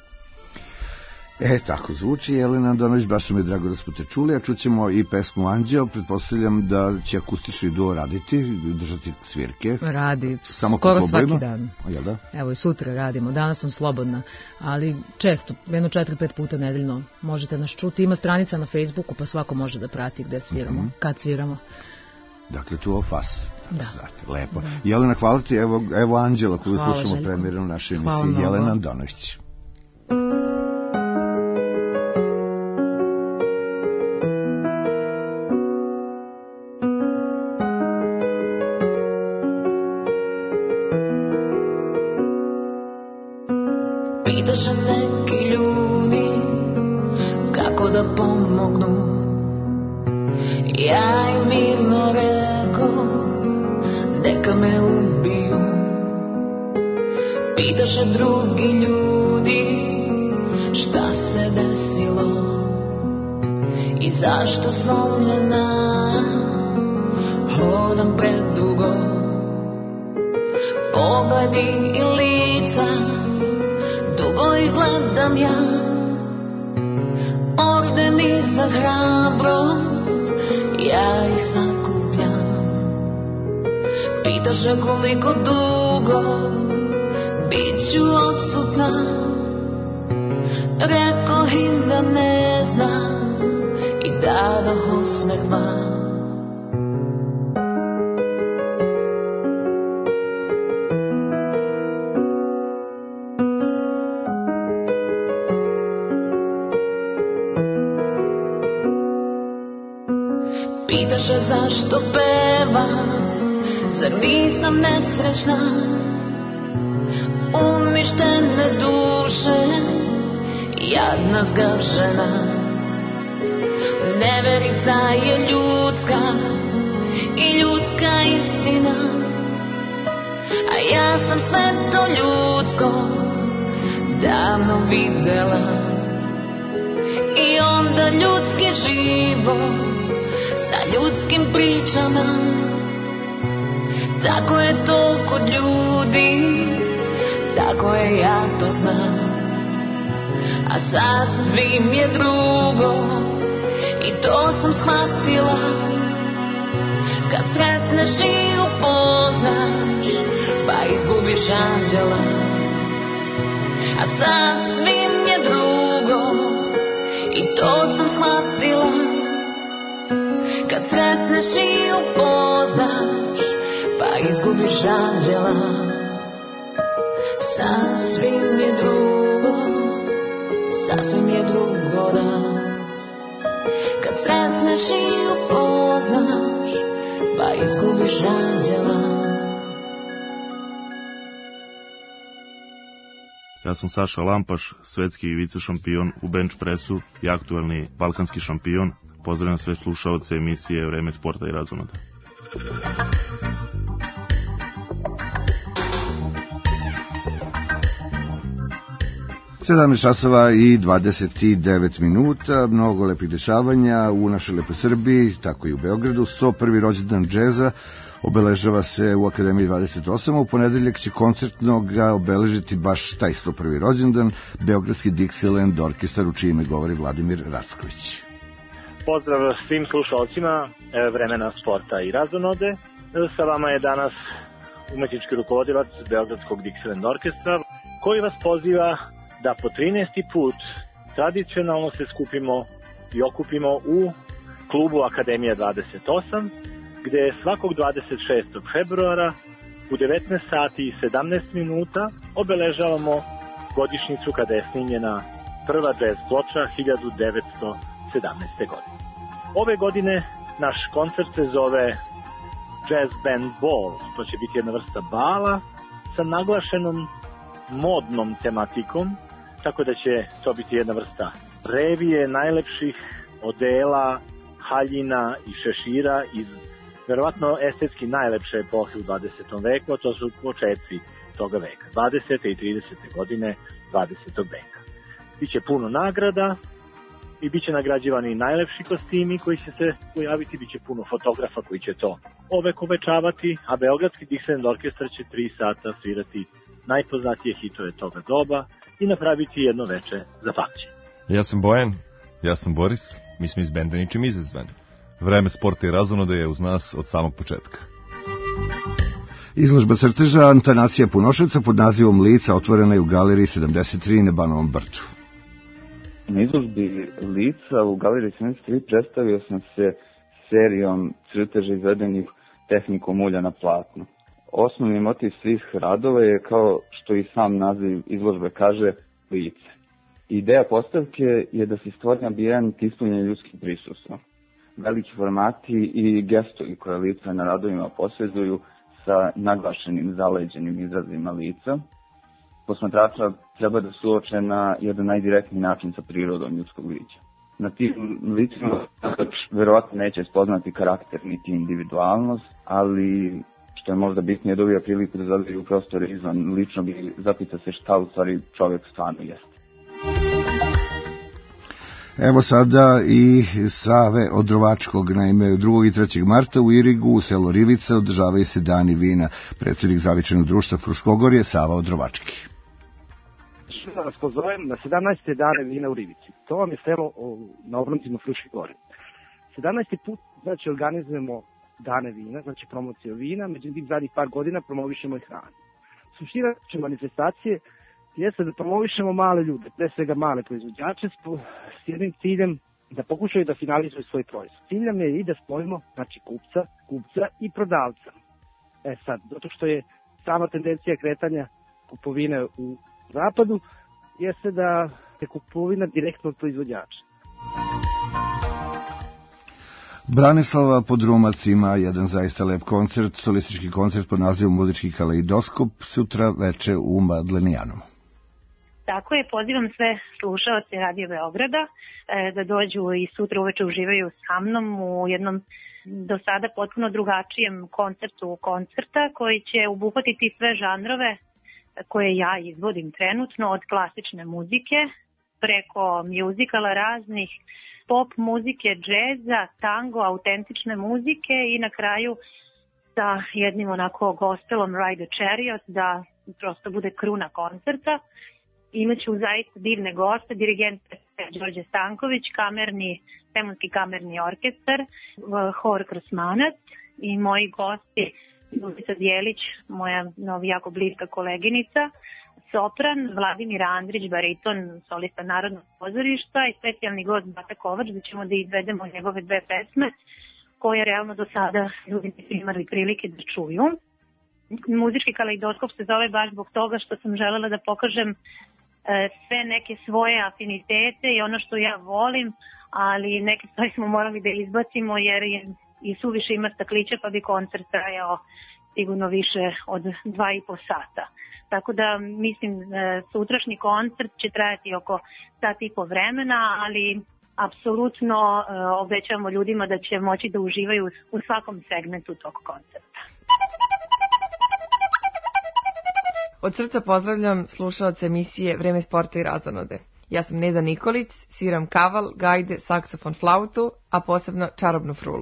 E, tako zvuči Jelena Andonović, baš mi je drago da smo te čuli, a čućemo i pesmu Anđeo, pretpostavljam da će akustični duo raditi, držati svirke. Radi, samo skoro svaki dan. Jel da? Evo i sutra radimo, danas sam slobodna, ali često, jedno četiri, pet puta nedeljno možete nas čuti, ima stranica na Facebooku pa svako može da prati gde sviramo, mm-hmm. kad sviramo. Dakle, tu ofas. Da. Lepo. Da. Jelena, hvala ti, evo, evo Anđela koju hvala, slušamo premijerno u našoj emisiji, Jelena Andonović. Pitaše neki ljudi kako da pomognu, ja im mirno reko neka me ubiju. Pitaše drugi ljudi šta se desilo i zašto slomljena hodam predugo. Pogledi i lica dugo ih gledam ja, ordeni za hrabrost ja ih sakupljam. Pitaše koliko dugo bit ću odsutna, rekoh im da ne znam i dadoh osmeh van. Pitaše zašto pevam, zar nisam nesrećna, uništene duše, jadna zgašena. Neverica je ljudska i ljudska istina, a ja sam sve to ljudsko davno videla. I onda ljudski život sa ljudskim pričama, tako je to kod ljudi, tako je, ja to znam. A sasvim je drugo i to sam shvatila, kad sretneš i upoznaš pa izgubiš anđela. A sasvim je drugo i to sam shvatila, kad sretneš i upoznaš pa izgubiš anđela. Sasvim je drugo, sasvim je drugo, da, kad sretneš i upoznaš pa izgubiš anđela. Ja sam Saša Lampaš, svetski vice šampion u bench presu i aktuelni balkanski šampion. Pozdravljam sve slušaoce emisije Vreme sporta i razonoda. sedamnaest časova i dvadeset devet minuta, mnogo lepih dešavanja u našoj lepoj Srbiji, tako i u Beogradu. sto prvi rođendan džeza obeležava se u Akademiji dvadeset osam, a u ponedeljak će koncertno ga obeležiti baš taj sto prvi rođendan, Beogradski Dixieland orkestar, u čije ime govori Vladimir Racković. Pozdrav svim slušalcima Vremena sporta i razonode. Sa vama je danas umetnički rukovodilac Beogradskog Dixieland orkestra, koji vas poziva da po trinaesti put tradicionalno se skupimo i okupimo u klubu Akademija dvadeset osam, gde svakog dvadeset šestog februara u devetnaest sati i sedamnaest minuta obeležavamo godišnjicu kada je snimljena prva jazz ploča hiljadu devetsto sedamnaeste. godine. Ove godine naš koncert se zove Jazz Band Ball, to će biti jedna vrsta bala sa naglašenom modnom tematikom, tako da će to biti jedna vrsta revije najlepših odela, haljina i šešira iz verovatno estetski najlepše epohe u dvadesetom veku, a to su početci toga veka, dvadesete i tridesete godine dvadesetog veka. Biće puno nagrada i biće nagrađivani najlepši kostimi koji će se pojaviti, biće puno fotografa koji će to ovekovečavati, a Beogradski Dixieland orkestar će tri sata svirati najpoznatije hitove toga doba i napraviti jedno veče za pamćenje. Ja sam Bojan, ja sam Boris, mi smo iz benda Ničim izazvani. Vreme sporta i razonode je uz nas od samog početka. Izložba crteža Antanasija Punoševca pod nazivom Lica otvorena je u galeriji sedamdeset tri na Banovom brdu. Na izložbi Lica u galeriji sedamdeset tri predstavio sam se serijom crteža izvedenih tehnikom ulja na platnu. Osnovni motiv svih radova je, kao što i sam naziv izložbe kaže, lice. Ideja postavke je da se stvori ambijent ispunjenja ljudskih prisustva. Veliki formati i gestovi koje lica na radovima posvezuju sa naglašenim zaleđenim izrazima lica, posmatrača treba da suoče na jedan najdirektniji način sa prirodom ljudskog bića. Na tim licima verovatno neće spoznati karakter niti individualnost, ali što je možda bitnije, dobija priliku da zadaju u prostore izvan ličnog i zapita se šta u stvari čovjek stvarno jeste. Evo sada i Save Odrovačkog, naime drugog i trećeg marta u Irigu, u selu Rivica, održavaju se dani vina. Predsjednik Zavičajnog društva Fruškogorje, Sava Odrovački. Da vas pozovem na sedamnaeste dane vina u Rivici. To vam je selo na obroncima Fruške gore. sedamnaesti put, znači, organizujemo dane vina, znači promocije vina, međutim zadnjih par godina promovišemo i hranu. Suština će manifestacije jeste da promovišemo male ljude, pre svega male proizvođače, s jednim ciljem da pokušaju da finalizuju svoj proizvod. Cilj nam je i da spojimo, znači, kupca, kupca i prodavca. E sad, zato što je sama tendencija kretanja kupovine u zapadu, jeste da je kupovina direktno od proizvođača. Branislava Podrumac ima jedan zaista lep koncert, solistički koncert pod nazivom Muzički kaleidoskop, sutra veče u Madlenijanomu. Tako je, pozivam sve slušaoce Radio Beograda e, da dođu i sutra uveče uživaju sa mnom u jednom do sada potpuno drugačijem koncertu koncerta koji će obuhvatiti sve žanrove koje ja izvodim trenutno, od klasične muzike preko mjuzikala raznih, pop muzike, džeza, tango, autentične muzike i na kraju sa jednim onako gospelom Ride a Chariot da prosto bude kruna koncerta. Imaću zaista divne goste, dirigent Đorđe Stanković, kamerni, Semonski kamerni orkestar, hor Krasmanac i moji gosti Ljubica Djelić, moja novi jako bliska koleginica, sopran, Vladimir Andrić, bariton, solista Narodnog pozorišta i specijalni gost Bata Kovač, da ćemo da izvedemo njegove dve pesme koje realno do sada ljudi nisu imali prilike da čuju. Muzički kaleidoskop se zove baš zbog toga što sam želela da pokažem sve neke svoje afinitete i ono što ja volim, ali neke stvari smo morali da izbacimo jer je i suviše ima staklića, pa bi koncert trajao sigurno više od dva i po sata. Tako da mislim sutrašnji koncert će trajati oko sat i po vremena, ali apsolutno obećavamo ljudima da će moći da uživaju u svakom segmentu tog koncerta. Od srca pozdravljam slušaoce emisije Vreme sporta i razonode. Ja sam Neda Nikolić, sviram kaval, gajde, saksofon, flautu, a posebno čarobnu frulu.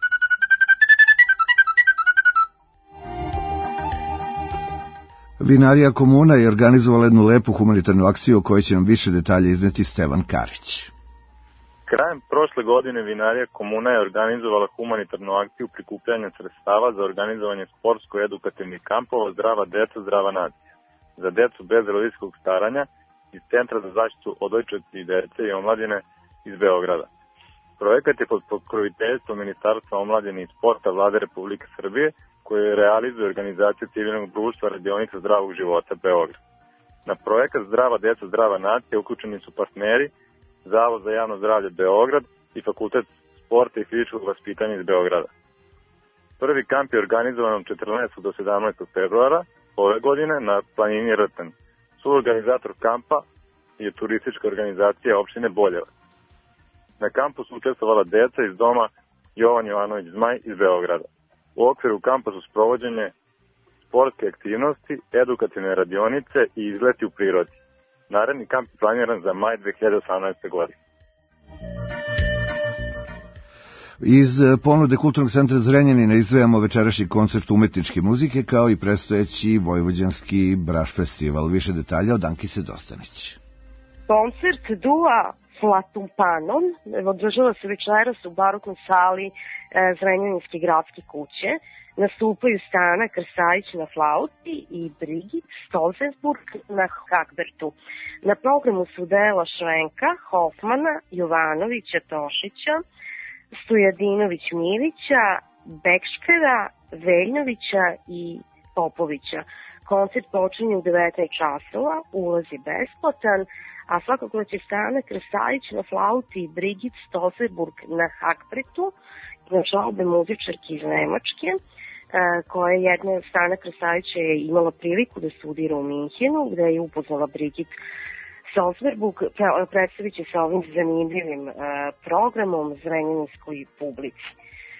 Vinarija Komuna je organizovala jednu lepu humanitarnu akciju o kojoj će nam više detalja izneti Stevan Karić. Krajem prošle godine Vinarija Komuna je organizovala humanitarnu akciju prikupljanja sredstava za organizovanje sportsko-edukativnih kampova Zdrava deca, zdrava nacija za decu bez roditeljskog staranja iz Centra za zaštitu odojčadi dece i omladine iz Beograda. Projekat je pod pokroviteljstvom Ministarstva omladine i sporta Vlade Republike Srbije, koje realizuje organizacija civilnog društva Radionica zdravog života Beograd. Na projekat Zdrava deca, zdrava nacija uključeni su partneri Zavod za javno zdravlje Beograd i Fakultet sporta i fizičkog vaspitanja iz Beograda. Prvi kamp je organizovan od četrnaestog do sedamnaestog februara ove godine na planini Rten. Suorganizator kampa je turistička organizacija opštine Boljevac. Na kampu su učestvovala deca iz doma Jovan Jovanović Zmaj iz Beograda. U okviru kampa su sprovođenje sportske aktivnosti, edukativne radionice i izleti u prirodi. Naredni kamp je planiran za maj dve hiljade osamnaeste. godine. Iz ponude Kulturnog centra Zrenjanina izdvajamo večerašnji koncert umetničke muzike kao i predstojeći Vojvođanski Braš festival. Više detalja od Ankice Dostanić. Koncert Dua Flatumpanon održava se večeras u baroknoj sali e, Zrenjaninske gradske kuće. Nastupaju Stana Krsajić na flauti i Brigit Stolzenburg na hakbertu. Na programu su dela Švenka, Hofmana, Jovanovića, Tošića, Stojadinović Milića, Bekškera, Veljnovića i Popovića. Koncert počinje u devetnaest časova, ulaz je besplatan, a svakako da će Stana Krsajić na flauti i Brigit Stolzenburg na hakbertu, znači obe muzičarke iz Nemačke, koja je jedna Stana Krsajić je imala priliku da studira u Minhenu, gde je upoznala Brigit Stolzenburg, predstavit će se ovim zanimljivim programom zrenjaninskoj publici.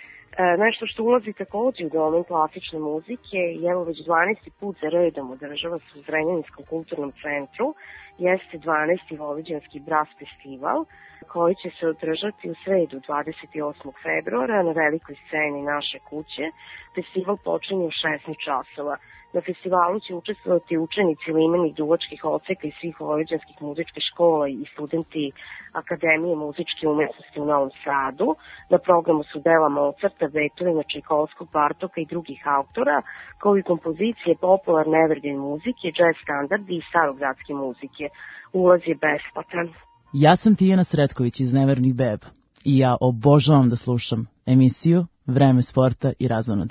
Nešto što ulazi takođe u domen klasične muzike i evo već dvanaesti put za redom održava se u Zrenjaninskom kulturnom centru, jeste dvanaesti Vojvođanski Braš festival, koji će se održati u sredu dvadeset osmog februara na velikoj sceni naše kuće. Festival počinje u šesnaest časova. Na festivalu će učestvovati učenici limenih duvačkih odseka iz svih vojvođanskih muzičkih škola i studenti Akademije muzičke umetnosti u Novom Sadu. Na programu su dela Mozarta, Beethovena, Čajkovskog, Bartoka i drugih autora, kao i kompozicije popularne evergreen muzike, jazz standardi i starogradske muzike. Ulaz je besplatan. Ja sam Tijana Sretković iz Nevernih beba i ja obožavam da slušam emisiju Vreme sporta i razonode.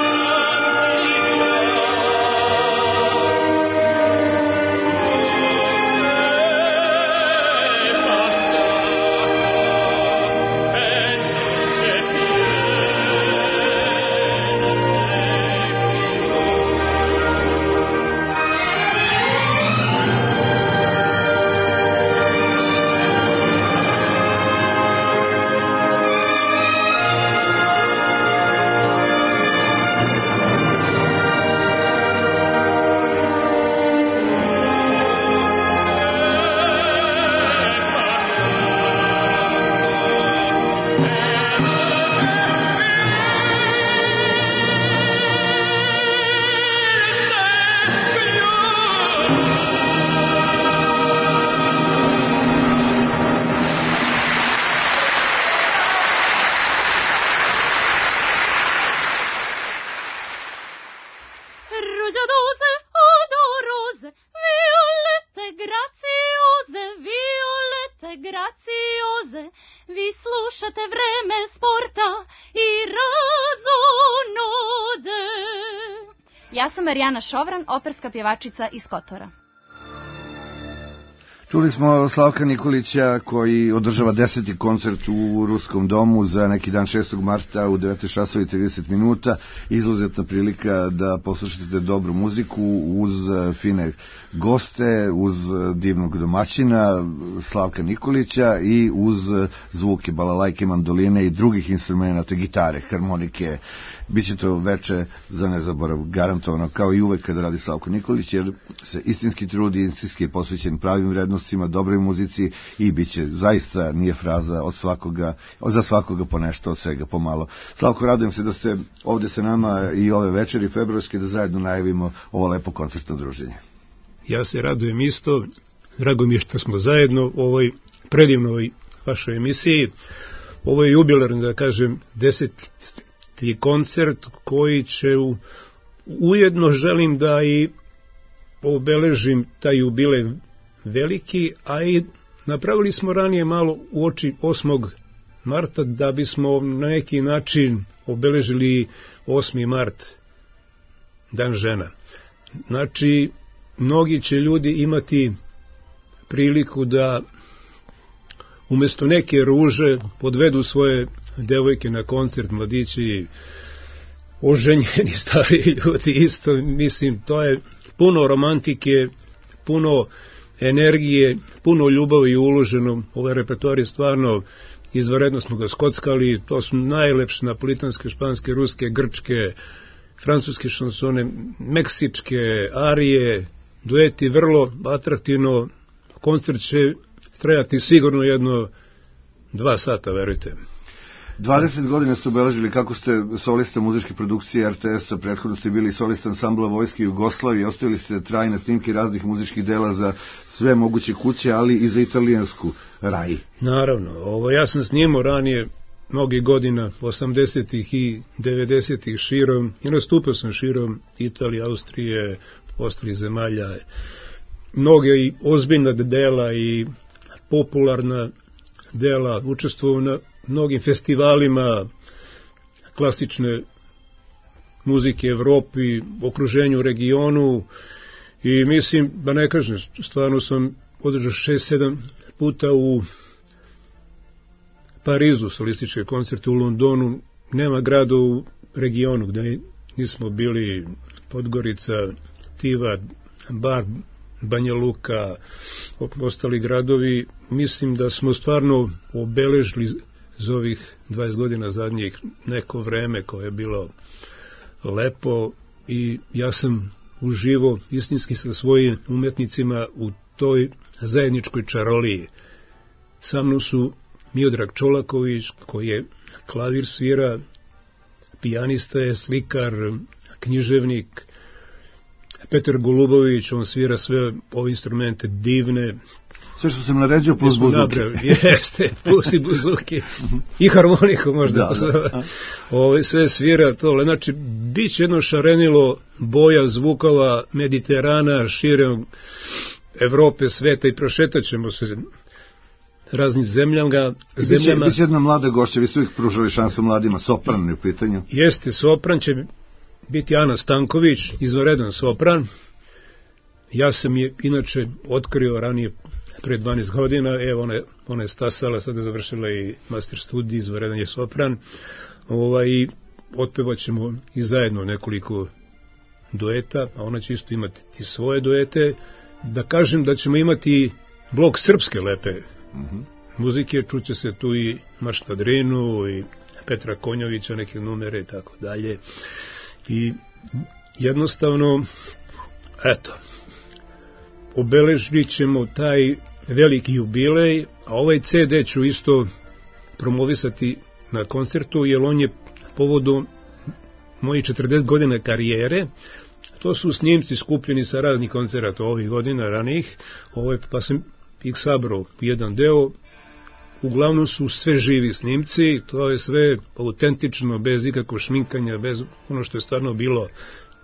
Oh rugiadose, odorose, violette graziose, violette graziose, vi slušate Vreme sporta i razonode. Ja sam Marijana Šovran, operska pjevačica iz Kotora. Čuli smo Slavka Nikolića koji održava deseti koncert u Ruskom domu za neki dan šestog marta u devetnaest časova i trideset minuta. Izuzetna prilika da poslušate dobru muziku uz fine goste, uz divnog domaćina Slavka Nikolića i uz zvuke balalajke, mandoline i drugih instrumenta, gitare, harmonike. Biće to veče za nezaborav, garantovano, kao i uvek kada radi Slavko Nikolić, jer se istinski trudi, istinski je posvećen pravim vrednostima, dobroj muzici i bit će, zaista nije fraza od svakoga, za svakoga po nešto, od svega pomalo. Slavko, radujem se da ste ovde sa nama i ove večeri februarske, da zajedno najavimo ovo lepo koncertno druženje. Ja se radujem isto, drago mi je što smo zajedno u ovoj predivnoj vašoj emisiji. Ovo je jubilarni, da kažem, deseti koncert koji će u, ujedno želim da i obeležim taj jubilej veliki, a i napravili smo ranije malo uoči osmog marta da bismo na neki način obeležili osmi mart, dan žena. Znači, mnogi će ljudi imati priliku da umjesto neke ruže podvedu svoje devojke na koncert, mladići, oženjeni stariji ljudi isto, mislim, to je puno romantike, puno energije, puno ljubavi uloženo. Ovaj repertoar je stvarno izvanredno, smo ga skockali, to su najlepše napolitanske, španske, ruske, grčke, francuske šansone, meksičke, arije, dueti, vrlo atraktivno. Koncert će trajati sigurno jedno dva sata, verujte. dvadeset godina ste obeležili, kako ste solista muzičke produkcije R T S-a, prethodno ste bili solista ansambla Vojske Jugoslavije, ostavili ste trajne snimke raznih muzičkih dela za sve moguće kuće, ali i za italijansku Rai. Naravno, ovo ja sam snimao ranije mnogi godina, osamdesetih i devedesetih širom, i nastupio sam širom Italije, Austrije, ostalih zemalja. Mnoge i ozbiljna dela i popularna dela, učestvovao na mnogim festivalima klasične muzike Evropi, okruženju, regionu, i mislim, ba ne kažem, stvarno sam održao šest sedam puta u Parizu solističke koncerte, u Londonu, nema grada u regionu gde nismo bili, Podgorica, Tivat, Bar, Banja Luka, ostali gradovi. Mislim da smo stvarno obeležili za ovih dvadeset godina zadnjih neko vreme koje je bilo lepo, i ja sam uživo istinski sa svojim umetnicima u toj zajedničkoj čaroliji. Sa mnom su Miodrag Čolaković, koji je klavir svira, pijanista je, slikar, književnik, Petar Golubović, on svira sve ove instrumente divne. Sve što sam naređio plus buzuke. Jeste, plus i buzuke. I harmoniku možda. Da, da. Ove, sve svira to. Znači, bit će jedno šarenilo boja, zvukova Mediterana, širom Evrope, sveta, i prošetat ćemo se raznim zemljama. zemljama. Biće jedna mlada gošća, vi ste uvijek pružali šansu mladima, sopran je u pitanju. Jeste, sopran će biti Ana Stanković, izvanredan sopran. Ja sam je inače otkrio ranije pre dvanaest godina, evo ona, ona je stasala, sada je završila i master studij, izvanredan je sopran. Ovaj, otpevat ćemo i zajedno nekoliko dueta, a ona će isto imati ti svoje duete. Da kažem da ćemo imati blok srpske lepe mm-hmm. muzike, čuće se tu i Marš na Drinu, i Petra Konjovića, neke numere i tako dalje. I jednostavno, eto, obeležit ćemo taj veliki jubilej, a ovaj C D ću isto promovisati na koncertu, jer on je povodom mojih četrdeset godina karijere. To su snimci skupljeni sa raznih koncerata ovih godina ranih, ovaj, pa sam ih sabrao jedan deo. Uglavnom su sve živi snimci, to je sve autentično, bez ikakvog šminkanja, bez ono što je stvarno bilo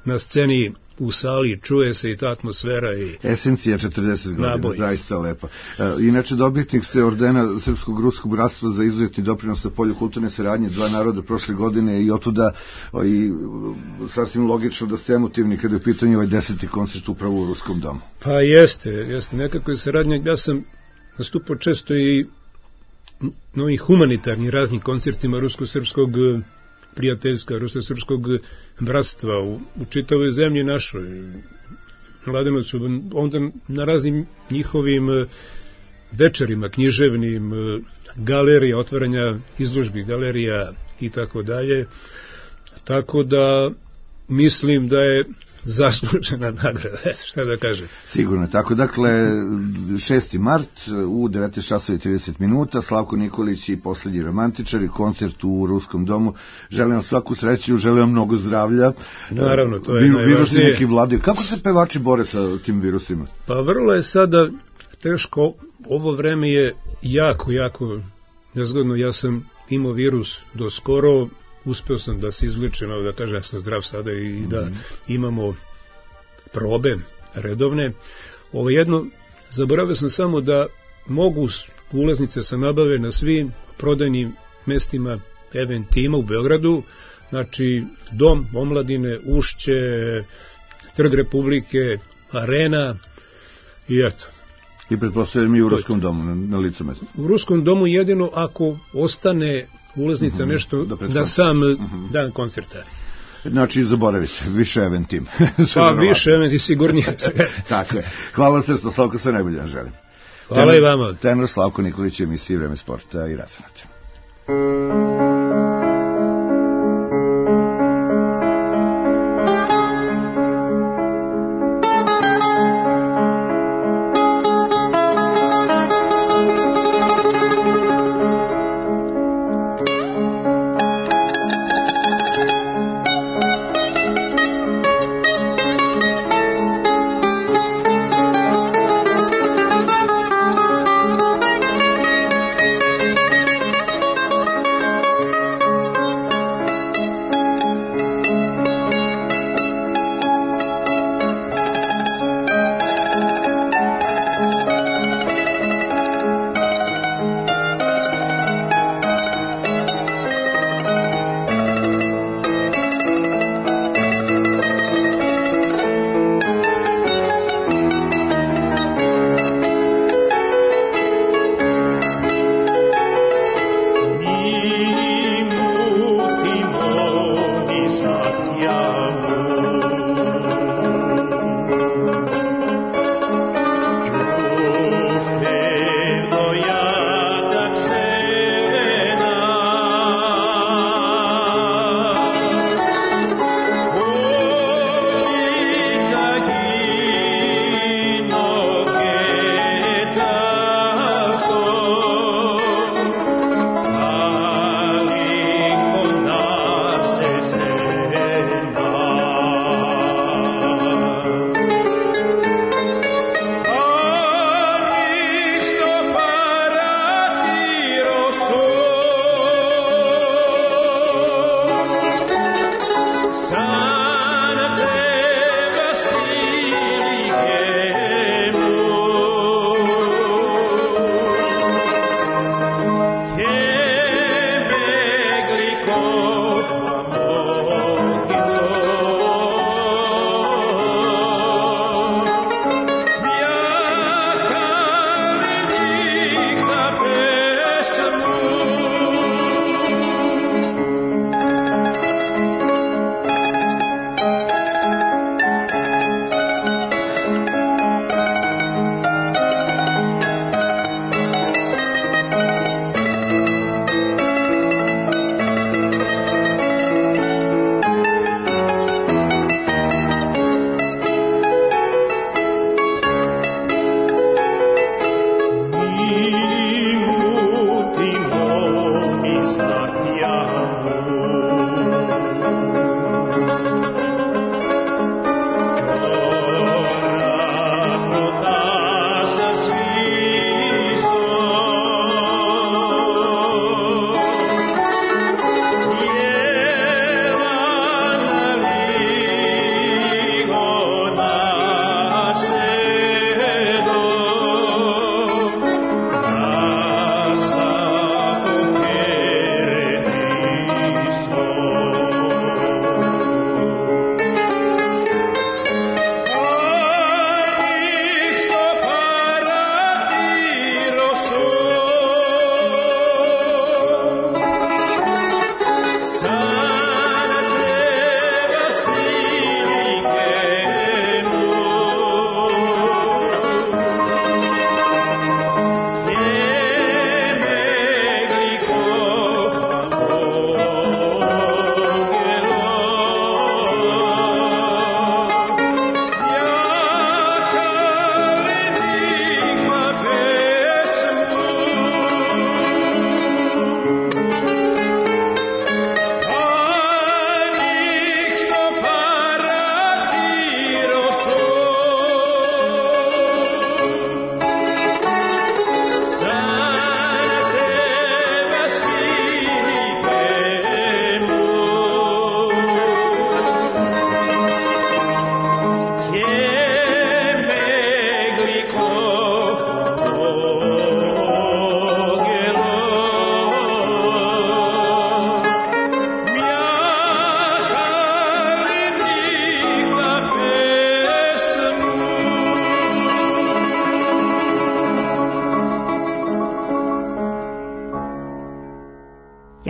na sceni u sali, čuje se i ta atmosfera i esencija četrdeset godina, naboj. Zaista lepo. E, inače, dobitnik se ordena Srpskog ruskog bratstva za izuzetni doprinos na polju kulturne saradnje dva naroda prošle godine i otuda i sasvim logično da ste emotivni kada je u pitanju ovaj deseti koncert upravo u Ruskom domu. Pa jeste, jeste nekako je saradnja, ja sam nastupao često i na ovih humanitarnih raznih koncertima rusko-srpskog prijateljska, rusko-srpskog bratstva u, u čitavoj zemlji našoj. Mladenovcu, onda na raznim njihovim večerima, književnim, galerija, otvaranja izložbi, galerija i tako dalje. Tako da mislim da je zaslužena nagrada, šta da kažem. Sigurno, tako dakle šesti mart u devetnaest časova i trideset minuta Slavko Nikolić i Poslednji romantičari, koncert u Ruskom domu. Želim vam svaku sreću, želim vam mnogo zdravlja. Naravno, to je Vi, najvažnije. Virusi neki vladaju. Kako se pevači bore sa tim virusima? Pa vrlo je sada teško, ovo vreme je jako, jako nezgodno. Ja sam imao virus do skoro, uspeo sam da se izličem, da kažem, ja sam zdrav sada i da mm-hmm. imamo probe redovne. Ovo jedno, zaboravio sam samo da mogu ulaznice se nabave na svim prodajnim mestima Eventima u Beogradu, znači Dom omladine, Ušće, Trg Republike, Arena i eto. I pretpostavljam i u Ruskom domu, na, na licu mesta. U Ruskom domu jedino ako ostane ulaznica uh-huh, nešto da, da sam uh-huh. dan koncerta. Znači, zaboravite, više Eventim. Pa više Eventim, sigurnije. Tako je. Hvala srsto, Slavko, sve najbolje vam želim. Hvala tenor, i vama. Tenor Slavko Nikolić, emisiji Vreme sporta i razonode.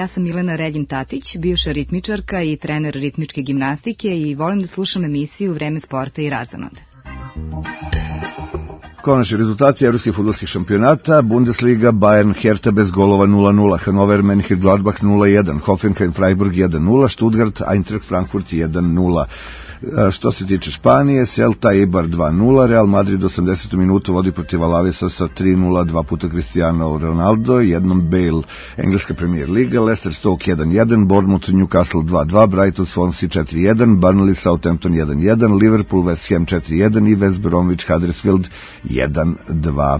Ja sam Milena Reljin-Tatić, bivša ritmičarka i trener ritmičke gimnastike i volim da slušam emisiju Vreme sporta i razonode. Konačni rezultati evropskih fudbalskih šampionata: Bundesliga, Bayern Hertha bez golova nula nula, Hannover Mönchengladbach nula jedan, Hoffenheim Freiburg jedan nula, Stuttgart Eintracht Frankfurt jedan nula. Što se tiče Španije, Celta Eibar dva nula, Real Madrid osamdesetu minutu vodi protiv Alavesa sa tri nula, dva puta Cristiano Ronaldo, jednom Bale. Engleska Premier Liga, Leicester Stoke jedan jedan, Bournemouth Newcastle dva dva, Brighton Swansea četiri jedan, Burnley Southampton jedan jedan, Liverpool West Ham četiri jedan i West Bromwich Huddersfield jedan dva.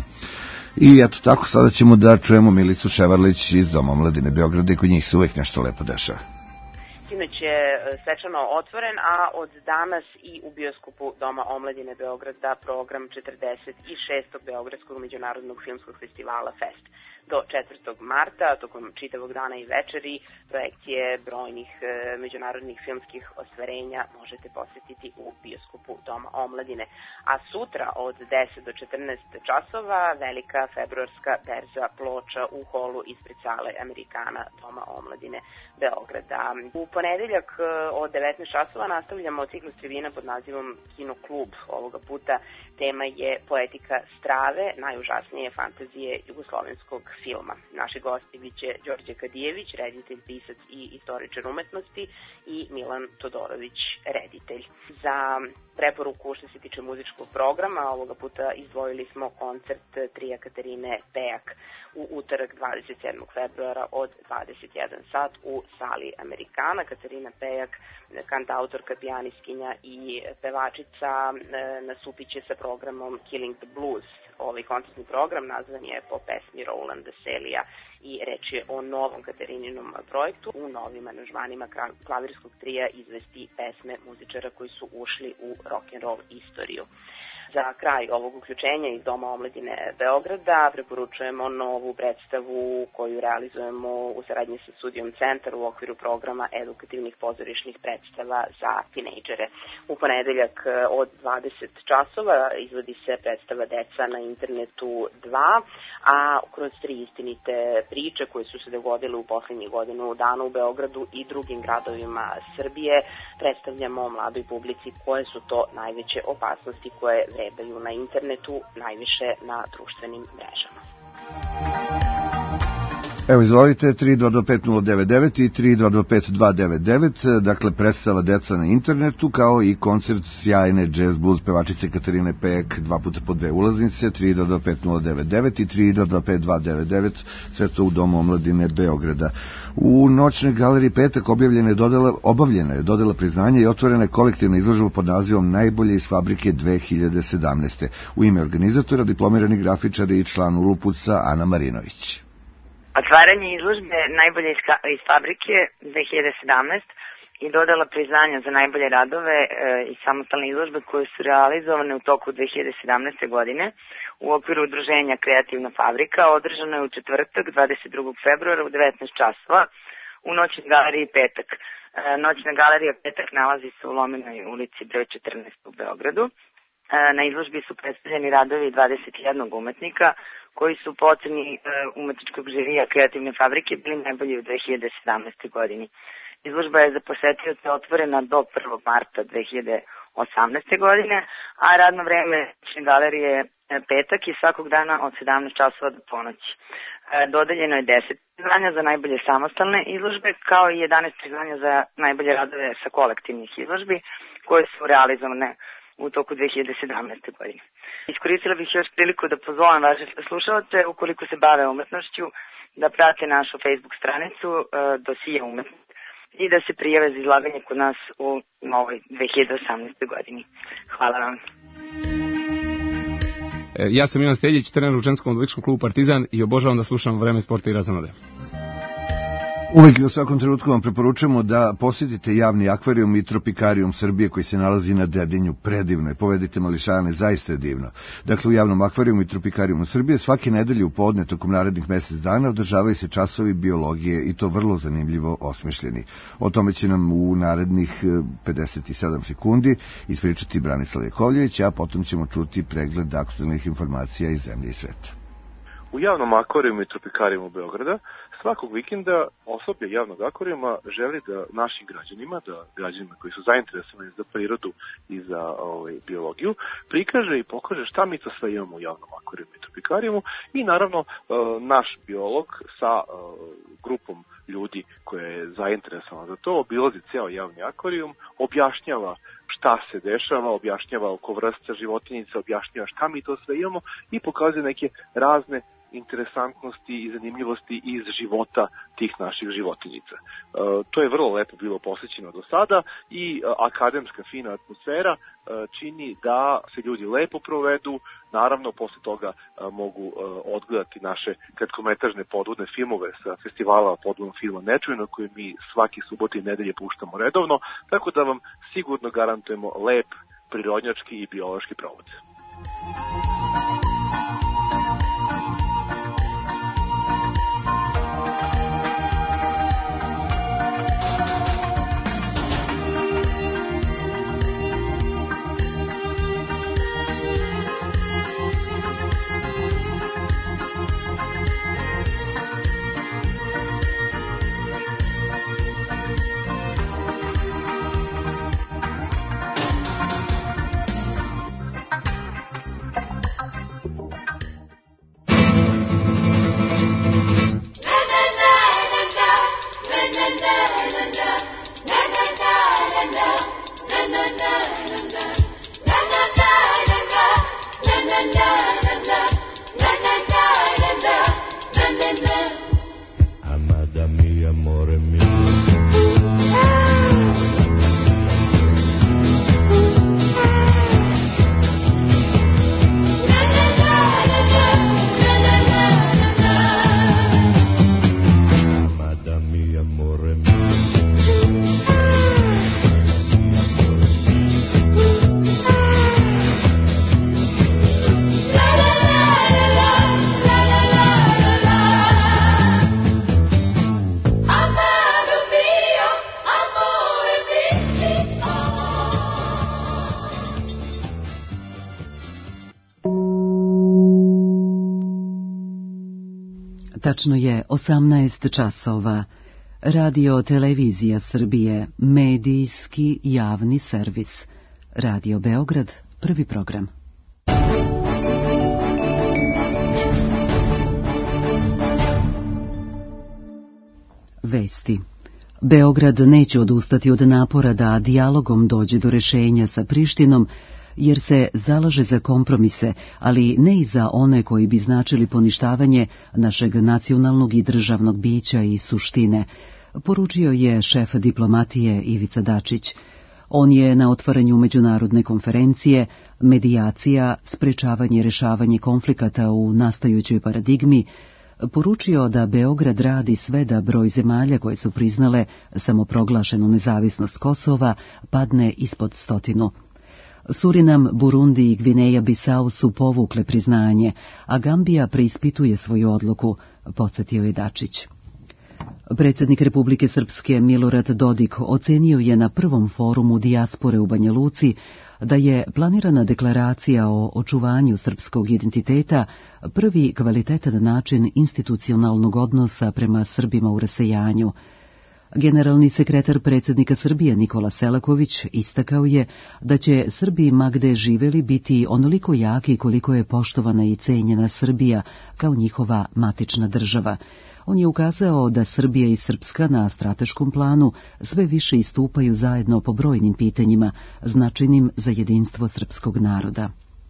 I eto tako, sada ćemo da čujemo Milicu Ševarlić iz Doma omladine Beograda i kod njih se uvek nešto lepo dešava. Sinoć je svečano otvoren, a od danas i u bioskopu Doma omladine Beograda program četrdeset šestog Beogradskog međunarodnog filmskog festivala Fest. Do četvrtog marta, tokom čitavog dana i večeri, projekcije brojnih e, međunarodnih filmskih ostvarenja možete posetiti u bioskopu Doma omladine. A sutra od deset do četrnaest časova velika februarska berza ploča u holu ispred sale Amerikana Doma omladine Beograda. U ponedeljak od devetnaest časova nastavljamo ciklus tribina pod nazivom Kino klub. Ovoga puta tema je poetika strave, najužasnije fantazije jugoslovenskog filma. Naši gosti biće Đorđe Kadijević, reditelj, pisac i istoričar umetnosti, i Milan Todorović, reditelj. Za preporuku što se tiče muzičkog programa, ovoga puta izdvojili smo koncert trija Katarine Pejak u utorak dvadeset sedmog februara od dvadeset jedan sat u sali Amerikana. Katarina Pejak, kantautorka, pijaniskinja i pevačica, nastupit će sa programom Killing the Blues. Ovaj koncertni program nazvan je po pesmi Rowlanda Selija i reč je o novom Katarininom projektu. U novim aranžmanima klavirskog trija izvesti pesme muzičara koji su ušli u rock'n'roll istoriju. Za kraj ovog uključenja iz Doma omladine Beograda preporučujemo novu predstavu koju realizujemo u saradnji sa Studijom Centar u okviru programa edukativnih pozorišnih predstava za tinejdžere. U ponedeljak od dvadeset časova izvodi se predstava Deca na internetu dva, a kroz tri istinite priče koje su se dogodile u poslednjih godinu dana u Beogradu i drugim gradovima Srbije predstavljamo mladoj publici koje su to najveće opasnosti koje vrebaju na internetu, najviše na društvenim mrežama. Evo, izvolite, tri dva dva pet nula devet devet i tri dva dva pet dva devet devet, dakle predstava Deca na internetu, kao i koncert sjajne jazz blues pevačice Katarine Pejak, dva puta po dve ulaznice, tri dva dva pet nula devet devet i tri dva dva pet dva devet devet, sve to u Domu omladine Beograda. U noćnoj galeriji Petak objavljena je dodela, obavljena je dodela priznanja i otvorena je kolektivna izložba pod nazivom Najbolje iz fabrike dve hiljade sedamnaeste. U ime organizatora diplomirani grafičar i član Ulupuca Ana Marinović. Otvaranje izložbe Najbolje iz fabrike dve hiljade sedamnaeste i dodala priznanja za najbolje radove e, i samostalne izložbe koje su realizovane u toku dve hiljade sedamnaeste. godine u okviru udruženja Kreativna fabrika održano je u četvrtak dvadeset drugog februara u devetnaest časova u noćnoj galeriji Petak. E, noćna galerija Petak nalazi se u Lomenoj ulici broj četrnaest u Beogradu. E, na izložbi su predstavljeni radovi dvadeset jednog umetnika koji su po oceni e, umetničkog žirija Kreativne fabrike bili najbolji u dve hiljade sedamnaestoj. godini. Izložba je za posetioce otvorena do prvog marta dve hiljade osamnaeste. godine, a radno vreme galerije Petak je svakog dana od sedamnaest časova do ponoći. E, dodeljeno je deset priznanja za najbolje samostalne izložbe, kao i jedanaest priznanja za najbolje radove sa kolektivnih izložbi, koje su realizovane u toku dve hiljade sedamnaeste. godine. Iskoristila bih još priliku da pozovem vaše slušalce, ukoliko se bave umetnošću, da prate našu Facebook stranicu e, Dosije umetnost i da se prijave za izlaganje kod nas u novoj dve hiljade osamnaestoj. godini. Hvala vam. Ja sam Ivan Steljić, trener u ženskom odbojkaškom klubu Partizan i obožavam da slušam Vreme sporta i razonode. Uvijek i u svakom trenutku vam preporučujemo da posjetite javni akvarijum i tropikarijum Srbije koji se nalazi na Dedinju. Predivno je, povedite mališane, zaista je divno. Dakle, u javnom akvarijumu i tropikarijumu Srbije svake nedelje u podne tokom narednih mjesec dana održavaju se časovi biologije i to vrlo zanimljivo osmišljeni. O tome će nam u narednih pedeset sedam sekundi ispričati Branislav Jakovljević, a potom ćemo čuti pregled aktualnih informacija iz zemlje i sveta. U javnom akvarijumu i tropikarijumu Beograda svakog vikenda osoblje javnog akvarijuma želi da našim građanima, da građanima koji su zainteresovani za prirodu i za ovaj, biologiju, prikaže i pokaže šta mi to sve imamo u javnom akvarijumu i tropikarijumu i naravno naš biolog sa grupom ljudi koja je zainteresovana za to obilazi ceo javni akvarijum, objašnjava šta se dešava, objašnjava oko vrsta životinjica, objašnjava šta mi to sve imamo i pokazuje neke razne interesantnosti i zanimljivosti iz života tih naših životinjica. E, to je vrlo lepo bilo posjećeno do sada i e, akademska fina atmosfera e, čini da se ljudi lepo provedu, naravno posle toga e, mogu e, odgledati naše kratkometražne podvodne filmove sa festivala podvodnog filma Nečujno koje mi svaki subot i nedelje puštamo redovno, tako da vam sigurno garantujemo lep prirodnjački i biološki provod. Tačno je osamnaest časova. Radio Televizija Srbije, medijski javni servis. Radio Beograd, prvi program. Vesti. Beograd neće odustati od napora da dijalogom dođe do rešenja sa Prištinom, jer se zalaže za kompromise, ali ne i za one koji bi značili poništavanje našeg nacionalnog i državnog bića i suštine, poručio je šef diplomatije Ivica Dačić. On je na otvaranju međunarodne konferencije Medijacija, sprečavanje i rešavanje konflikata u nastajućoj paradigmi poručio da Beograd radi sve da broj zemalja koje su priznale samoproglašenu nezavisnost Kosova padne ispod stotinu. Surinam, Burundi i Gvineja Bisau su povukle priznanje, a Gambija preispituje svoju odluku, podsjetio je Dačić. Predsjednik Republike Srpske Milorad Dodik ocenio je na prvom forumu dijaspore u Banja Luci da je planirana deklaracija o očuvanju srpskog identiteta prvi kvalitetan način institucionalnog odnosa prema Srbima u rasejanju. Generalni sekretar predsjednika Srbije Nikola Selaković istakao je da će Srbi ma gde živeli biti onoliko jaki koliko je poštovana i cenjena Srbija kao njihova matična država. On je ukazao da Srbija i Srpska na strateškom planu sve više istupaju zajedno po brojnim pitanjima, značajnim za jedinstvo srpskog naroda.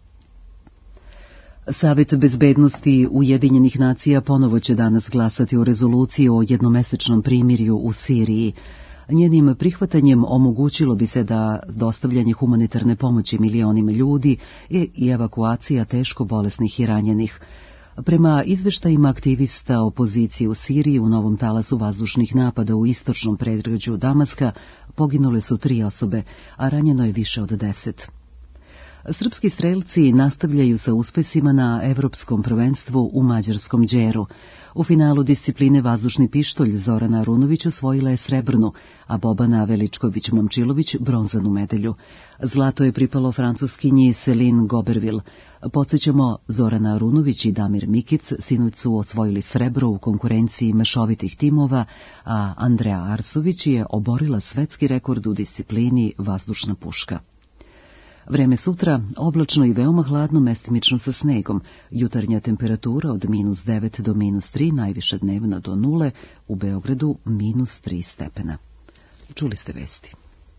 Savet bezbednosti Ujedinjenih nacija ponovo će danas glasati o rezoluciji o jednomesečnom primirju u Siriji. Njenim prihvatanjem omogućilo bi se da dostavljanje humanitarne pomoći milionima ljudi i evakuacija teško bolesnih i ranjenih. Prema izveštajima aktivista opozicije u Siriji u novom talasu vazdušnih napada u istočnom predgrađu Damaska poginule su tri osobe, a ranjeno je više od deset. Srpski strelci nastavljaju sa uspesima na Evropskom prvenstvu u mađarskom Đeru. U finalu discipline vazdušni pištolj Zorana Arunović osvojila je srebrnu, a Bobana Veličković-Momčilović bronzanu medalju. Zlato je pripalo francuskinji Céline Goberville. Podsjećamo, Zorana Arunović i Damir Mikic sinoć su osvojili srebro u konkurenciji mešovitih timova, a Andrea Arsović je oborila svetski rekord u disciplini vazdušna puška. Vreme sutra, oblačno i veoma hladno, mestimično sa snegom. Jutarnja temperatura od minus devet do minus tri, najviša dnevna do nule, u Beogradu minus tri stepena. Čuli ste vesti.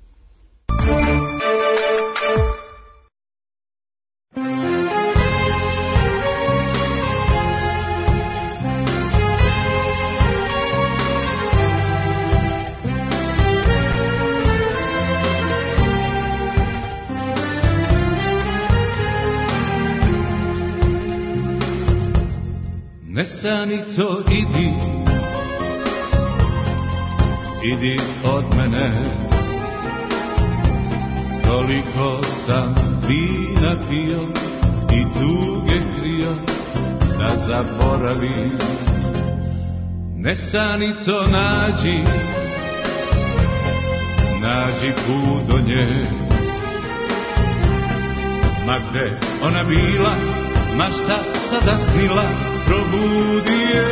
Nesanico, idi, idi od mene, toliko sam vina pio i tuge krio da zaboravim. Nesanico, nađi, nađi put do nje, ma gde ona bila, ma šta sada snila, probudi je,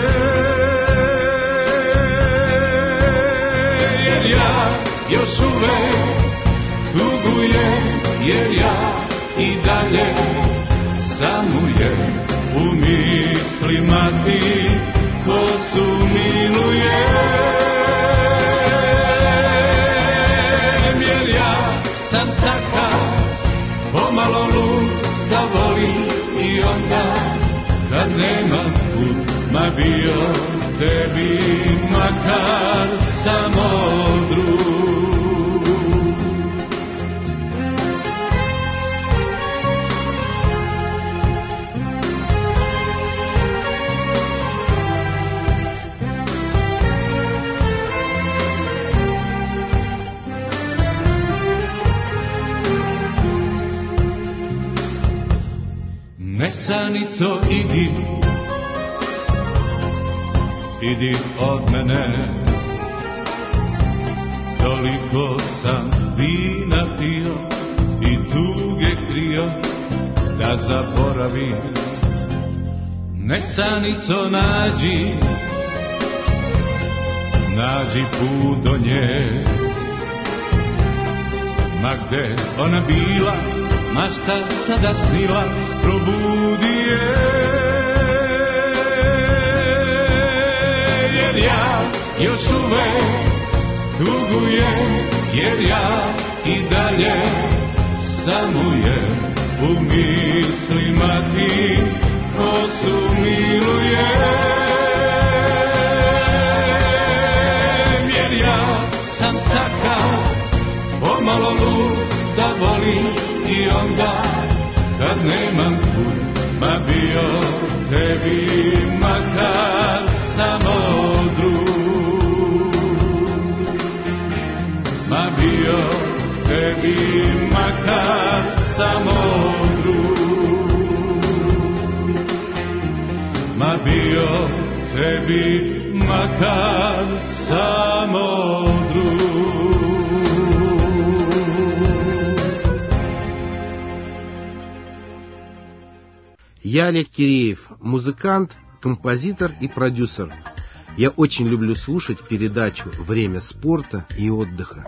jer ja još uvek tugujem, jer ja i dalje samujem u mislima ti ko su milujem, jer ja sam takav pomalo lud da volim i onda kad nemam put, ma bio tebi makar samo drug. Nesanico, idi, idi od mene, toliko sam vina pio i tuge krio da zaboravim. Nesanico, nađi, nađi put do nje, ma gde ona bila, ma šta sada snila, probudi je, jer ja još uvek tugujem, jer ja i dalje samujem u mislima ti ko su milujem, jer ja sam takav pomalo lud da volim i onda kad nemam put, ma bio tebi makar samo drug, ma bio tebi makar samo drug, ma bio tebi makar samo drug. Я Олег Киреев, музыкант, композитор и продюсер. Я очень люблю слушать передачу «Время спорта и отдыха».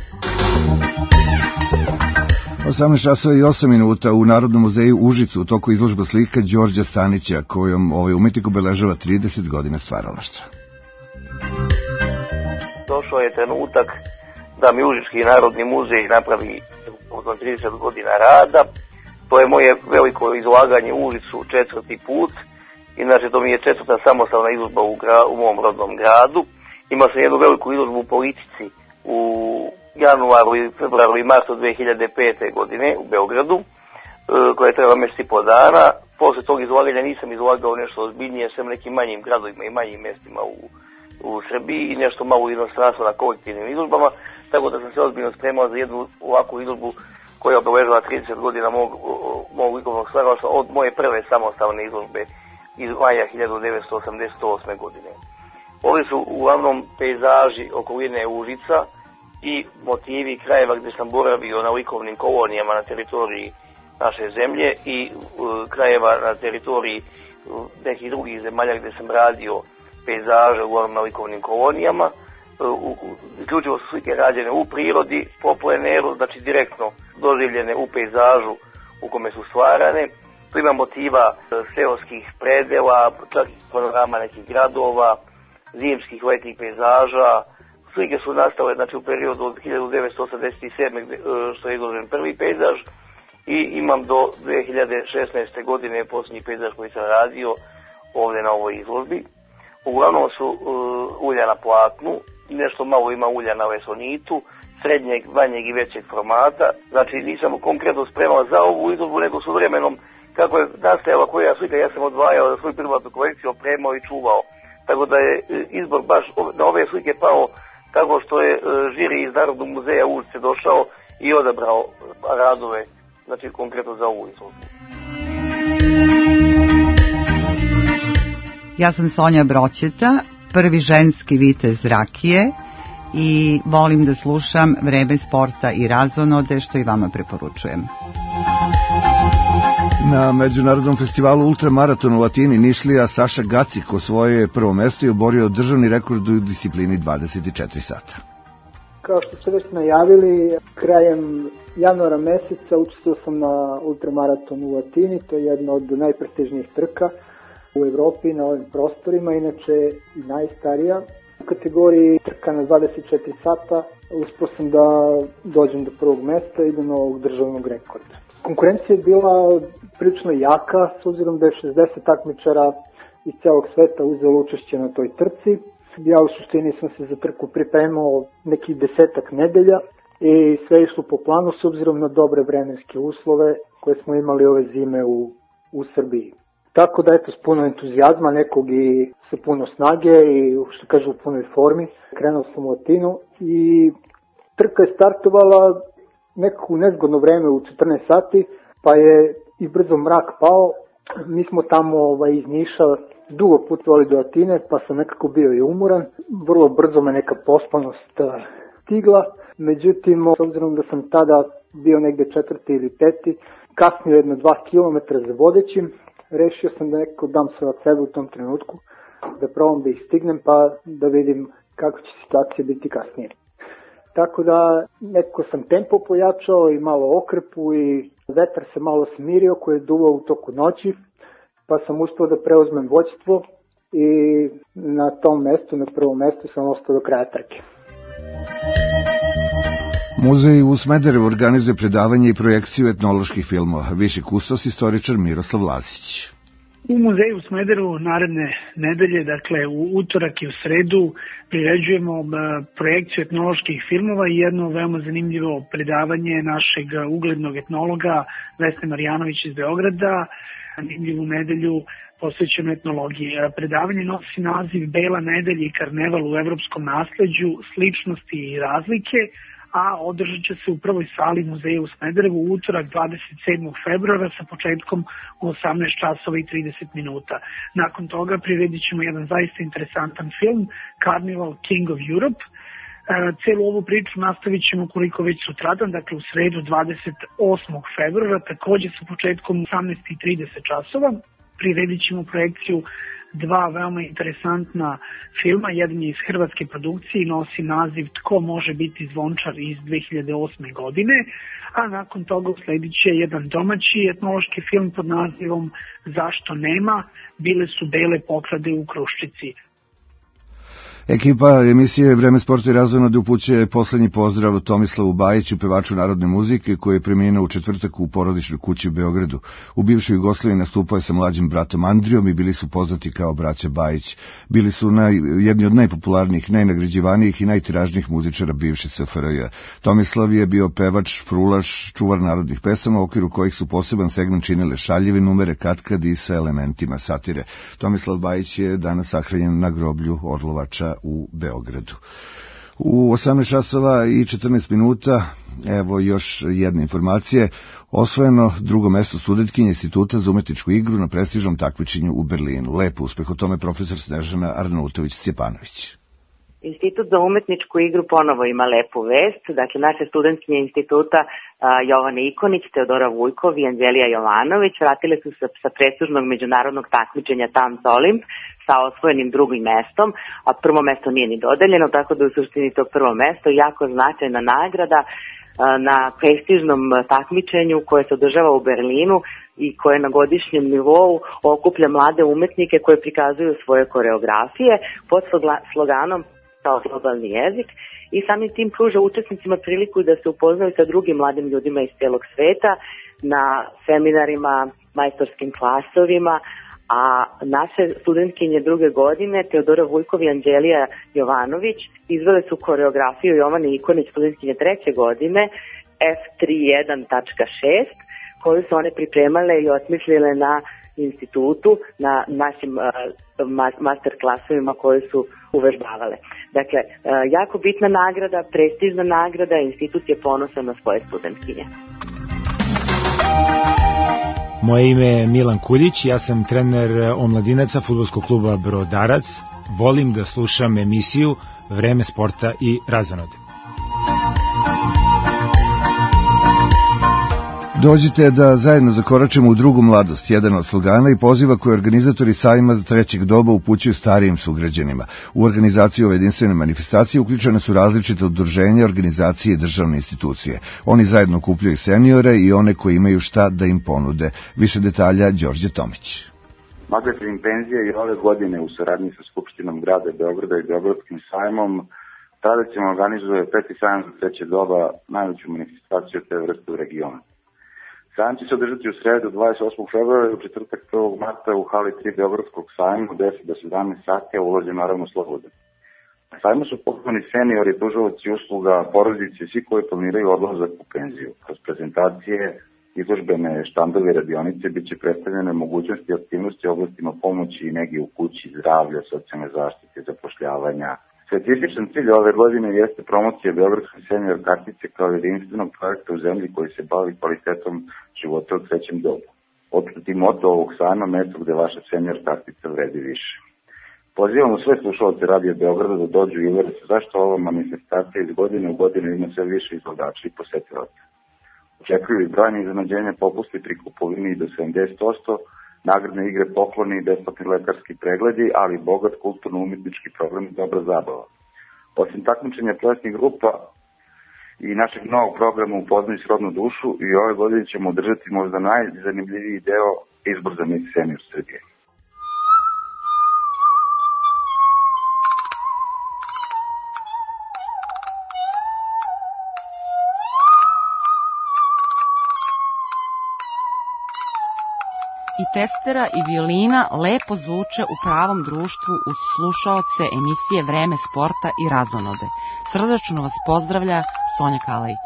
osamnaest časova i osam minuta u Narodnom muzeju Užicu u toku izložba slika Đorđa Stanića, kojom ovaj umetnik obeležava trideset godina stvaralaštva. Došao je trenutak da mi Užički narodni muzej napravi povodom trideset godina rada. To je moje veliko izlaganje u Užicu četvrti put. Inače, to mi je četvrta samostalna izložba u, gra, u mom rodnom gradu. Imao sam jednu veliku izložbu u politici u januaru, februaru i martu dve hiljade pete. godine u Beogradu, koja je trebala mjesec i po dana. Posle tog izlaganja nisam izlagao nešto ozbiljnije, sem nekim manjim gradovima i manjim mjestima u, u Srbiji i nešto malo u inostranstvu na kolektivnim izložbama, tako da sam se ozbiljno spremao za jednu ovakvu izložbu koja obeležila trideset godina mog, mog likovnog stvaralaštva od moje prve samostalne izložbe iz maja hiljadu devetsto osamdeset osme. godine. Ovi su uglavnom pejzaži okoline Užica i motivi krajeva gdje sam boravio na likovnim kolonijama na teritoriji naše zemlje i uh, krajeva na teritoriji uh, nekih drugih zemalja gdje sam radio pejzaže uglavnom na likovnim kolonijama. Uh, isključivo su slike rađene u prirodi, po pleneru, znači direktno doživljene u pejzažu u kome su stvarane. Tu ima motiva uh, seoskih predela, čak i panorama nekih gradova, zimskih letnih pejzaža. Slike su nastale znači, u periodu od hiljadu devetsto osamdeset sedme. Uh, što je izložen prvi pejzaž i imam do dve hiljade šesnaeste. godine posljednji pejzaž koji sam radio ovdje na ovoj izložbi. Uglavnom su uh, ulja na platnu, nešto malo ima ulja na lesonitu, srednjeg, manjeg i većeg formata. Znači nisam konkretno spremao za ovu izložbu, nego su vremenom, kako je nastajala koja slika, ja sam odvajao za svoju privatnu kolekciju, opremao i čuvao. Tako da je izbor baš na ove slike pao tako što je uh, žiri iz Narodnog muzeja Užice došao i odabrao radove, znači konkretno za ovu izložbu. Ja sam Sonja Broćeta, prvi ženski vitez rakije i volim da slušam Vreme sporta i razonode, što i vama preporučujem. Na Međunarodnom festivalu Ultramaraton u Atini Nišlija Saša Gacik osvojio je prvo mesto i oborio državni rekord u disciplini dvadeset četiri sata. Kao što ste već najavili, krajem januara meseca učestvovao sam na ultramaratonu u Atini, to je jedna od najprestižnijih trka u Evropi na ovim prostorima, inače i najstarija. U kategoriji trka na dvadeset četiri sata uspio sam da dođem do prvog mesta i do novog državnog rekorda. Konkurencija je bila prilično jaka, s obzirom da je šezdeset takmičara iz celog sveta uzelo učešće na toj trci. Ja u suštini sam se za trku pripremao nekih desetak nedelja i sve išlo po planu s obzirom na dobre vremenske uslove koje smo imali ove zime u, u Srbiji. Tako da eto s puno entuzijazma nekog i sa puno snage i što kažu u punoj formi krenuo sam u Atinu i trka je startovala nekako u nezgodno vreme u četrnaest sati, pa je i brzo mrak pao. Mi smo tamo ovaj, iz Niša dugo putovali do Atine, pa sam nekako bio i umoran. Vrlo brzo me neka pospanost stigla, međutim, s obzirom da sam tada bio negde četvrti ili peti, kasnio jedno dva kilometra za vodećim, rešio sam da nekako dam sve od sebe u tom trenutku, da probam da ih stignem, pa da vidim kako će situacija biti kasnije. Tako da nekako sam tempo pojačao i malo okrepu i vetar se malo smirio koji je duvao u toku noći, pa sam uspio da preuzmem vođstvo i na tom mestu, na prvom mestu sam ostao do kraja trke. Muzej u Smederevu organizuje predavanje i projekciju etnoloških filmova. Viši kustos istoričar Miroslav Lazić. U muzeju u Smederevu naredne nedelje, dakle u utorak i u sredu, priređujemo projekciju etnoloških filmova i jedno veoma zanimljivo predavanje našeg uglednog etnologa Vesne Marjanović iz Beograda. Zanimljivu nedelju posvećenu etnologiji. Predavanje nosi naziv Bela nedelja i karneval u evropskom nasleđu, sličnosti i razlike, a održat će se u prvoj sali muzeja u Smederevu u utorak dvadeset sedmog februara sa početkom u osamnaest časova i trideset minuta. Nakon toga priredit ćemo jedan zaista interesantan film, Carnival King of Europe. E, celu ovu priču nastavit ćemo koliko već sutradan, dakle u sredu dvadeset osmog februara, takođe sa početkom u osamnaest i trideset časova. Priredit ćemo projekciju dva veoma interesantna filma, jedan je iz hrvatske produkcije i nosi naziv Tko može biti zvončar iz dve hiljade osme. godine, a nakon toga usledit će jedan domaći etnološki film pod nazivom Zašto nema, bile su bele poklade u Kruščici. Ekipa emisije Vreme sporta i razonode upućuje poslednji pozdrav Tomislavu Bajiću, pevaču narodne muzike, koji je preminuo u četvrtak u porodičnoj kući u Beogradu. U bivšoj Jugoslaviji nastupao je sa mlađim bratom Andrijom i bili su poznati kao braća Bajić. Bili su naj, jedni od najpopularnijih, najnagrađivanijih i najtiražnijih muzičara bivše S F R J. Tomislav je bio pevač, frulaš, čuvar narodnih pesama, u okviru kojih su poseban segment činile šaljive numere, katkad i sa elementima satire. Tomislav Bajić je danas sahranjen na groblju Orlovača u Beogradu. U osamnaest časova i četrnaest minuta, evo još jedne informacije, osvojeno drugo mesto studentkinje Instituta za umetničku igru na prestižnom takmičenju u Berlinu. Lepo uspeh, o tome profesor Snežana Arnautović-Stjepanović. Institut za umetničku igru ponovo ima lepu vest. Dakle, naše studentkinje instituta Jovana Ikonić, Teodora Vujkov i Anđelija Jovanović vratile su se sa prestižnog međunarodnog takmičenja Tams Olimp sa osvojenim drugim mestom, a prvo mesto nije ni dodeljeno, tako da u suštini to prvo mesto jako značajna nagrada na prestižnom takmičenju koje se održava u Berlinu i koje na godišnjem nivou okuplja mlade umetnike koje prikazuju svoje koreografije pod sloganom kao globalni jezik i samim tim pruža učesnicima priliku da se upoznaju sa drugim mladim ljudima iz celog sveta na seminarima, majstorskim klasovima, a naše studentkinje druge godine, Teodora Vujkov i Anđelija Jovanović, izvele su koreografiju Jovane Ikonić, studentkinje treće godine, F trideset jedan tačka šest, koju su one pripremale i osmislile na institutu, na našim uh, master klasovima koje su uvežbavale. Dakle, uh, jako bitna nagrada, prestižna nagrada, institut je ponosan na svoje studentkinje. Moje ime je Milan Kuljić, ja sam trener omladinaca fudbalskog kluba Brodarac. Volim da slušam emisiju Vreme sporta i razonode. Dođite da zajedno zakoračimo u drugu mladost, jedan od slogana i poziva koje organizatori sajma za trećeg doba upućuju starijim sugrađanima. U organizaciju ove jedinstvene manifestacije uključene su različite udruženja, organizacije i državne institucije. Oni zajedno okupljaju seniore i one koji imaju šta da im ponude. Više detalja Đorđe Tomić. Magazin Penzije i ove godine u saradnji sa Skupštinom grada Beograda i Beogradskim sajmom tradicionalno organizuje peti sajam za treće doba, najveću manifestaciju te vrste u regionu. Sajam će se održati u sredu dvadeset osmog februara i u četvrtak prvog marta u hali tri Beogradskog sajma od deset do sedamnaest sati, a ulaz je naravno slobodan. Na sajmu su pozvani seniori, pružaoci usluga, porodice i svi koji planiraju odlazak u penziju. Kroz prezentacije, izložbene štandove i radionice bit će predstavljene mogućnosti i aktivnosti u oblastima pomoći i nege u kući, zdravlja, socijalne zaštite, zapošljavanja. Specifičan cilj ove godine jeste promocija Beogradske senior kartice kao jedinstvenog projekta u zemlji koji se bavi kvalitetom života u trećem dobu. Otkriti moto ovog sajma, mesto gde vaša senior kartica vredi više. Pozivamo sve slušalce Radio Beograda da dođu i uvere se zašto ova manifestacija iz godine u godinu ima sve više izgledača i posetilaca. Očekuju i brojne iznenađenja, popusti pri kupovini do sedamdeset posto, nagradne igre, pokloni i besplatni lekarski pregledi, ali bogat kulturno-umetnički program i dobra zabava. Osim takmičenja plesnih grupa i našeg novog programa Upoznaj srodnu dušu, i ove godine ćemo održati možda najzanimljiviji deo, izbor za Miss Senior Srbije. I testera i violina lepo zvuče u pravom društvu uz slušaoce emisije Vreme sporta i razonode. Srdačno vas pozdravlja Sonja Kalajić.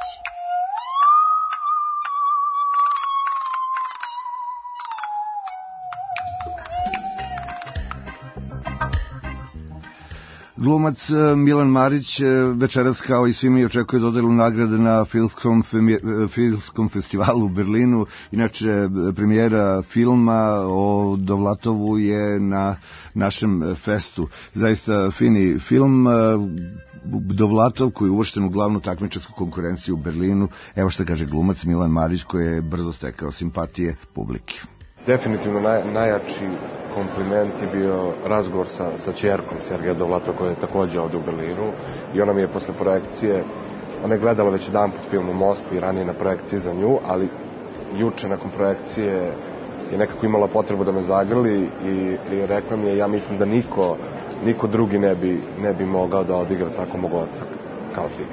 Glumac Milan Marić večeras kao i svi mi očekuje dodelu nagrade na filmskom, filmskom festivalu u Berlinu. Inače, premijera filma o Dovlatovu je na našem festu. Zaista fini film. Dovlatov koji je uvršten u glavnu takmičarsku konkurenciju u Berlinu. Evo što kaže glumac Milan Marić koji je brzo stekao simpatije publike. Definitivno naj, najjači kompliment je bio razgovor sa, sa ćerkom Sergeja Dovlatova koja je također ovdje u Berlinu i ona mi je posle projekcije, ona je gledala već jedan put film u Moskvi i ranije na projekciji za nju, ali juče nakon projekcije je nekako imala potrebu da me zagrli i, i rekla mi je, ja mislim da niko, niko drugi ne bi, ne bi mogao da odigra tako mog oca kao ti.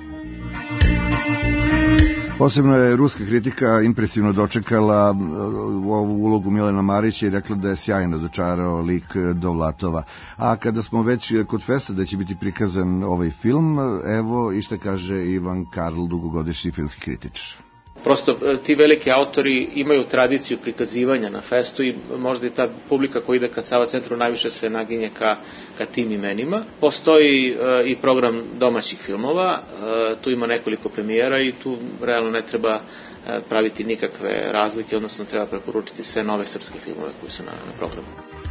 Posebno je ruska kritika impresivno dočekala ovu ulogu Milana Marića i rekla da je sjajno dočarao lik Dovlatova. A kada smo već kod festa da će biti prikazan ovaj film, evo i šta kaže Ivan Karl, dugogodišnji filmski kritičar. prosto ti veliki autori imaju tradiciju prikazivanja na festu i možda i ta publika koja ide ka Sava centru najviše se naginje ka, ka tim imenima. Postoji e, i program domaćih filmova, e, tu ima nekoliko premijera i tu realno ne treba e, praviti nikakve razlike, odnosno treba preporučiti sve nove srpske filmove koji su na, na programu.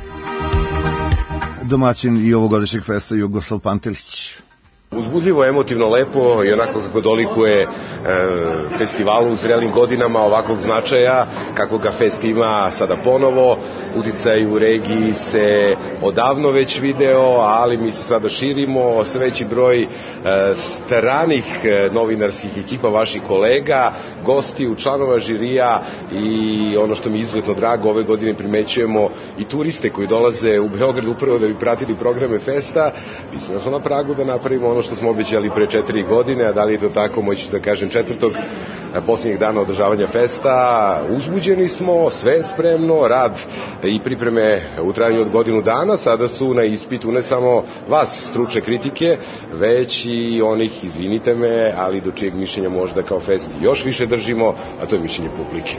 Domaćin i ovogodišnjeg festa Jugoslav Pantelić. Uzbudljivo, emotivno, lepo i onako kako dolikuje e, festivalu u zrelim godinama ovakvog značaja, kako ga fest ima sada ponovo. Uticaj u regiji se odavno već video, ali mi se sada širimo, sve veći broj e, stranih e, novinarskih ekipa vaših kolega, gostiju, članova žirija i ono što mi je izuzetno drago, ove godine primećujemo i turiste koji dolaze u Beograd upravo da bi pratili programe festa. Mislim da smo na pragu da napravimo ono što smo obećali pre četiri godine, a da li je to tako, moći da kažem četvrtog posljednjeg dana održavanja festa. Uzbuđeni smo, sve je spremno, rad i pripreme u trajanju od godinu dana, sada su na ispitu ne samo vas, stručne kritike, već i onih, izvinite me, ali do čijeg mišljenja možda kao fest još više držimo, a to je mišljenje publike.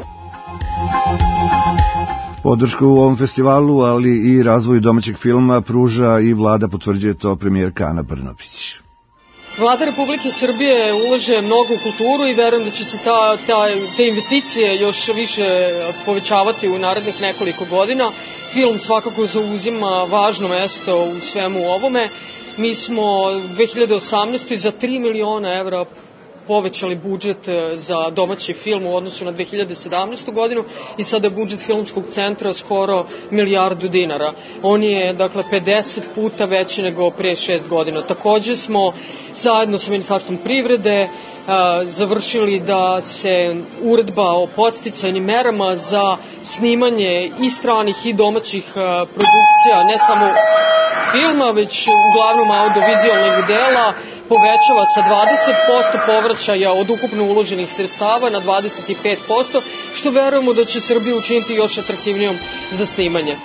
Podršku u ovom festivalu, ali i razvoju domaćeg filma pruža i vlada, potvrđuje to premijerka Ana Brnabić. Vlada Republike Srbije ulaže mnogo u kulturu i verujem da će se ta, ta, te investicije još više povećavati u narednih nekoliko godina. Film svakako zauzima važno mesto u svemu ovome. Mi smo dve hiljade osamnaeste. za tri miliona evra povećali budžet za domaći film u odnosu na dve hiljade sedamnaestu. godinu i sada je budžet filmskog centra skoro milijardu dinara. On je, dakle, pedeset puta veći nego pre šest godina. Takođe smo zajedno sa Ministarstvom privrede a, završili da se uredba o podsticajnim merama za snimanje i stranih i domaćih a, produkcija, ne samo filma, već uglavnom audiovizualnih dela, povećava sa dvadeset posto povraćaja od ukupno uloženih sredstava na dvadeset pet posto, što verujemo da će Srbiju učiniti još atraktivnijom za snimanje.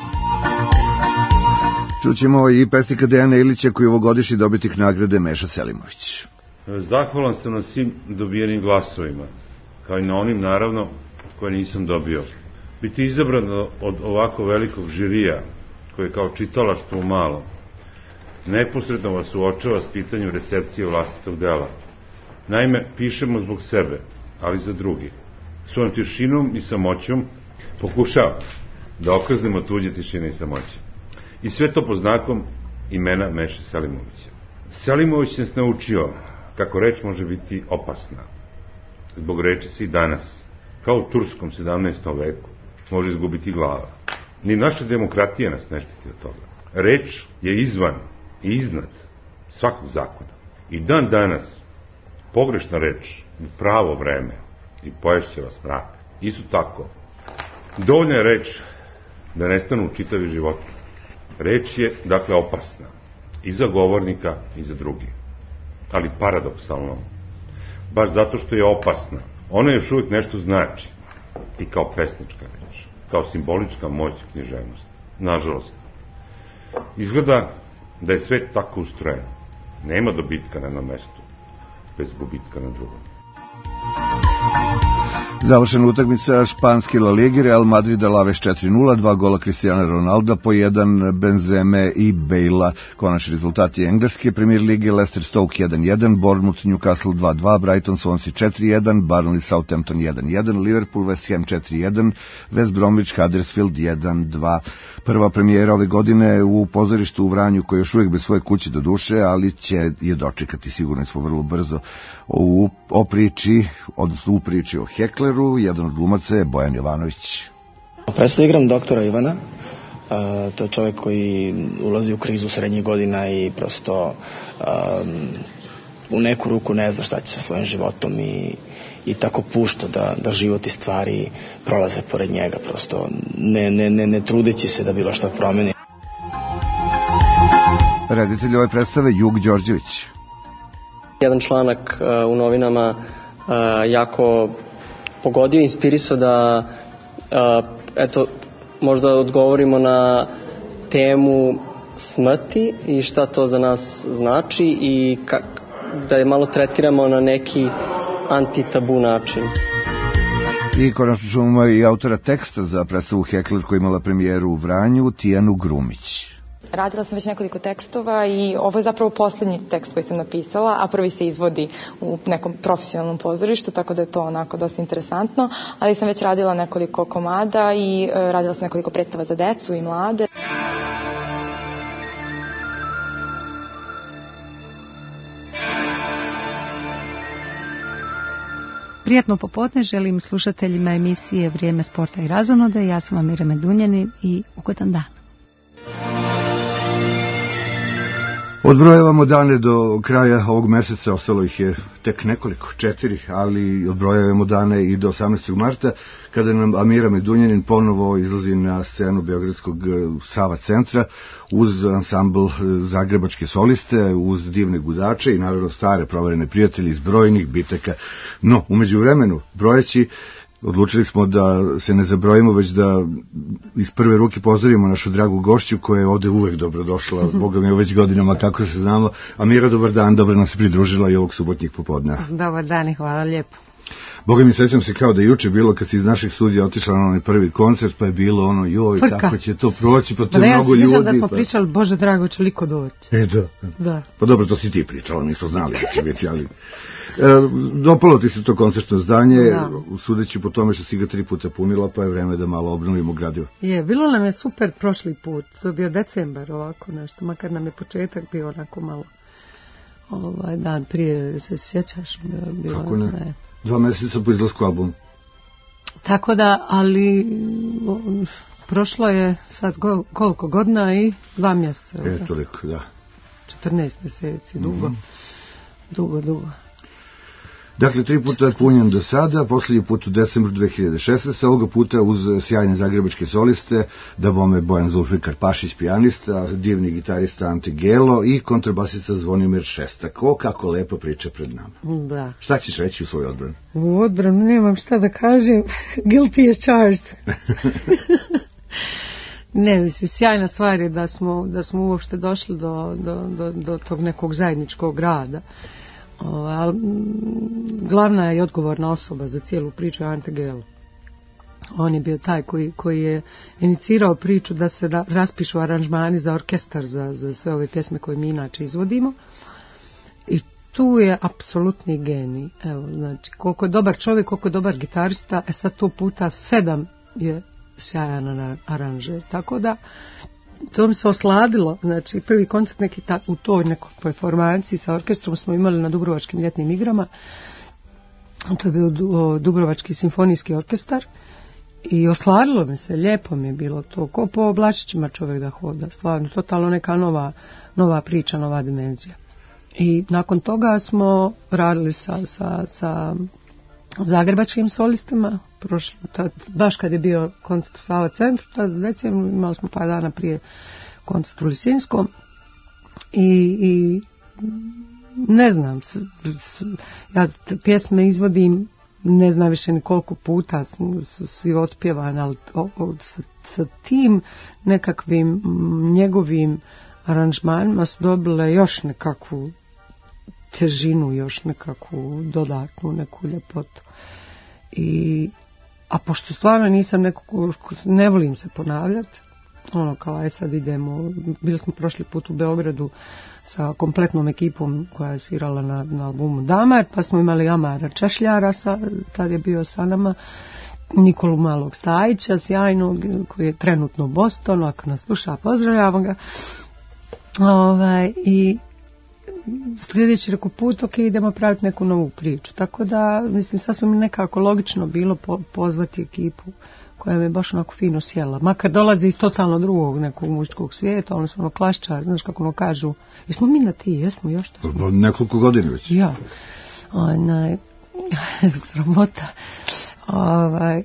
Čućemo i pesnika Dejana Ilića koji je ovogodišnji dobitnik nagrade Meša Selimović. Zahvalan sam na svim dobijenim glasovima, kao i na onim, naravno, koje nisam dobio. Biti izabran od ovako velikog žirija, koje je kao čitalaštvo u malom, neposredno vas uočava s pitanjem recepcije vlastitog dela. Naime, pišemo zbog sebe, ali za drugi. Svojom tišinom i samoćom pokušavam da okaznemo tuđe tišine i samoće. I sve to po znakom imena Meše Selimovića. Selimović nas naučio kako reč može biti opasna. Zbog reči se i danas, kao u turskom sedamnaestom veku, može izgubiti glava. Ni naša demokratija nas ne štiti od toga. Reč je izvan i iznad svakog zakona. I dan danas pogrešna reč u pravo vreme i poješće vas mrak. Isto tako, dovoljna je reč da nestanu čitavi životi. Reč je, dakle, opasna i za govornika i za drugi. Ali paradoksalno, baš zato što je opasna, ona još uvijek nešto znači i kao pesnička reč, kao simbolička moć književnosti. Nažalost, izgleda da je svet tako ustrojen. Nema dobitka na jednom mestu, bez gubitka na drugom. Završena utakmica španske La Lige, Real Madrid Alaves četiri nula, dva gola Cristiana Ronalda, po jedan Benzeme i Bejla. Konačni rezultati engleske Premier lige: Leicester Stoke jedan jedan, Bournemouth Newcastle dva dva, Brighton Swansea četiri jedan, Burnley Southampton jedan jedan, Liverpool West Ham četiri jedan, West Bromwich Huddersfield jedan dva. Prva premijera ove godine u pozorištu u Vranju, koje je još uvijek bez svoje kuće do duše, ali će je dočekati, sigurno smo vrlo brzo. U, o priči, odnosno u priči o Hekleru, jedan od glumaca je Bojan Jovanović. Predstavljam igram doktora Ivana, uh, to je čovjek koji ulazi u krizu srednjih godina i prosto um, u neku ruku ne zna šta će sa svojim životom i, i tako pušta da, da život i stvari prolaze pored njega, prosto ne, ne, ne, ne trudeći se da bilo šta promeni. Reditelj ove predstave Jug Đorđević. Jedan članak uh, u novinama uh, jako pogodio, inspirisao da uh, eto, možda odgovorimo na temu smrti i šta to za nas znači i kak, da je malo tretiramo na neki antitabu način. I konačno čujemo i autora teksta za predstavu Hekler koja je imala premijeru u Vranju, Tijanu Grumić. Radila sam već nekoliko tekstova i ovo je zapravo poslednji tekst koji sam napisala, a prvi se izvodi u nekom profesionalnom pozorištu, tako da je to onako dosta interesantno, ali sam već radila nekoliko komada i e, radila sam nekoliko predstava za decu i mlade. Prijatno popodne želim slušateljima emisije Vrijeme sporta i razonode. Ja sam Amira Medunjanin i ugodan dan. Odbrojavamo dane do kraja ovog meseca, ostalo ih je tek nekoliko, četiri, ali odbrojavamo dane i do osamnaestog marta, kada nam Amira Medunjanin ponovo izlazi na scenu Beogradskog Sava centra uz ansambl Zagrebačke soliste, uz divne gudače i naravno stare proverene prijatelji iz brojnih bitaka. No, umeđu vremenu, brojeći, odlučili smo da se ne zabrojimo, već da iz prve ruke pozdravimo našu dragu gošću koja je ovde uvek dobrodošla, Boga mi već godinama kako se znamo. Amira, dobar dan, dobro nam se pridružila i ovog subotnjeg popodneva. Dobar dan i hvala lijepo. Boga mi, sećam se kao da juče bilo kad si iz naših studija otišla na onaj prvi koncert, pa je bilo ono, joj, pa kako će to proći, pa to je mnogo ljudi. Ja se da smo pa... pričali, Bože drago, će liko doći. E, da. da. Pa dobro, to si ti pričala, nismo znali da će biti, ali... E, dopalo ti se to koncertno zdanje, da. Sudeći po tome što si ga tri puta punila, pa je vreme da malo obnovimo gradivo. Je, bilo nam je super prošli put, to je bio decembar ovako nešto, makar nam je početak bio onako malo, ovaj dan prije, se sjećaš? Bilo, kako ne? ne. Dva mjeseca po izlasku albuma. Tako da, ali prošlo je sad go, koliko godina i dva mjeseca. E, toliko, da. četrnaest mjeseci, dugo, mm-hmm. dugo, dugo. Dakle, tri puta je punjen do sada, posljednji put u decembru dve hiljade šesnaeste. Ovoga puta uz sjajne zagrebačke soliste, da bome Bojan Zulfikar Pašić, pijanista, divni gitarista Ante Gelo i kontrabasista Zvonimir Šestak. O, kako lepo priča pred nama. Da. Šta ćeš reći u svoj odbranu? U odbranu nemam šta da kažem. Guilty as charged. Ne, mislim, sjajna stvar je da smo, da smo uopšte došli do, do, do, do tog nekog zajedničkog rada. O, glavna i odgovorna osoba za cijelu priču je Ante Gelo. On je bio taj koji, koji je inicirao priču da se ra, raspišu aranžmani za orkestar za, za sve ove pjesme koje mi inače izvodimo. I tu je apsolutni genij. Evo, znači, koliko je dobar čovjek, koliko je dobar gitarista, e sad to puta sedam je sjajan aranžer. Tako da to mi se osladilo, znači prvi koncert neki ta, u toj nekoj performanciji sa orkestrom smo imali na Dubrovačkim ljetnim igrama. To je bio Dubrovački simfonijski orkestar i osladilo mi se, lijepo mi je bilo to, ko po oblačićima čovjek da hoda, stvarno, totalno neka nova, nova priča, nova dimenzija. I nakon toga smo radili sa, sa, sa zagrebačkim solistima, prošlo, tad, baš kad je bio koncert u Sava centru, tad decembru imali smo par dana prije koncert u Lisinskom i, i ne znam, s, s, ja pjesme izvodim, ne znam više ni koliko puta svi otpjevan, ali o, o, sa, sa tim nekakvim njegovim aranžmanima su dobile još nekakvu težinu, još nekakvu dodatnu neku ljepotu. I, a pošto stvarno nisam neko, ne volim se ponavljati, ono kao aj sad idemo, bili smo prošli put u Beogradu sa kompletnom ekipom koja je svirala na, na albumu Damar, pa smo imali Amara Češljara, sa, tad je bio sa nama, Nikolu Malog Stajića, sjajnog, koji je trenutno u Bostonu, ako nas sluša, pozdravljamo ga. Ovaj, i sljedeći reku put, ok, idemo praviti neku novu priču. Tako da, mislim, sasvim nekako logično bilo po, pozvati ekipu koja me baš onako fino sjela. Makar dolazi iz totalno drugog nekog muzičkog svijeta, ono smo ono klaščar, znaš kako ono kažu, jesmo mi na ti, jesmo još to smo. Nekoliko godina već. Ja. Onaj, sramota. Ovaj,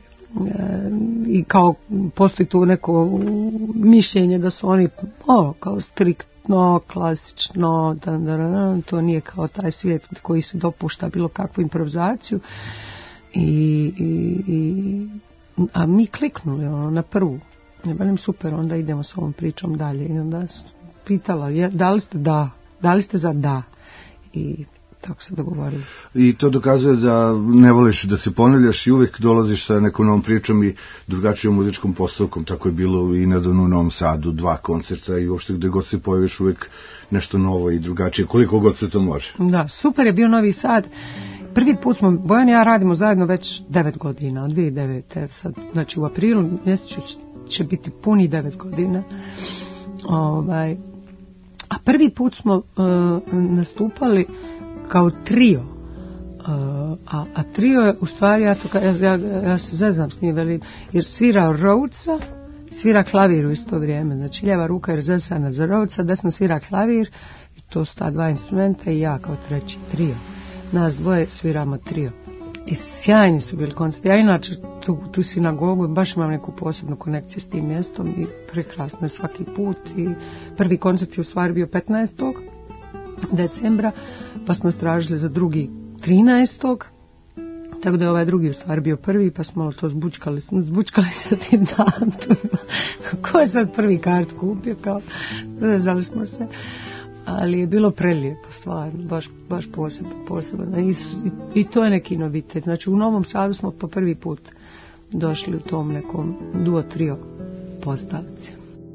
i kao postoji tu neko mišljenje da su oni o, kao striktno, klasično, da, da, da, to nije kao taj svijet koji se dopušta bilo kakvu improvizaciju i, i, i a mi kliknuli ono, na prvu, ne velim super, onda idemo s ovom pričom dalje i onda pitala, je, da li ste da, da li ste za da i tako se dogovorili. I to dokazuje da ne voliš da se ponavljaš i uvek dolaziš sa nekom novom pričom i drugačijom muzičkom postavkom. Tako je bilo i nedavno u Novom Sadu, dva koncerta i uopšte gde god se pojaviš uvek nešto novo i drugačije, koliko god se to može. Da, super je bio Novi Sad. Prvi put smo, Bojan i ja radimo zajedno već devet godina, od dvije hiljade devete. Sad, znači u aprilu mjesecu će biti puni devet godina. Ovaj, a prvi put smo uh, nastupali kao trio. Uh, a, a trio je u stvari, ja, to, ja, ja, ja se zezam s njim, veli, jer svira Rhoadesa, svira klavir u isto vrijeme. Znači lijeva ruka je zezana za Rhoadesa, desno svira klavir i to su ta dva instrumenta i ja kao treći trio. Nas dvoje sviramo trio. I sjajni su bili koncerti. Ja inače tu, tu sinagogu baš imam neku posebnu konekciju s tim mjestom i prekrasno je svaki put. I prvi koncert je u stvari bio petnaestog decembra, pa smo stražili za drugi trinaestog Tako da je ovaj drugi u stvari bio prvi, pa smo to zbučkali, zbučkali sa tim datumima. Ko je sad prvi kart kupio, kao, zezali smo se. Ali je bilo prelijepo stvarno, baš, baš posebno, posebno. I, i, I to je neki novitet. Znači u Novom Sadu smo po prvi put došli u tom nekom duo trio postavci.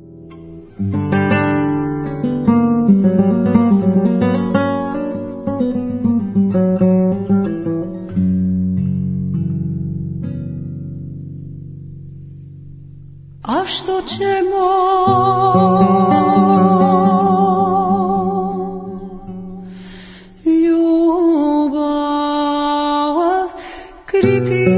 A što ćemo ljubav kriti,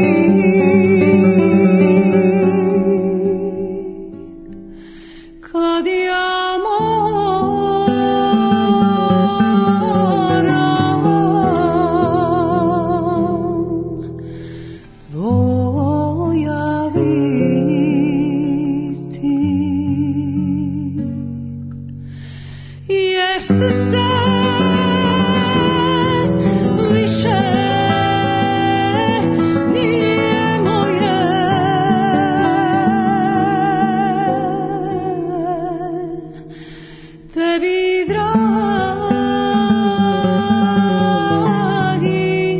kad ja moram tvoja jeste se više nije moje, tebi dragi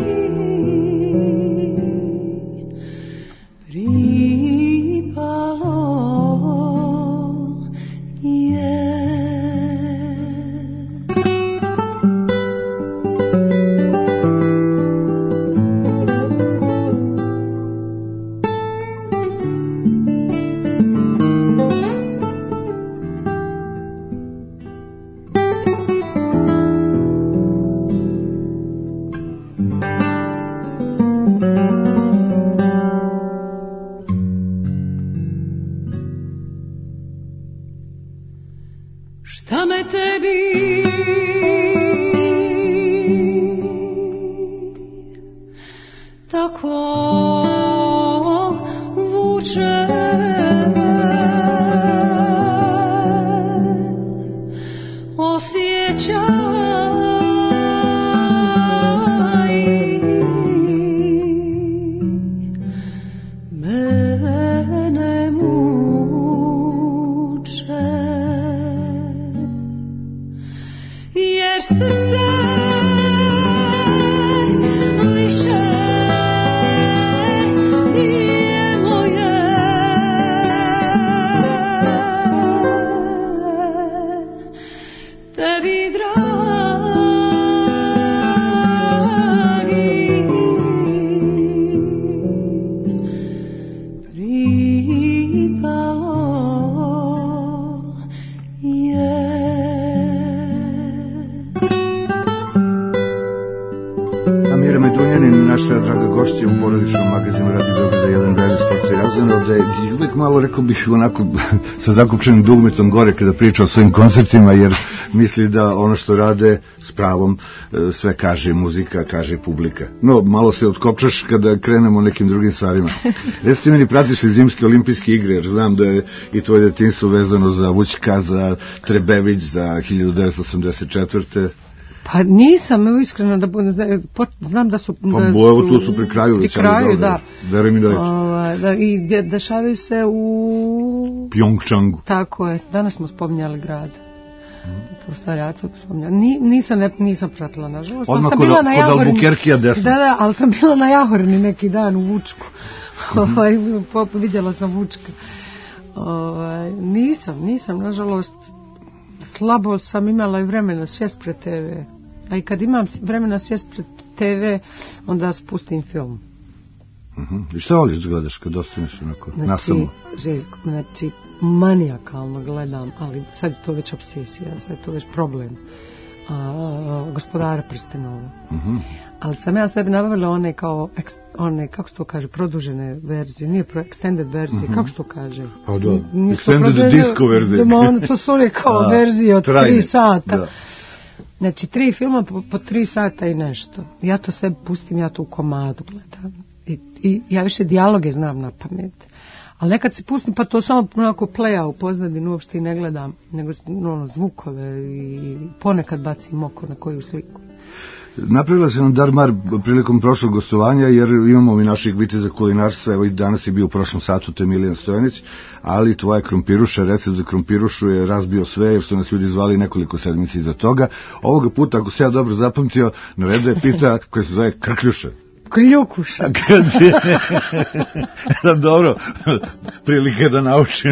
pripalo je. Šta me tebi tako vuče, osjećaj mene muče, jer se više nije moje, tebi dragi pripalo je. Amira Medunjanin, naša draga gošća u porodičnom magazinu Radio Beograda jedan Vreme sporta i razonode, i uvek malo, rekao bih, onako sa zakupčenim dugmetom gore kada priča o svojim koncertima, jer misli da ono što rade s pravom sve kaže muzika, kaže publika. No, malo se otkopčaš kada krenemo nekim drugim stvarima. Jesi ti meni pratiš li zimske olimpijske igre, jer znam da je i tvoje detinjstvo vezano za Vučka, za Trebević, za hiljadu devetsto osamdeset četvrte Pa nisam, evo iskreno da budem, znam da su... Pa da su, evo tu su pri kraju. Pri kraju, da. Veruj mi da reći. O, da, i de, dešavaju se u... Pjongčangu. Tako je, danas smo spominjali grad. To stvari ja sam spominjala. Ni, nisam, ne, nisam pratila, nažalost. Odmah sam kod, bila na kod Albuquerquea desno. Da, da, ali sam bila na Jahorini neki dan u Vučku. Ovaj, vidjela sam Vučka. Ovaj, nisam, nisam, nažalost, slabo sam imala i vremena sjest pred te ve. A i kad imam vremena sjest pred te ve, onda spustim film. Uh-huh. I šta voliš da gledaš kad ostaneš onako znači, nasamno? Željko, znači, manijakalno gledam, ali sad je to već obsesija, sad je to već problem. A, a, Gospodara prstenova. Uh-huh. Ali sam ja sebi nabavila one kao, one, kako se to kaže, produžene verzije, nije pro, extended verzije, uh-huh. kako se to kaže? Pa da, extended disco verzije. Da, ono, to su one kao a, verzije od trajne. tri sata. Da. Znači, tri filma po, po tri sata i nešto. Ja to sebi pustim, ja to u komadu gledam. I, i ja više dijaloge znam na pamet. Ali nekad se pustim, pa to samo onako playa u pozadini, uopšte i ne gledam, nego ono, zvukove i ponekad bacim oko na koju sliku. Napravila se nam Darmar prilikom prošlog gostovanja, jer imamo i naših viteza kulinarstva, evo i danas je bio u prošlom satu, to je Milijan Stojanić, ali tvoja krompiruša, recept za krompirušu je razbio sve, jer su nas ljudi zvali nekoliko sedmici iza toga. Ovoga puta, ako se ja dobro zapamtio, na redu je pita koja se zove krkljuša. Kljukuša. Dobro, prilike da naučim.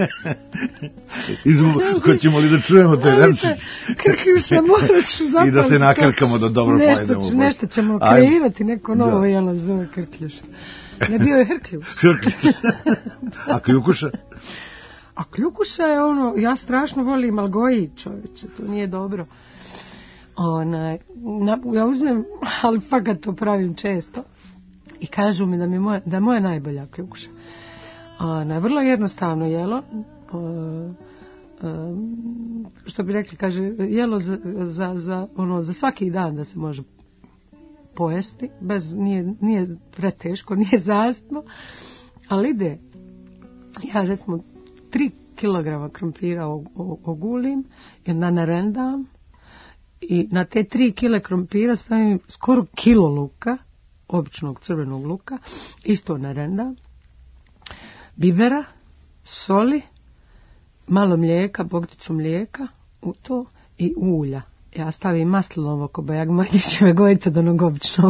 Hoćemo li da čujemo taj rečnik? Krkljuša, moraš zapamtiti. I da se nakrkamo da dobro nešto, pojedemo. Nešto ćemo kreirati, neko novo da. Jelo zove krkljuša. Ne bio je hrkljuš. A kljukuša? A kljukuša je ono, ja strašno volim algoji, čovječe, to nije dobro. Onaj, na, ja uzmem, ali fakat to pravim često i kažu mi da mi moja, da je moja najbolja kljukuša. Onaj, vrlo jednostavno jelo, o, o, što bi rekli, kaže, jelo za, za, za, ono, za svaki dan da se može pojesti, bez, nije, nije preteško, nije zastno, ali ide. Ja recimo tri kilograma krompira ogulim i onda narendam. I na te tri kile krompira stavim skoro kilo luka, običnog crvenog luka, isto narendam, bibera, soli, malo mlijeka, bogticu mlijeka u to i ulja. Ja stavim maslinovo kobajag, manjićeve gojice do onog običnog,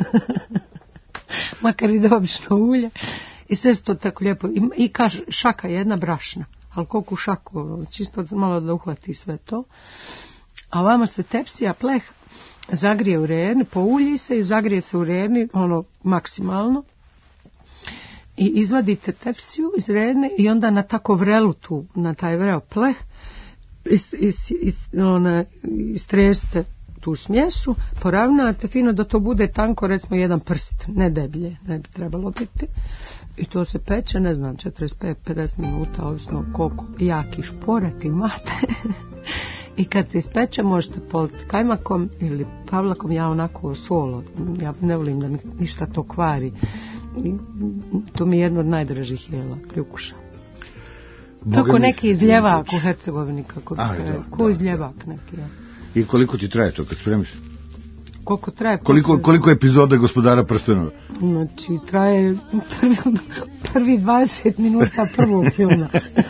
makar i do obično ulje. I sve to tako lijepo. I, i kaž, šaka jedna brašna, ali koliko šaku, čisto malo da uhvati sve to. A ovamo se tepsija, pleh, zagrije u rerni, poulji se i zagrije se u rerni, ono, maksimalno. I izvadite tepsiju iz rerne i onda na tako vrelu tu, na taj vreo pleh, is, is, is, ona, istresite tu smjesu, poravnate fino da to bude tanko, recimo jedan prst, ne deblje, ne bi trebalo biti. I to se peče, ne znam, četrdeset pet do pedeset minuta, ovisno koliko jaki šporet imate. I kad se ispeče možete politi kajmakom ili pavlakom, ja onako solo, ja ne volim da mi ništa to kvari. I to mi je jedno od najdražih jela, kljukuša. Tako neki izljevak u Hercegovini, kako bi rekao, ko izljevak neki, ja. I koliko ti traje to kad spremiš? Koliko traje? Koliko, koliko epizoda Gospodara prstenova? Znači, traje prvi, prvi dvadeset minuta prvog filma.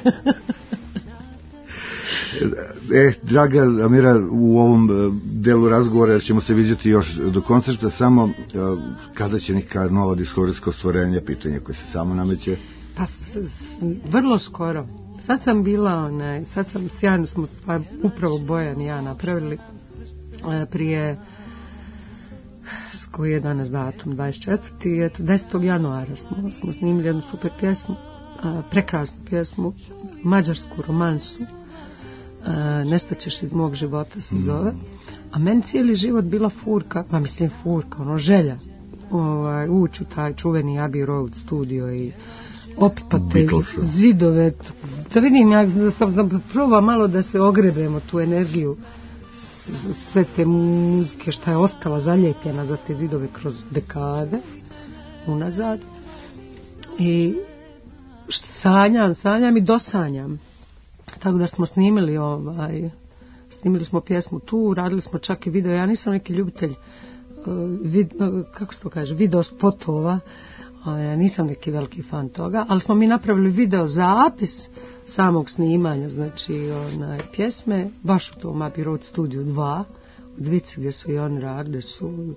E, draga Amira, u ovom delu razgovora, jer ćemo se vidjeti još do koncerta, samo kada će neka nova diskografska ostvarenja, pitanje koje se samo nameće? Pa s, s, vrlo skoro. Sad sam bila, ne, sad sam sjajno smo stvar, upravo Bojan i ja napravili e, prije koji je danas datum, dvadeset četvrti Eto, desetog januara smo, smo snimili jednu super pjesmu, a, prekrasnu pjesmu, mađarsku romansu, a, Nestaćeš iz mog života se zove, a meni cijeli život bila furka, pa mislim furka, ono želja, ovaj, ući u taj čuveni Abbey Road studio i opipate zidove, da vidim ja, da sam da probao malo da se ogrebemo tu energiju sve te muzike šta je ostala zalijepljena za te zidove kroz dekade unazad i sanjam, sanjam i dosanjam, tako da smo snimili ovaj, snimili smo pjesmu tu, radili smo čak i video, ja nisam neki ljubitelj uh, vid, uh, kako se to kaže, video spotova, Ja nisam neki veliki fan toga, ali smo mi napravili video zapis samog snimanja, znači onaj, pjesme, baš u tom Abbey Road Studio dva, u Dvici gdje su i oni radili, su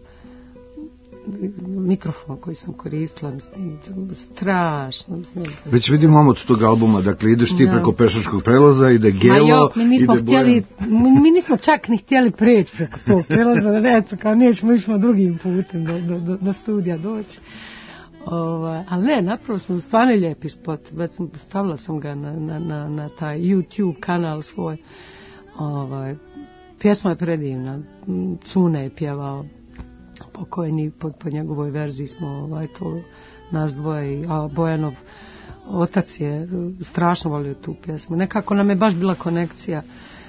mikrofon koji sam koristila, mislim, strašno. Mislim, već vidim omot tog albuma, dakle ideš ti preko pešačkog prelaza, ide Gelo, Ma jok, mi nismo ide htjeli, mi, mi nismo čak ni htjeli preći preko tog prelaza, reći, kao nećemo, išmo drugim putem do, do, do, do studija doći. Ovaj, ali ne, napravo smo stvarno lijepi spot, već sam, stavila sam ga na, na, na, na taj YouTube kanal svoj. Ovaj, pjesma je predivna, Cune je pjevao, pokojni, po, po njegovoj verziji smo ovaj, to nas dvoje, a Bojanov otac je strašno volio tu pjesmu, nekako nam je baš bila konekcija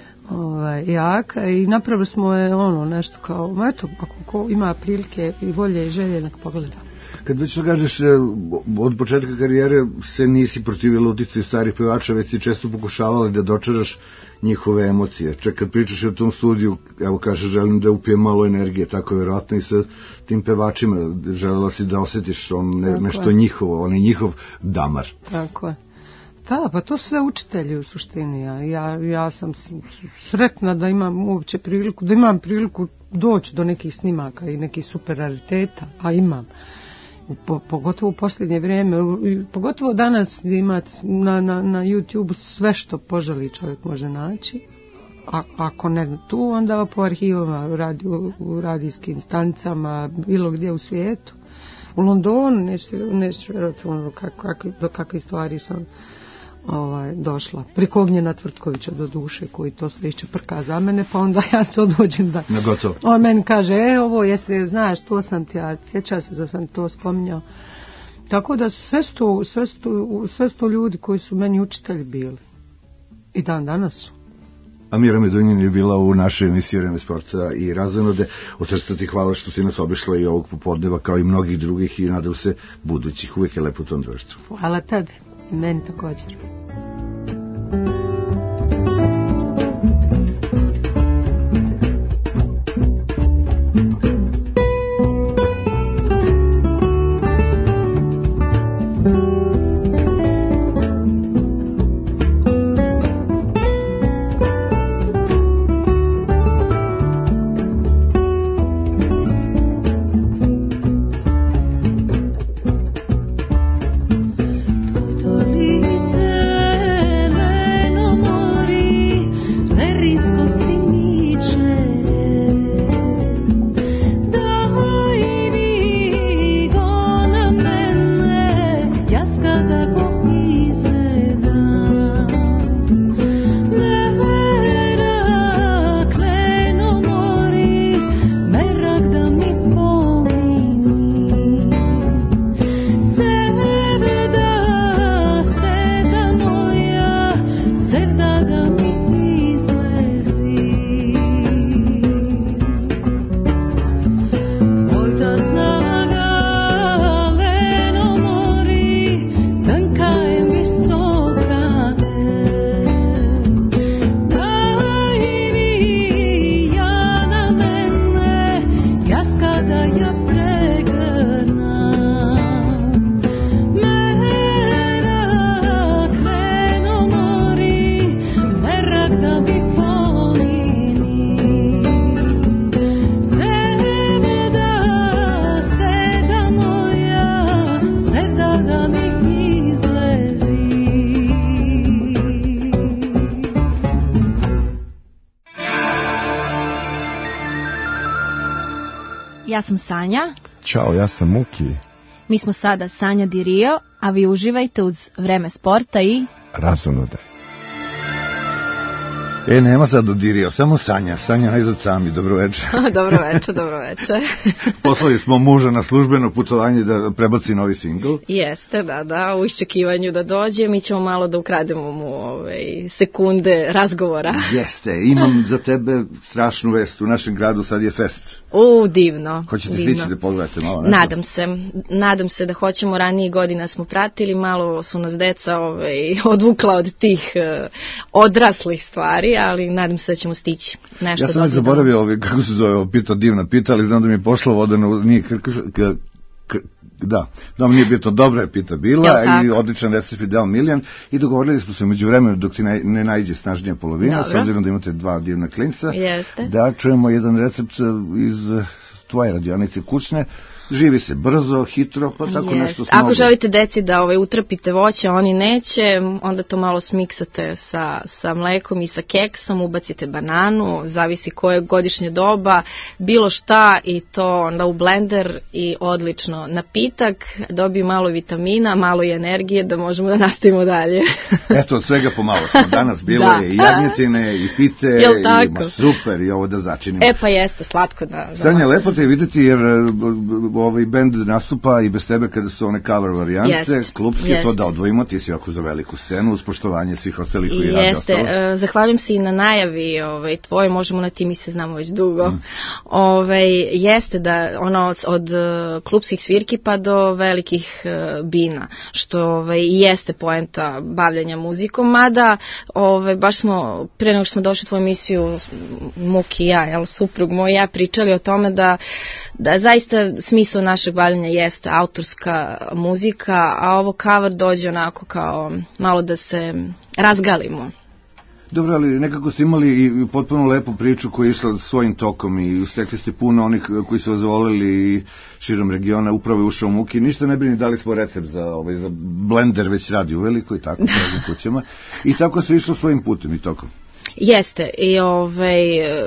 ovaj, jaka i napravili smo je ono nešto kao, eto, ako ko ima prilike i volje i želje, nek pogleda. Kad već to kažeš, od početka karijere se nisi protivila uticaju starih pevača, već si često pokušavala da dočaraš njihove emocije. Čak kad pričaš o tom studiju, evo kaže, želim da upijem malo energije, tako je vjerojatno i sa tim pevačima. Želela si da osjetiš on, ne, nešto njihovo, on je njihov damar. Tako je. Da, pa to sve učitelji u suštini. Ja, ja, ja sam sretna da imam uopće priliku, da imam priliku doći do nekih snimaka i nekih super rariteta, a imam. Po, pogotovo u posljednje vrijeme, pogotovo danas imati na, na, na YouTube sve što poželi čovjek može naći, a ako ne tu, onda po arhivama, radio, u radijskim stanicama, bilo gdje u svijetu. U Londonu, nećete, nećete vjerovati ono, kako, do kakve stvari sam ovaj, došla. Preko Ognjena Tvrtkovića do duše, koji to sve prka za mene, pa onda ja to dođem da... Na gotovo. On meni kaže, e, ovo, jesi, znaš, to sam ti, ja sjeća se da sam to spominjao. Tako da sve su, sve su, sve su ljudi koji su meni učitelji bili. I dan danas su. Amira Medunjin je bila u našoj emisiji Vreme sporta i razonode. Od srca ti hvala što si nas obišla i ovog popodneva, kao i mnogih drugih, i nadam se budućih. Uvijek je lepo u tom društvu. Hvala tebi. Meni također. Ja sam Sanja. Ćao, ja sam Muki. Mi smo sada Sanja Di Rio, a vi uživajte uz Vreme sporta i... Razonode. E, nema sad dodirio, samo Sanja. Sanja najzad sami, dobro večer. Dobro večer, dobro večer. Poslali smo muža na službeno putovanje da prebaci novi singl. Jeste, da, da, u iščekivanju da dođe, mi ćemo malo da ukrademo mu ove, sekunde razgovora. Jeste, imam za tebe strašnu vest, u našem gradu sad je fest. U, divno. Hoćete divno. stići da pogledate malo? Nešto? Nadam se, nadam se da hoćemo, ranije godina smo pratili, malo su nas deca ove, odvukla od tih uh, odraslih stvari, ali nadam se da ćemo stići nešto. Ja sam već zaboravio ovi, kako se zove, ovo pito divna pita, ali znam da mi je pošla voda na, nije, Da, da, nije bio to dobra je pita bila i odličan recept je dao Miljan i dogovorili smo se među vremenu dok ti ne, ne najđe snažnija polovina, s obzirom da imate dva divna klinca, da čujemo jedan recept iz tvoje radionice kućne. Živi se brzo, hitro, pa tako yes. nešto smo... Ako želite deci da ovaj, utrpite voće, oni neće, onda to malo smiksate sa, sa mlekom i sa keksom, ubacite bananu, zavisi koje godišnje doba, bilo šta i to onda u blender i odlično napitak, dobiju malo vitamina, malo i energije da možemo da nastavimo dalje. Eto, od svega pomalo smo danas bile da. i jagnjetine, i pite, i ma, super, i ovo da začinimo. E pa jeste, slatko da... da Sanja, lepo te videti jer... ovaj bend nastupa i bez tebe kada su one cover varijante, yes, klubske, yes. to da odvojimo, ti si ovako za veliku scenu, uz poštovanje svih ostalih koji rade ostalo. Jeste, uh, zahvaljujem se i na najavi ovaj, tvoje, možemo na ti, mi se znamo već dugo. Mm. Ovaj, jeste da ono od, od uh, klubskih svirki pa do velikih uh, bina, što ovaj, jeste poenta bavljanja muzikom, mada ovaj, baš smo, pre nego što smo došli u tvoju emisiju, Muki i ja, jel, suprug moj i ja pričali o tome da, da zaista smisao našeg bavljenja jeste autorska muzika, a ovo cover dođe onako kao malo da se razgalimo. Dobro, ali nekako ste imali i potpuno lepu priču koja je išla svojim tokom i stekli ste puno onih koji su vas volili i širom regiona, upravo je ušao Muki. Ništa ne brini, dali smo recept za, ovaj, za blender, već radi u veliko i tako, kućama. I tako se išlo svojim putem i tokom. Jeste, i ovaj,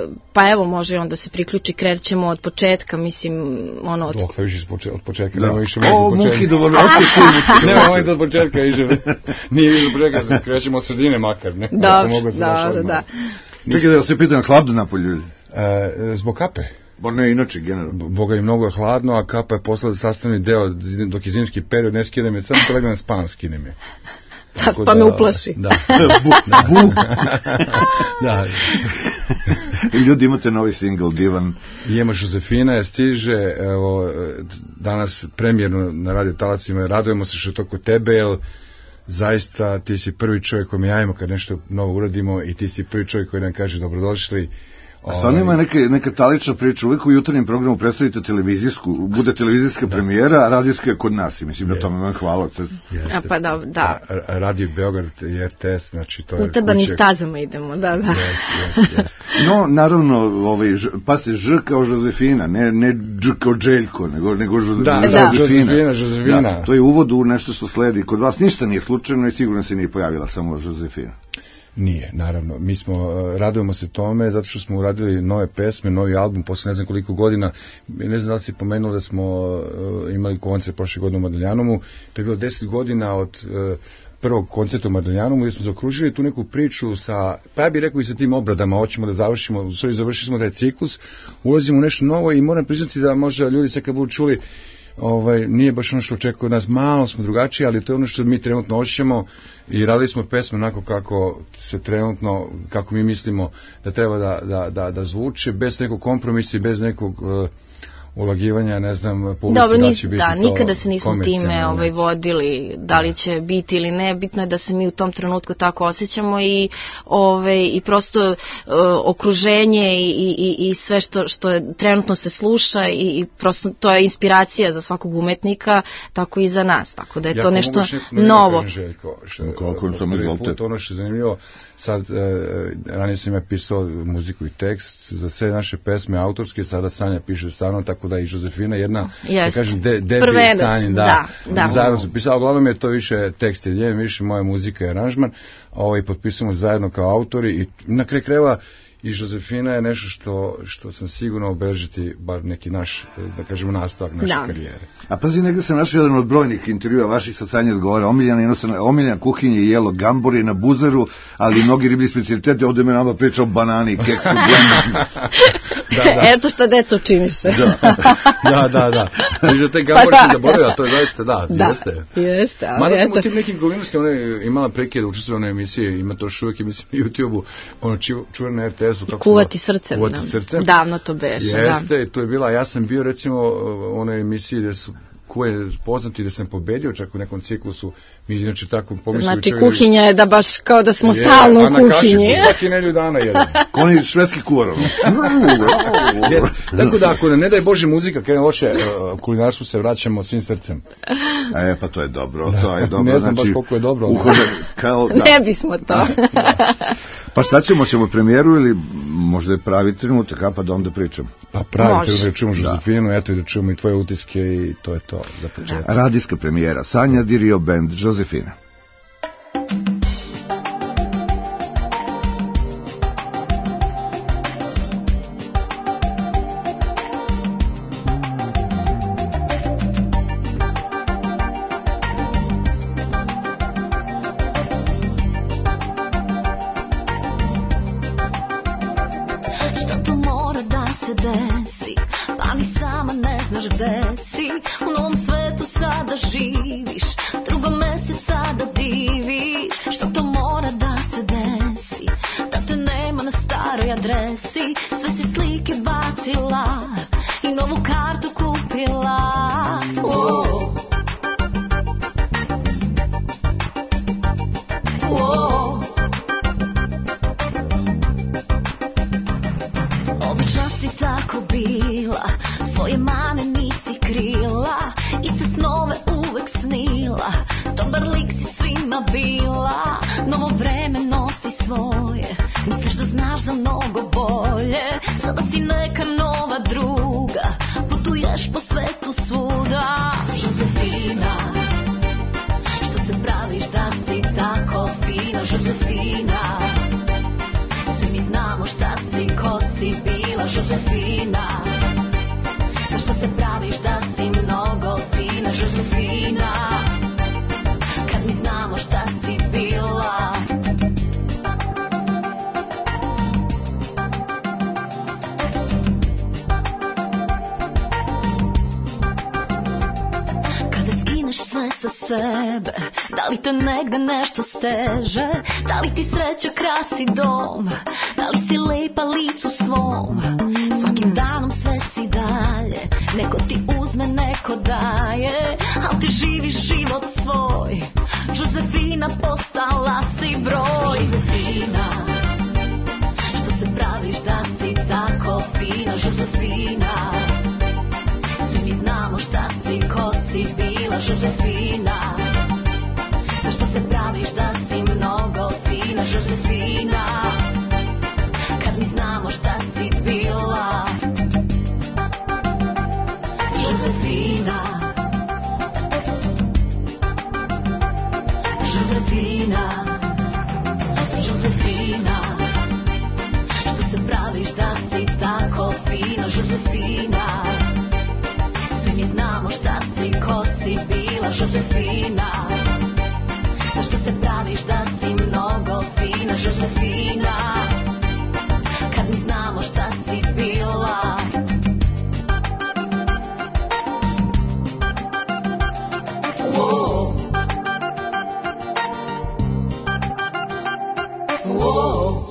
pa evo može on da se priključi, krećemo od početka, mislim, ono... Od... Dokle više od početka, da. nema više o, Muki, dovoljno, nema ovaj od početka, više, nije više od početka, krećemo od sredine makar, ne? Dobro, da, da, da. Čekaj da se pitam na hladu napolju? E, zbog kape. Bo ne, inače, generalno. Boga i mnogo je hladno, a kapa je poslala sastavni deo, dok je zimski period, ne skidem je, sad kolega na span skinem je. Da, pa me uplaši. Da. Bu, da. Bu. Da. I ljudi, imate novi single, divan. Imamo Josefina, stiže, evo, danas premijerno na Radio Talacima, radujemo se što je to kod tebe, jer zaista ti si prvi čovjek koji mi javimo kad nešto novo uradimo i ti si prvi čovjek koji nam kaže dobrodošli. A stvarno ima neka, neka talična priča, uvijek u jutarnjem programu predstavite televizijsku, bude televizijska da. premijera, a radijska je kod nas i mislim da tome vam hvala. A pa da, da. A, Radio Beograd i R T S, znači to je... Utabanim stazama idemo, da, da. Yes, yes, yes. No, naravno, ovaj, pasite, Ž kao Josefina, ne, ne Dž kao Dželjko, nego, nego Žo, da, Josefina. Da, Josefina, Josefina. Da, to je uvod u nešto što sledi. Kod vas ništa nije slučajno i sigurno se nije pojavila samo Josefina. Nije, naravno. Mi smo, radujemo se tome zato što smo uradili nove pesme, novi album posle ne znam koliko godina. Ne znam da li si pomenuo da smo imali koncert prošle godine u Madaljanomu. To je bilo deset godina od prvog koncerta u Madaljanomu gdje smo zaokružili tu neku priču sa, pa ja bih rekao i sa tim obradama, hoćemo da završimo, u stvari završili smo taj ciklus, ulazimo u nešto novo i moram priznati da možda ljudi sve kad budu čuli ovaj, nije baš ono što očekuje od nas, malo smo drugačiji, ali to je ono što mi trenutno osjećamo i radili smo pesme onako kako se trenutno, kako mi mislimo da treba da, da, da, da zvuče, bez nekog kompromisa i bez nekog uh, ulagivanja, ne znam, publici. Dobro, da će biti da, to nikada se nismo time ovaj, vodili, da li će biti ili ne, bitno je da se mi u tom trenutku tako osjećamo i, ovaj, i prosto uh, okruženje i, i, i sve što, što je, trenutno se sluša i, i prosto to je inspiracija za svakog umetnika, tako i za nas, tako da je ja, to nešto novo. Željko, što, Kako sam izvolite. Ono što je zanimljivo, sad, eh, ranije sam ja pisao muziku i tekst za sve naše pesme autorske, sada Sanja piše sa mnom, tako da i Josefina jedna, yes. da kažem, de, debi Sanjin, da, da, da. zajedno su pisao, uglavnom je to više tekst i djejem, više moja muzika i aranžman, ovaj, potpisamo zajedno kao autori i na kraju krajeva i Josefina je nešto što, što sam sigurno obeležiti bar neki naš, da kažemo, nastavak naše da. karijere. A pazi, negdje sam našao jedan od brojnih intervjua vaših sa Sanje odgovara, omiljena, omiljena kuhinja je jelo gamburi na buzeru, ali i mnogi riblji specialiteti, ovdje me nama priča o banani, keksu, blenu. Da, da. Eto šta deca učiniše. Da, da, da. da. Viš da te gambori pa se zaboravila, to je zaista, da, da jeste. Jeste, ali mada sam eto. u tim nekim golinarskim, ona je imala prekid učestvovao na emisiji, ima to još uvijek, mislim, na YouTube-u, ono čuva na R T S-u. Kuvati srcem. Kuvati srcem. Davno to beše, jeste, da. To je bila, ja sam bio recimo u onoj emisiji gdje su ko je poznati da sam pobedio čak u nekom ciklusu, mi inače tako pomislili... Znači kuhinja je da baš kao da smo stalno u kuhinji. Ana Kašić svaki nelju dana jedan. Oni švedski kuvar. Tako da ako ne daj Bože muzika krene loše, kulinarstvu se vraćamo svim srcem. E, pa to je dobro, to je dobro. Ne znam baš koliko je dobro. Ne bismo to. Pa šta ćemo, ćemo premijeru ili možda je pravi trenutak, a pa da onda pričam? Pa pravi trenutak, da čujemo Josefinu, eto i da čujemo i tvoje utiske i to je to za početak. Radijska premijera, Sanja Dirio Band, Josefina. Da li ti sreća krasi dom, da li si lepa licu svom, svakim danom sve si dalje, neko ti uzme, neko daje, al ti živiš život svoj, Josefina postala si broj. Josefina, što se praviš da si tako fina, Josefina, svi mi znamo šta si, ko si bila, Josefina, zašto se praviš da si mnogo fina, Josefina, kad mi znamo šta si bila, Josefina, Josefina, Josefina, što se praviš da si tako fina, Josefina, svi mi znamo šta si, ko si bila, Josefina, zašto se praviš da si mnogo fina, Josefina, kad mi znamo šta si bila. Wow. Wow.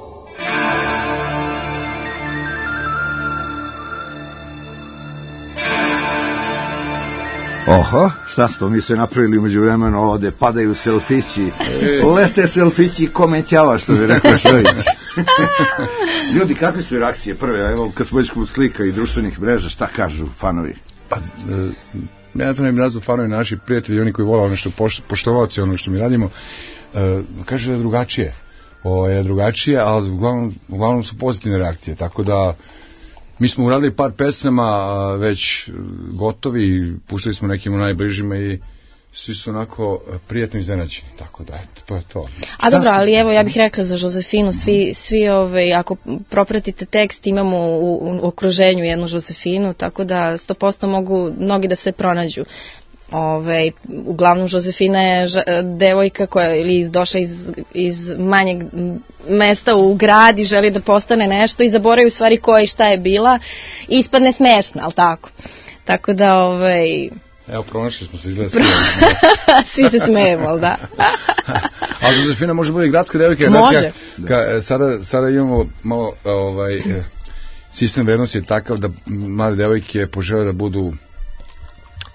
Oho, šta smo mi se napravili umeđu vremenu, ovde padaju selfići, lete selfići ko mećava, što bi rekao Šojić. Ljudi, kakve su reakcije prve, evo kad smo već kod slika i društvenih mreža, šta kažu fanovi? Pa, e, ja to ne bih nazvao fanovi, naši prijatelji, oni koji vole ono što poš, poštovaoci ono što mi radimo, e, kažu da je drugačije, o, je drugačije, ali uglavnom, uglavnom su pozitivne reakcije, tako da mi smo uradili par pesama već gotovi, puštali smo nekim u najbližima i svi su onako prijatno iznenađeni, tako da eto, to je to. A dobro, ali evo ja bih rekla za Josefinu, svi, svi ove, ako propratite tekst, imamo u, u okruženju jednu Josefinu, tako da sto posto mogu mnogi da se pronađu. Ove, uglavnom Josefina je ž, devojka koja ili došla iz, iz manjeg mesta u grad i želi da postane nešto i zaboravi u stvari ko i šta je bila i ispadne smešna, ali tako? Tako da, ovaj... Evo, pronašli smo se izgleda. Svi se smejemo, ali da. Ali Josefina može biti gradska devojka. Može. Ka, sada, sada imamo malo, ovaj, sistem vrednosti je takav da mlade devojke požele da budu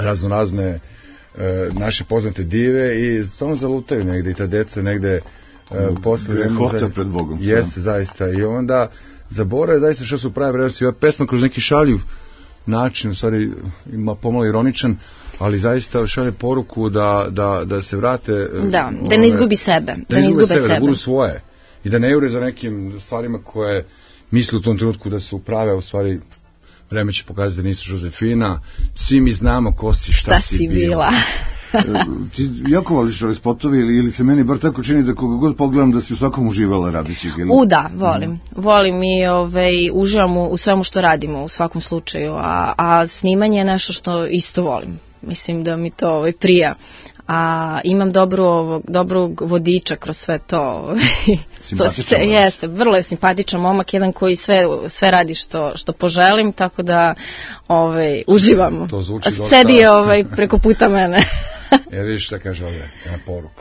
raznorazne e, naše poznate dive i stvarno zalutaju negde i ta deca negde e, posle grehota pred Bogom. Jeste, zaista. I onda zaborave zaista što su prave vrednosti. Ova pesma kroz neki šaljiv način, u stvari ima pomalo ironičan, ali zaista šalje poruku da, da, da se vrate... Da, da ne izgubi sebe. Da, da ne izgube sebe, sebe, da budu svoje. I da ne jure za nekim stvarima koje misle u tom trenutku da su prave, a u stvari vreme će pokazati da nisu Josefina. Svi mi znamo ko si, šta, šta si bila. bila. Ti jako voliš ove spotovi ili, ili se meni bar tako čini da koga god pogledam da si u svakom uživala radeći? Ili... U da, volim. Mm. Volim i ovaj, uživam u, u svemu što radimo u svakom slučaju, a, a snimanje je nešto što isto volim. Mislim da mi to ovaj, prija. A imam dobru, ovog, dobrog vodiča kroz sve to. to se, jeste, vrlo je simpatičan momak, jedan koji sve, sve radi što, što poželim, tako da ovaj, uživam. To zvuči dosta... Sedi ovaj, preko puta mene. E, vidiš šta kaže ovdje, jedna poruka.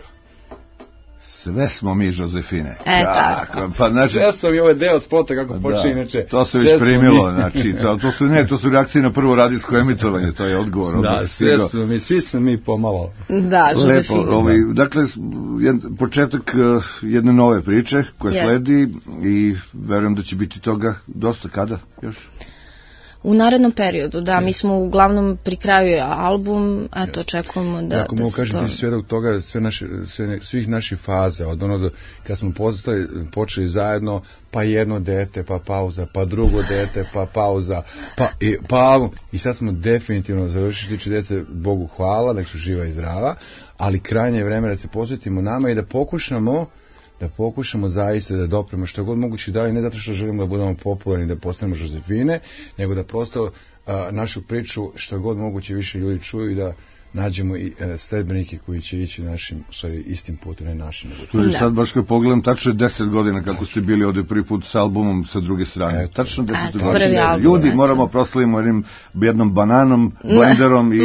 Sve smo mi Josefine. E, tako. tako. Pa, znači, sve smo mi ovaj deo spota kako počne inače. To se već primilo, znači, to, to, su, ne, to su reakcije na prvo radijsko emitovanje, to je odgovor. Da, sve smo mi, svi smo mi pomalo. Da, Josefine. Lepo, ovaj, dakle, jed, početak uh, jedne nove priče koja yes. sledi i verujem da će biti toga dosta. Kada još? U narednom periodu, da, mi smo uglavnom pri kraju album, eto, očekujemo da... Ako mogu kažem, ti sve od toga, sve naše, sve, svih naših faza, od ono kad smo postali, počeli zajedno, pa jedno dete, pa pauza, pa drugo dete, pa pauza, pa i, pa, i sad smo definitivno završili tiče dece, Bogu hvala, nek su živa i zdrava, ali krajnje je vreme da se posvetimo nama i da pokušamo da pokušamo zaista da dopremo što god moguće dalje, ne zato što želimo da budemo popularni, da postanemo Josefine, nego da prosto a, našu priču što god moguće više ljudi čuju i da nađemo i e, sledbenike koji će ići našim, sorry, istim putem, ne našim. Služi, sad baš kad pogledam, tačno je deset godina kako ste bili ovdje prvi put s albumom sa druge strane. Eto, tačno deset godina. Ljudi, eto. Moramo proslavimo jednim, jednom bananom, blenderom i,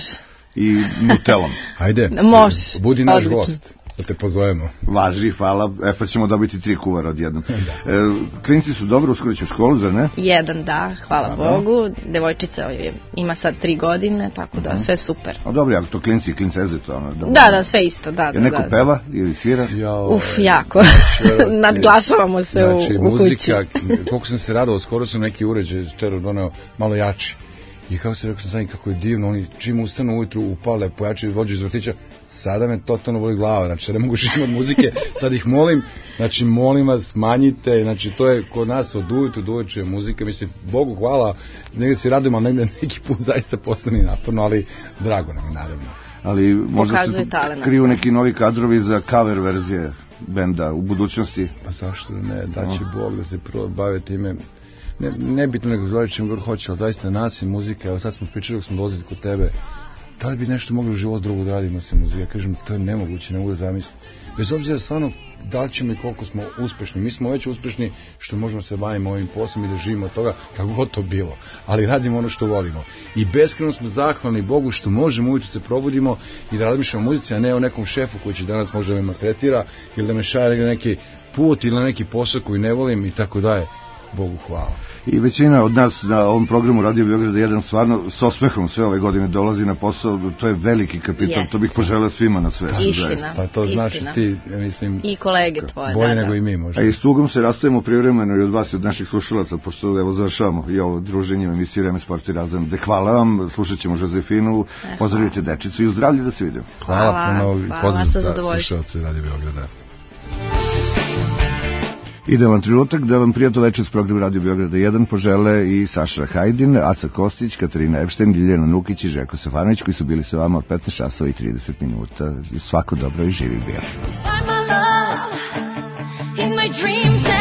i nutelom. Hajde, može. Budi naš odlično. Gost. Da te pozovemo. Važi, hvala. E pa ćemo dobiti tri kuvara odjednom. E, klinci su dobro, uskoro će u školu, zar ne? Jedan, da, hvala a, Bogu. Devojčica ima sad tri godine, tako da uh-huh. sve super. A dobro, ako to klinci i klinceze, to ono... Da, da, da, sve isto, da. Je neko da, peva ili svira? Jo, Uf, jako. Nadglašavamo se znači, u, u kući. Muzika, koliko sam se radao, skoro sam neki uređaj čero doneo malo jači. I kako se rekao sam sami kako je divno, oni čim ustanu ujutru upale, pojačaju vođu iz vrtića, sada me totalno boli glava, znači ne mogu živjeti od muzike, sad ih molim, znači molim vas, smanjite, znači to je kod nas od ujutru do ujutru je muzika, mislim, Bogu hvala, negdje se radujemo, ali negdje neki put zaista postane naporno, ali drago nam je naravno. Ali možda se kriju neki novi kadrovi za cover verzije benda u budućnosti? Pa zašto ne, da će no. Bog da se prvo bave time. Ne, nebitno nego zove čim god hoće, ali zaista nas i muzika, evo sad smo pričali, smo dolazili kod tebe, da li bi nešto mogli u život drugo da radimo se muzika, kažem, to je nemoguće, ne mogu da zamisliti. Bez obzira stvarno da li ćemo i koliko smo uspešni, mi smo već uspešni što možemo se bavimo ovim poslom i da živimo od toga kako god to bilo, ali radimo ono što volimo. I beskreno smo zahvalni Bogu što možemo ujutro se probudimo i da razmišljamo o muzici, a ne o nekom šefu koji će danas možda me maltretira ili da me šaje neki put ili na neki posao koji ne volim i tako daje. Bogu hvala. I većina od nas na ovom programu Radio Beograda jedan stvarno s osmehom sve ove godine dolazi na posao, to je veliki kapital, yes. To bih poželeo svima na sve. Istina, pa to istina. Znači ti, ja mislim, i kolege tvoje, bolje da, nego da. I mi možda. A i s tugom se rastajemo privremeno i od vas i od naših slušalaca, pošto evo završavamo i ovo druženje u emisiji Vreme sport i razum. De hvala vam, slušat ćemo Josefinu, e, pozdravite dečicu i u zdravlje da se vidimo. Hvala, hvala puno i pozdrav za slušalce Radio Beograda. Ide vam trenutak da vam prijatno večer s programom Radio Beograda jedan požele i Saša Hajdin, Aca Kostić, Katarina Epšten, Ljiljana Nukić i Željko Safanović koji su bili sa vama od petnaest časova i trideset minuta. Svako dobro i živi bio.